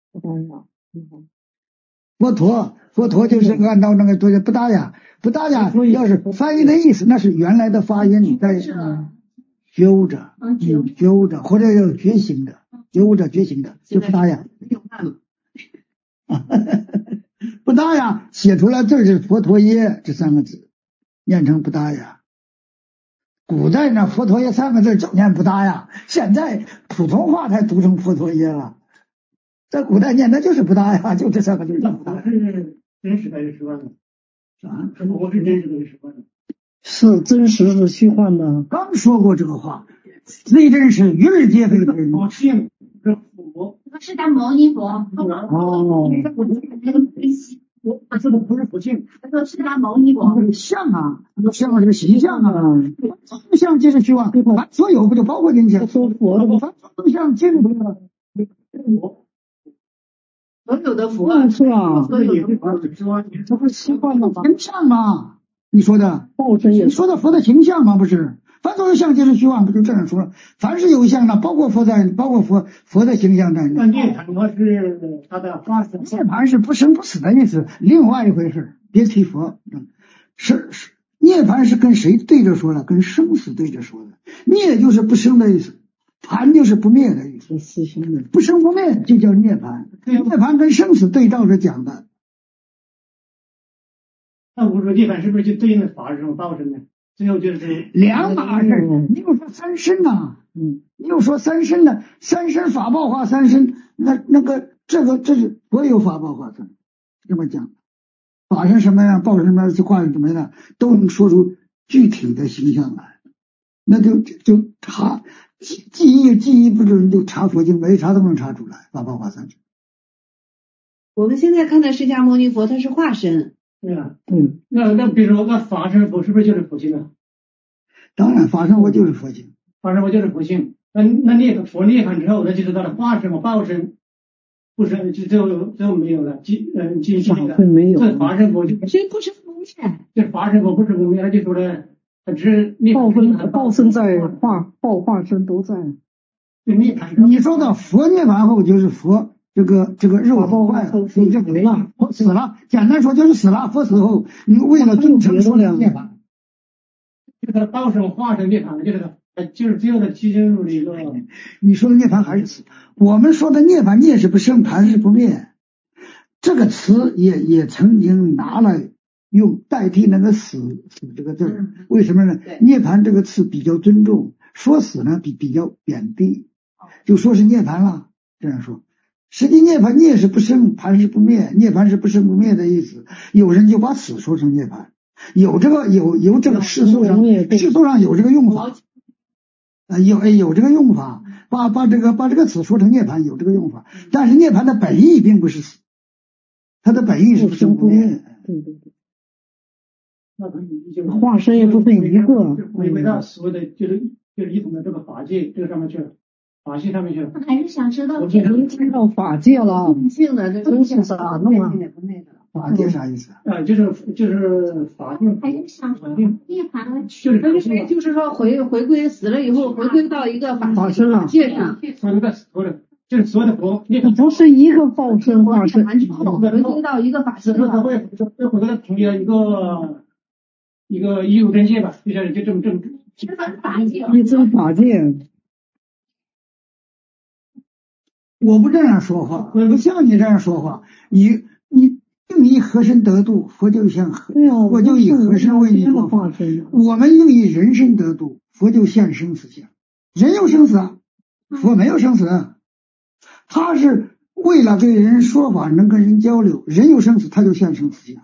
佛陀就是按照那个多不达雅，要是翻译的意思，那是原来的发音在觉悟者，觉悟者或者叫觉醒的，觉悟者觉醒的，就不达雅。 不达呀，写出来字是佛陀耶这3个字，念成不达呀。古代呢，佛陀耶3个字就念不达呀，现在普通话才读成佛陀耶了。在古代念的就是不达呀，就这3个字叫不达。 是真实还是虚幻的？ 啊， 我是真实的，是虚幻的。 是真实是虚幻的。 刚说过这个话，非真实，与日皆非真。 我信是佛， 释迦牟尼佛。 哦， 我这个不是佛性。 他说释迦牟尼佛。 这个像啊，像这个形象啊，纵向即是虚妄，所有不就包括进去？ 说佛的凡纵向皆是佛。 所有的佛是吧？ 所有的佛， 这不是虚幻的吗？ 形象嘛，你说的，你说的佛的形象吗？不是，凡所有相皆是虚妄，不就这样说了？凡是有相的，包括佛的形象在内。 那涅槃它是它的化身。 涅槃是不生不死的意思，另外一回事，别提佛。是涅槃是跟谁对着说了？跟生死对着说的。涅就是不生的意思，槃就是不灭的意思。不生不灭就叫涅槃。涅槃跟生死对照着讲的。 那我说涅槃是不是就对应的法身报身呢？最后就是两码事。你又说三身呐，你又说三身呢，三身法报化三身，这是所有法报化三身，这么讲，法身什么样，报身什么样，化身什么样，都能说出具体的形象来。那就查记忆不准就查佛经，没查都能查出来，法报化三身。 我们现在看的释迦牟尼佛，他是化身。 对啊，那比如说那法身佛是不是就是佛性啊？ 当然，法身佛就是佛性， 法身佛就是佛性。那佛涅槃之后，那就是他的化身和报身，不是最后没有了， 没有。 这法身佛就所以不生不灭。 这法身佛不生不灭，他就说了，他只是报身在化身都在。 涅槃。 你说到佛涅槃后就是佛。这个肉体坏了，你就没了，佛死了。简单说就是死了。佛死后，你为了众生说涅槃， 这个道生化身涅槃，就是最后的七经入的一个。 你说的涅槃还是死？我们说的涅槃，涅是不生，槃是不灭。这个词也曾经拿来用代替那个死这个字。为什么呢？涅槃这个词比较尊重，说死呢比较贬低，就说是涅槃了，这样说。实际涅槃，涅是不生，槃是不灭，涅槃是不生不灭的意思。有人就把死说成涅槃，有这个世俗上有这个用法，有这个用法，把这个词说成涅槃，有这个用法。但是涅槃的本意并不是死，它的本意是不生不灭。 对，化身也不是一个， 回到所谓的就是一统的这个法界这个上面去了。法系上面去了， 还是想知道我已经听到法界了， 性的这真是啥弄啊？ 法界啥意思？ 就是法界。 还是想涅槃就是说回归死了以后，回归到一个法身了， 界上。 就是所有的佛， 不是一个报身化身， 回归到一个法身了。 会回到同一个一有真界吧，就这么一真法界。 我不这样说话，我不像你这样说话。你应以何身得度，佛就以何身为你说法。我们应以人身得度，佛就现生死相。人有生死啊，佛没有生死啊。他是为了给人说法，能跟人交流。人有生死，他就现生死相。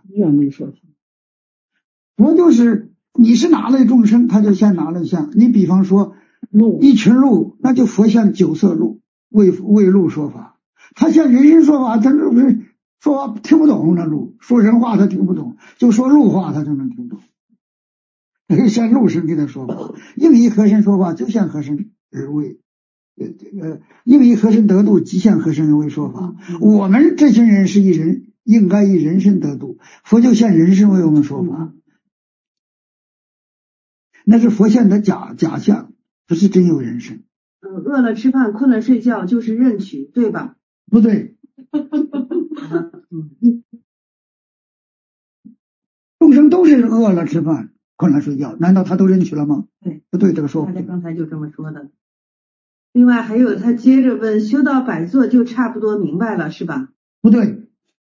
佛就是你是哪类众生，他就现哪类相。你比方说一群鹿，那就佛现9色鹿。为鹿说法，他像人身说法，他这不是说话听不懂，那鹿说人话他听不懂，就说鹿话他就能听懂。像鹿身给他说法，应以何身说法，就像何身而为。应以何身得度，即像何身而为说法。我们这群人是应该以人身得度，佛就现人身为我们说法。那是佛现的假象，不是真有人身。 饿了吃饭，困了睡觉，就是认取，对吧？ 不对。众生都是饿了吃饭，困了睡觉，难道他都认取了吗？ 对， 不对，这个说法。 他刚才就这么说的。另外还有，他接着问，修到100座就差不多明白了，是吧？ 不对，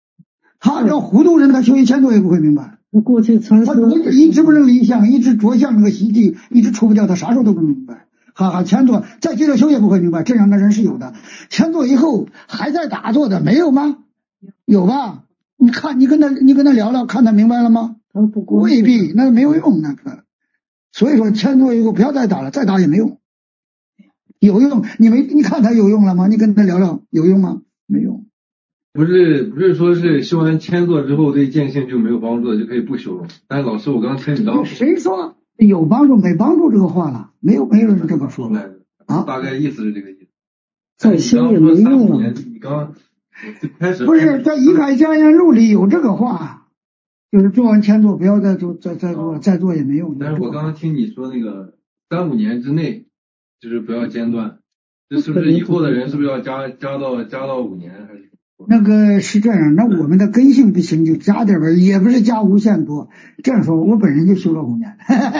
他要糊涂人，他修1000多也不会明白。 过去禅师一直不能离相，一直着相那个习气，一直除不掉，他啥时候都不明白。千座再接着修也不会明白，这样的人是有的。千座以后还在打坐的没有吗？有吧？你看，你跟他聊聊，看他明白了吗？未必，那没有用那个。所以说千座以后不要再打了，再打也没用。有用，你看他有用了吗？你跟他聊聊有用吗？没用。 不是说是修完千座之后对见性就没有帮助，就可以不修了。但是老师，我刚听你当谁说有帮助没帮助这个话了？没有人这么说啊。 大概意思是这个意思。 再修也没用了。 你刚开始不是在《一改家言录》里有这个话，就是做完千座不要再做也没用。 但是我刚刚听你说那个3-5年之内就是不要间断，这是不是以后的人是不是要加到5年还是？ 那个是这样，那我们的根性不行就加点吧，也不是加无限多。这样说，我本人就修了5年，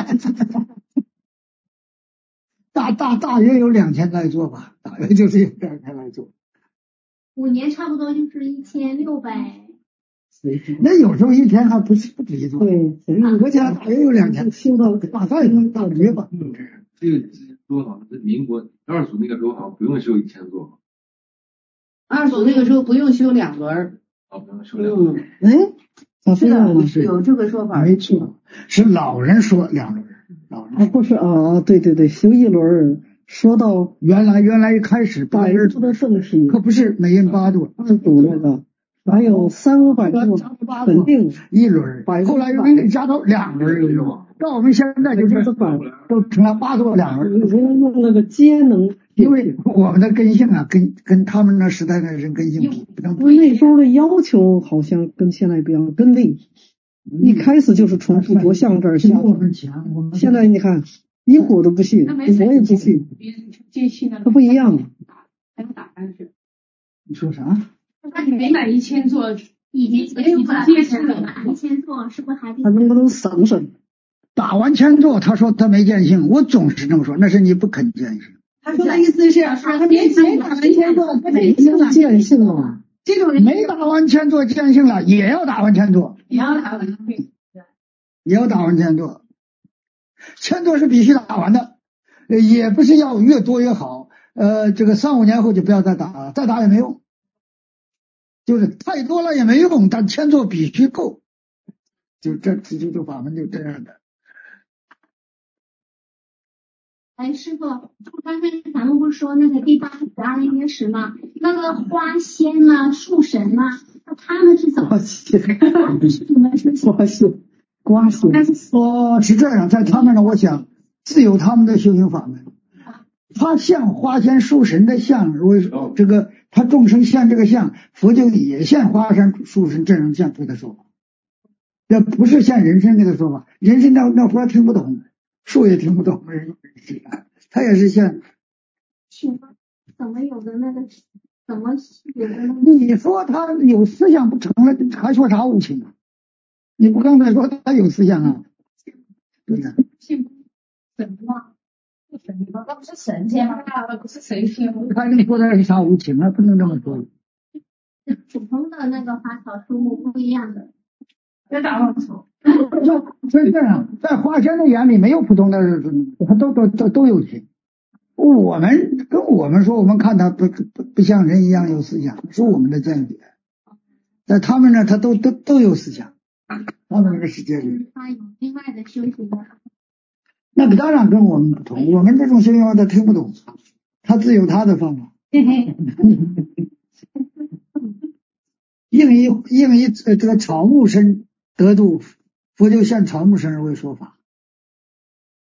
大约有2000来做吧，大约就是有2000来做。 5年差不多就是1600。 那有时候一天还不止一座， 对， 我家大约有2000，修到大概大约吧，就这样。 这个说好像是民国2组那个时候好像不用修1000座。 2组那个时候不用修2轮。 不用修2轮。 是的，有这个说法。 没错，是老人说2轮。 不是对，修1轮。说到原来一开始8轮的正题， 可不是每人8度 ，2组那个还有300度肯定 1轮，后来又给加到2轮，到我们现在就是都成了8度2轮。 用那个节能， 因为我们的根性啊，跟他们那时代的人根性不能。 那时候的要求好像跟现在不一样，跟那一开始就是重复着相这儿下，现在你看。一会儿都不信，我也不信，它不一样。 还能打上去？ 你说啥？ 那你没买1000座， 已经接触了1000座，是不是还得？ 他能不能省省？ 打完1000座，他说他没见性，我总是这么说，那是你不肯见性。 他说的意思是，他没打完1000座，他没见性了。 这种人没打完1000座见性了，也要打完1000座， 也要打完 1000座。1000座是必须打完的，也不是要越多越好。这个3-5年后就不要再打了，再打也没用，就是太多了也没用，但1000座必须够。就这法门就这样的。 师傅，刚才咱们不是说那个第8组12月10吗？那个花仙啊、树神啊，那他们是怎么？ 瓜仙是这样，在他们呢，我想自有他们的修行法门。他像花仙树神的像，如果这个他众生现这个像，佛就也现花仙树神这种像，这个说法，这不是像人参这个说法。人参那花听不懂，树也听不懂，他也是像。 怎么有的那个？怎么有的那个？ 你说他有思想不成了，还说啥无情啊？你不刚才说他有思想啊？对呀。 信神吗？不神吗？那不是神仙吗？那不是神仙吗？ 他跟你说的是啥无情啊？不能这么说。 普通的那个花草树木不一样的。 别打乱说。 是这样，在花仙的眼里没有普通的，他都有情。我们说，我们看他不像人一样有思想，是我们的见解。在他们呢，他都有思想。他们那个世界里， 他有另外的修行的。 那个当然跟我们不同，我们这种修行他听不懂，他自有他的方法。应以这个草木身得度，佛就现草木身而为说法。